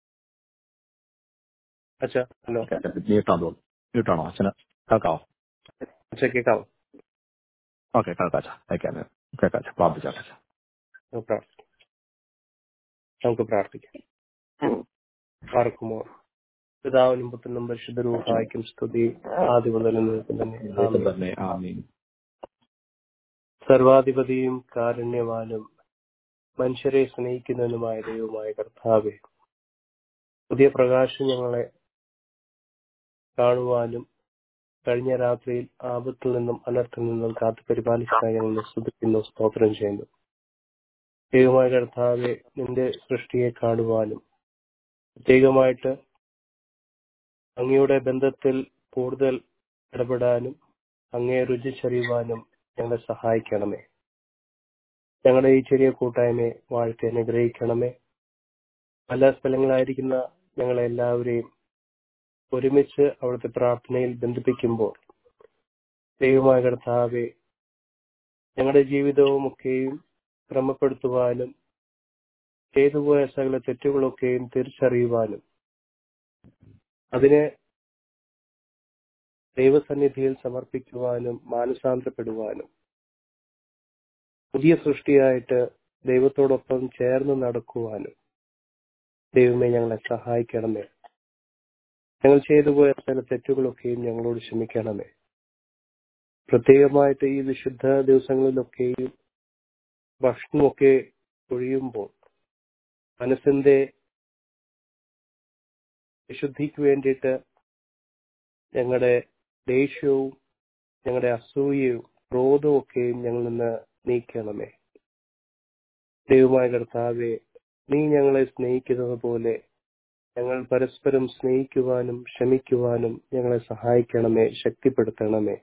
അച്ഛാ ഹലോ. മ്യൂട്ടാൻ തോന്നുന്നു. മ്യൂട്ടാണോ അച്ഛന്? കേൾക്കാവോ? അച്ഛാ കേൾക്കാവോ? ഓക്കെ, കേൾക്കാച്ച. അയക്കാം, കേൾക്കാച്ച. പ്രാർത്ഥിച്ചാട്ടെ. നമുക്ക് പ്രാർത്ഥിക്കാം. നമുക്ക് പ്രാർത്ഥിക്കാം. പാർക്കുമോ പിതാവിനും പുത്രനും പരിശുദ്ധ റൂഹായ്ക്കും സ്തുതി, ആദ്യം മുതൽ എന്നേക്കും തന്നെ. ആമേൻ. തന്നെ ആമീൻ. സർവാധിപതിയും കാരുണ്യവാനും മനുഷ്യരെ സ്നേഹിക്കുന്നതിനുമായ ദൈവമായ കർത്താവേ, പുതിയ പ്രകാശം ഞങ്ങളെ കാണുവാനും കഴിഞ്ഞ രാത്രിയിൽ ആപത്തിൽ നിന്നും അനർത്ഥത്തിൽ നിന്നും കാത്തു പരിപാലിച്ചായി ഞങ്ങൾ സ്തുതിക്കുന്നു, സ്തോത്രം ചെയ്യുന്നു. ദൈവമായ കർത്താവെ, നിന്റെ സൃഷ്ടിയെ കാണുവാനും പ്രത്യേകമായിട്ട് അങ്ങയുടെ ബന്ധത്തിൽ കൂടുതൽ ഇടപെടാനും അങ്ങയെ രുചിച്ചറിയുവാനും ഞങ്ങളെ സഹായിക്കണമേ. ഞങ്ങളുടെ ഈ ചെറിയ കൂട്ടായ്മയെ വാഴ്ത്തി അനുഗ്രഹിക്കണമേ. പല സ്ഥലങ്ങളായിരിക്കുന്ന ഞങ്ങളെ എല്ലാവരെയും ഒരുമിച്ച് അവിടുത്തെ പ്രാർത്ഥനയിൽ ബന്ധിപ്പിക്കുമ്പോൾ ദൈവമായ കർത്താവെ, ഞങ്ങളുടെ ജീവിതവും ഒക്കെയും ക്രമപ്പെടുത്തുവാനും ചെയ്തുപോയ സകല തെറ്റുകളൊക്കെയും തിരിച്ചറിയുവാനും അതിനെ ദൈവസന്നിധിയിൽ സമർപ്പിക്കുവാനും മാനസാന്തരപ്പെടുവാനും പുതിയ സൃഷ്ടിയായിട്ട് ദൈവത്തോടൊപ്പം ചേർന്ന് നടക്കുവാനും ദൈവമേ ഞങ്ങളെ സഹായിക്കണമേ. ഞങ്ങൾ ചെയ്തുപോയ ചില തെറ്റുകളൊക്കെയും ഞങ്ങളോട് ക്ഷമിക്കണമേ. പ്രത്യേകമായിട്ട് ഈ വിശുദ്ധ ദിവസങ്ങളിലൊക്കെയും ഭക്ഷണമൊക്കെ ഒഴിയുമ്പോൾ മനസ്സിന്റെ വിശുദ്ധിക്ക് വേണ്ടിയിട്ട് ഞങ്ങളുടെ ദേഷ്യവും ഞങ്ങളുടെ അസൂയയും ക്രോധവും ഒക്കെയും ഞങ്ങളിൽ നിന്ന് നീക്കണമേ. ദൈവമായ കർത്താവെ, നീ ഞങ്ങളെ സ്നേഹിക്കുന്നത് പോലെ ഞങ്ങൾ പരസ്പരം സ്നേഹിക്കുവാനും ക്ഷമിക്കുവാനും ഞങ്ങളെ സഹായിക്കണമേ, ശക്തിപ്പെടുത്തണമേ.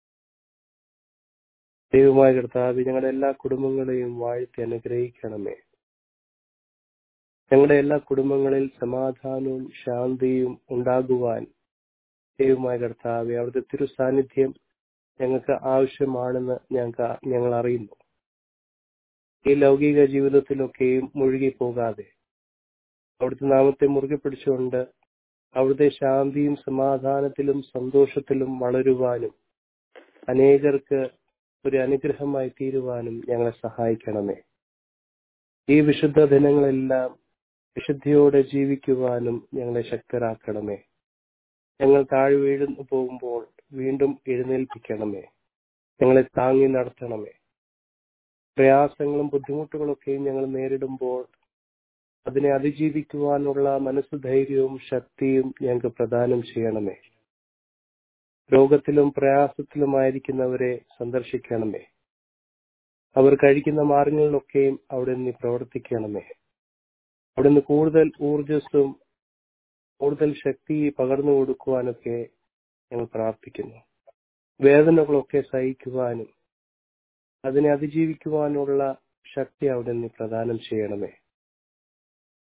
ദൈവമായ കർത്താവെ, ഞങ്ങളുടെ എല്ലാ കുടുംബങ്ങളെയും വാഴ്ത്തി അനുഗ്രഹിക്കണമേ. ഞങ്ങളുടെ എല്ലാ കുടുംബങ്ങളിൽ സമാധാനവും ശാന്തിയും ഉണ്ടാകുവാൻ ദൈവമായ കർത്താവെ, അവിടുത്തെ തിരു സാന്നിധ്യം ഞങ്ങൾക്ക് ആവശ്യമാണെന്ന് ഞങ്ങൾക്ക് ഞങ്ങൾ അറിയുന്നു. ഈ ലൗകിക ജീവിതത്തിലൊക്കെയും മുഴുകി പോകാതെ അവിടുത്തെ നാമത്തെ മുറുകെ പിടിച്ചുകൊണ്ട് അവിടുത്തെ ശാന്തിയും സമാധാനത്തിലും സന്തോഷത്തിലും വളരുവാനും അനേകർക്ക് ഒരു അനുഗ്രഹമായി തീരുവാനും ഞങ്ങളെ സഹായിക്കണമേ. ഈ വിശുദ്ധ ദിനങ്ങളെല്ലാം വിശുദ്ധിയോടെ ജീവിക്കുവാനും ഞങ്ങളെ ശക്തരാക്കണമേ. ഞങ്ങൾ താഴെ വീഴുന്നു പോകുമ്പോൾ വീണ്ടും എഴുന്നേൽപ്പിക്കണമേ. ഞങ്ങളെ താങ്ങി നടത്തണമേ. പ്രയാസങ്ങളും ബുദ്ധിമുട്ടുകളൊക്കെയും ഞങ്ങൾ നേരിടുമ്പോൾ അതിനെ അതിജീവിക്കുവാനുള്ള മനസ്സുധൈര്യവും ശക്തിയും ഞങ്ങൾക്ക് പ്രദാനം ചെയ്യണമേ. രോഗത്തിലും പ്രയാസത്തിലുമായിരിക്കുന്നവരെ സന്ദർശിക്കണമേ. അവർ കഴിക്കുന്ന മാർഗങ്ങളിലൊക്കെയും അവിടെ നിന്ന് പ്രവർത്തിക്കണമേ. അവിടെ നിന്ന് കൂടുതൽ ഊർജസ്സും കൂടുതൽ ശക്തി പകർന്നു കൊടുക്കുവാനൊക്കെ ഞങ്ങൾ പ്രാർത്ഥിക്കുന്നു. വേദനകളൊക്കെ സഹിക്കുവാനും അതിനെ അതിജീവിക്കുവാനുള്ള ശക്തി അവിടെ നിന്ന് പ്രദാനം ചെയ്യണമേ.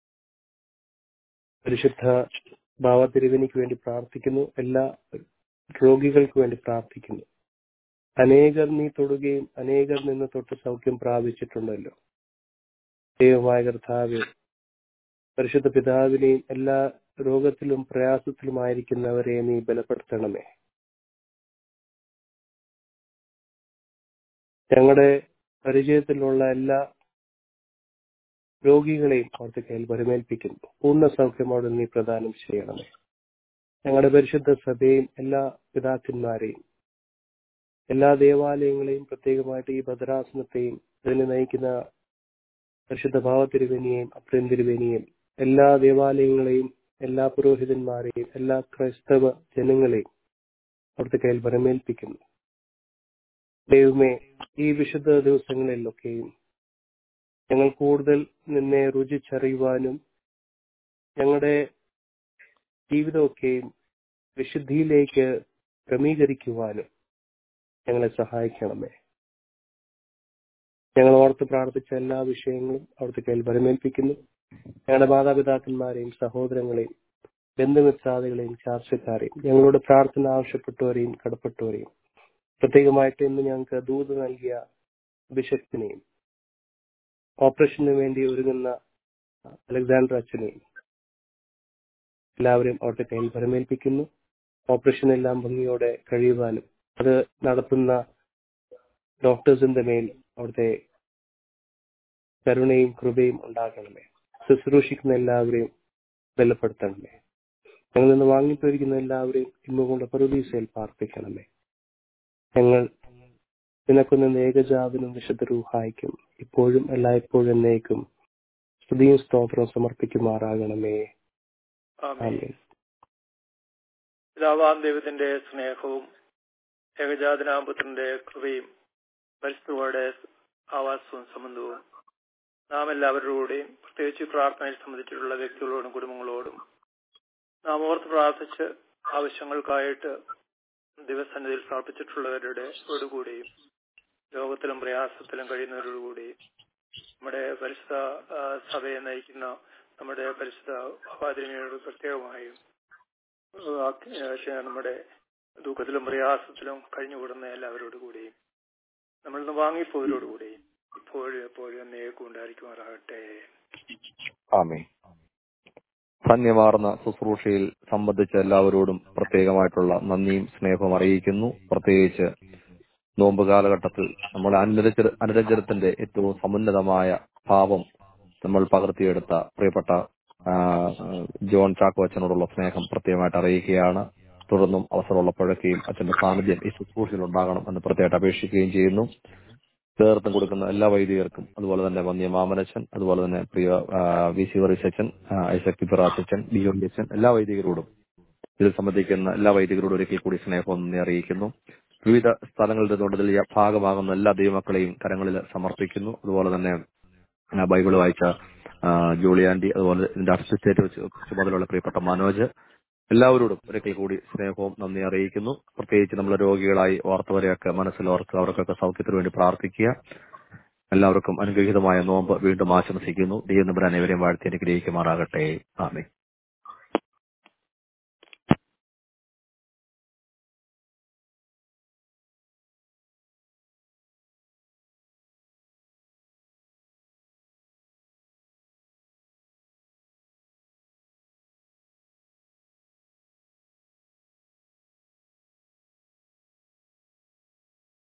പരിശുദ്ധ ഭാവതിരുവനിക്ക് വേണ്ടി പ്രാർത്ഥിക്കുന്നു. എല്ലാ രോഗികൾക്ക് വേണ്ടി പ്രാർത്ഥിക്കുന്നു. അനേകർ നീ തൊടുകയും അനേകർ നിന്ന് തൊട്ട് സൗഖ്യം പ്രാപിച്ചിട്ടുണ്ടല്ലോ. ദൈവമായ കർത്താവേ, പരിശുദ്ധ പിതാവിനെയും എല്ലാ രോഗത്തിലും പ്രയാസത്തിലുമായിരിക്കുന്നവരെ നീ ബലപ്പെടുത്തണമേ. ഞങ്ങളുടെ പരിചയത്തിലുള്ള എല്ലാ രോഗികളെയും അവിടുത്തെ കയ്യിൽ വരമേൽപ്പിക്കുന്നു. പൂർണ്ണ സൗഖ്യം അവിടെ നീ പ്രദാനം ചെയ്യണമേ. ഞങ്ങളുടെ പരിശുദ്ധ സഭയും എല്ലാ പിതാക്കന്മാരെയും എല്ലാ ദേവാലയങ്ങളെയും പ്രത്യേകമായിട്ട് ഈ ഭദ്രാസനത്തെയും ഇതിനെ നയിക്കുന്ന പരിശുദ്ധ ഭാവത്തിരുവേനിയെയും അപ്രേം തിരുവേനിയെയും എല്ലാ ദേവാലയങ്ങളെയും എല്ലാ പുരോഹിതന്മാരെയും എല്ലാ ക്രൈസ്തവ ജനങ്ങളെയും അവിടുത്തെ കയ്യിൽ വരമേൽപ്പിക്കുന്നു. ദൈവമേ, ഈ വിശുദ്ധ ദിവസങ്ങളിലൊക്കെയും ഞങ്ങൾ കൂടുതൽ നിന്നെ രുചിച്ചറിയുവാനും ഞങ്ങളുടെ ജീവിതമൊക്കെയും വിശുദ്ധിയിലേക്ക് ക്രമീകരിക്കുവാനും ഞങ്ങളെ സഹായിക്കണമേ. ഞങ്ങൾ ഓർത്ത് പ്രാർത്ഥിച്ച എല്ലാ വിഷയങ്ങളും അവിടുത്തെ കയ്യിൽ വരമേൽപ്പിക്കുന്നു. ഞങ്ങളുടെ മാതാപിതാക്കന്മാരെയും സഹോദരങ്ങളെയും ബന്ധുമിത്രാദികളെയും ചാർച്ചക്കാരെയും ഞങ്ങളോട് പ്രാർത്ഥന ആവശ്യപ്പെട്ടവരെയും കടപ്പെട്ടവരെയും പ്രത്യേകമായിട്ട് ഇന്ന് ഞങ്ങൾക്ക് ദൂത് നൽകിയ ബിഷപ്പിനെയും ഓപ്പറേഷന് വേണ്ടി ഒരുങ്ങുന്ന അലക്സാണ്ടർ അച്ഛനെയും എല്ലാവരെയും അവിടുത്തെ കയ്യിൽ വരമേൽപ്പിക്കുന്നു. ഓപ്പറേഷൻ എല്ലാം ഭംഗിയോടെ കഴിയുവാനും അത് നടത്തുന്ന ഡോക്ടേഴ്സിന്റെ മേൽ അവിടുത്തെ കരുണയും കൃപയും ഉണ്ടാകണമേ. ശുശ്രൂഷിക്കുന്ന എല്ലാവരെയും ബലപ്പെടുത്തണമേ. ഞങ്ങൾ നിന്ന് വാങ്ങിപ്പോയിരിക്കുന്ന എല്ലാവരെയും ഇന്നുകൊണ്ട് പറുദീസയിൽ പാർപ്പിക്കണമേ. ഞങ്ങൾ നിനക്കൊന്ന് ഏകജാതനും വിശുദ്ധ റൂഹായിക്കും ഇപ്പോഴും എല്ലായ്പ്പോഴും എന്നേക്കും സ്തുതിയും സ്തോത്രവും സമർപ്പിക്കുമാറാകണമേ. ആമേൻ. പിതാവാം ദൈവത്തിന്റെ സ്നേഹവും ഏകജാതനാപുത്രന്റെ കൃപയും പരിശുദ്ധയുടെ ആവാസവും സംബന്ധവും നാം എല്ലാവരോടും പ്രത്യേകിച്ച് പ്രാർത്ഥനയിൽ സംബന്ധിച്ചിട്ടുള്ള വ്യക്തികളോടും കുടുംബങ്ങളോടും നാം ഓർത്ത് പ്രാർത്ഥിച്ച് ആവശ്യങ്ങൾക്കായിട്ട് ദിവസസന്നിധിയിൽ സമർപ്പിച്ചിട്ടുള്ളവരുടെ കൂടിയും രോഗത്തിലും പ്രയാസത്തിലും കഴിയുന്നവരോടുകൂടിയും നമ്മുടെ പരിശുദ്ധ സഭയെ നയിക്കുന്ന നമ്മുടെ പരിശുദ്ധ ഭാവാതിരിനോട് പ്രത്യേകമായും നമ്മുടെ ദുഃഖത്തിലും പ്രയാസത്തിലും കഴിഞ്ഞുകൂടുന്ന എല്ലാവരോട് കൂടിയും നമ്മൾ നിന്ന് വാങ്ങിപ്പോയവരോടുകൂടിയും ഇപ്പോഴും എപ്പോഴും എന്നേക്കും ഉണ്ടായിരിക്കുമാറാകട്ടെ. ആമേൻ. ധന്യമാർന്ന ശുശ്രൂഷയിൽ സംബന്ധിച്ച എല്ലാവരോടും പ്രത്യേകമായിട്ടുള്ള നന്ദിയും സ്നേഹവും അറിയിക്കുന്നു. പ്രത്യേകിച്ച് നോമ്പ് കാലഘട്ടത്തിൽ നമ്മുടെ അനുരച അനുരഞ്ജനത്തിന്റെ ഏറ്റവും സമുന്നതമായ ഭാവം നമ്മൾ പകർത്തിയെടുത്ത പ്രിയപ്പെട്ട ജോൺ ചാക്കോ അച്ഛനോടുള്ള സ്നേഹം പ്രത്യേകമായിട്ട് അറിയിക്കുകയാണ്. തുടർന്നും അവസരമുള്ളപ്പോഴൊക്കെയും അച്ഛന്റെ സാന്നിധ്യം ഈ ശുശ്രൂഷയിൽ ഉണ്ടാകണം എന്ന് പ്രത്യേകമായിട്ട് അപേക്ഷിക്കുകയും ചെയ്യുന്നു. നേതൃത്വം കൊടുക്കുന്ന എല്ലാ വൈദികർക്കും, അതുപോലെ തന്നെ വന്യ മാമനച്ചൻ, അതുപോലെ തന്നെ പ്രിയ വി സി വറീസ് അച്ഛൻ, ഐസക് പിറാസ് അച്ഛൻ, ബിയോണ്ടി അച്ഛൻ, എല്ലാ വൈദികരോടും ഇതിൽ സംബന്ധിക്കുന്ന എല്ലാ വൈദികരോടും ഒരിക്കൽ കൂടി സ്നേഹം നന്ദി അറിയിക്കുന്നു. വിവിധ സ്ഥലങ്ങളിൽ നിന്നുകൊണ്ട് ഇതിൽ ഭാഗമാകുന്ന എല്ലാ ദൈവമക്കളെയും കരങ്ങളിൽ സമർപ്പിക്കുന്നു. അതുപോലെ തന്നെ ബൈബിൾ വായിച്ച ജോളിയാൻഡി, അതുപോലെ ഇതിന്റെ അസിസ്റ്റേറ്റ് ചുമതലയുള്ള പ്രിയപ്പെട്ട മനോജ്, എല്ലാവരോടും ഒരിക്കൽ കൂടി സ്നേഹവും നന്ദി അറിയിക്കുന്നു. പ്രത്യേകിച്ച് നമ്മൾ രോഗികളായി ഓർത്തവരെയൊക്കെ മനസ്സിലോർത്ത് അവർക്കൊക്കെ സൗഖ്യത്തിന് വേണ്ടി പ്രാർത്ഥിക്കുക. എല്ലാവർക്കും അനുഗ്രഹീതമായ നോമ്പ് വീണ്ടും ആശംസിക്കുന്നു. ദൈവം നമ്മുടെ അനേവരെയും വാഴ്ത്തി അനുഗ്രഹിക്കുമാറാകട്ടെ. ആമേൻ.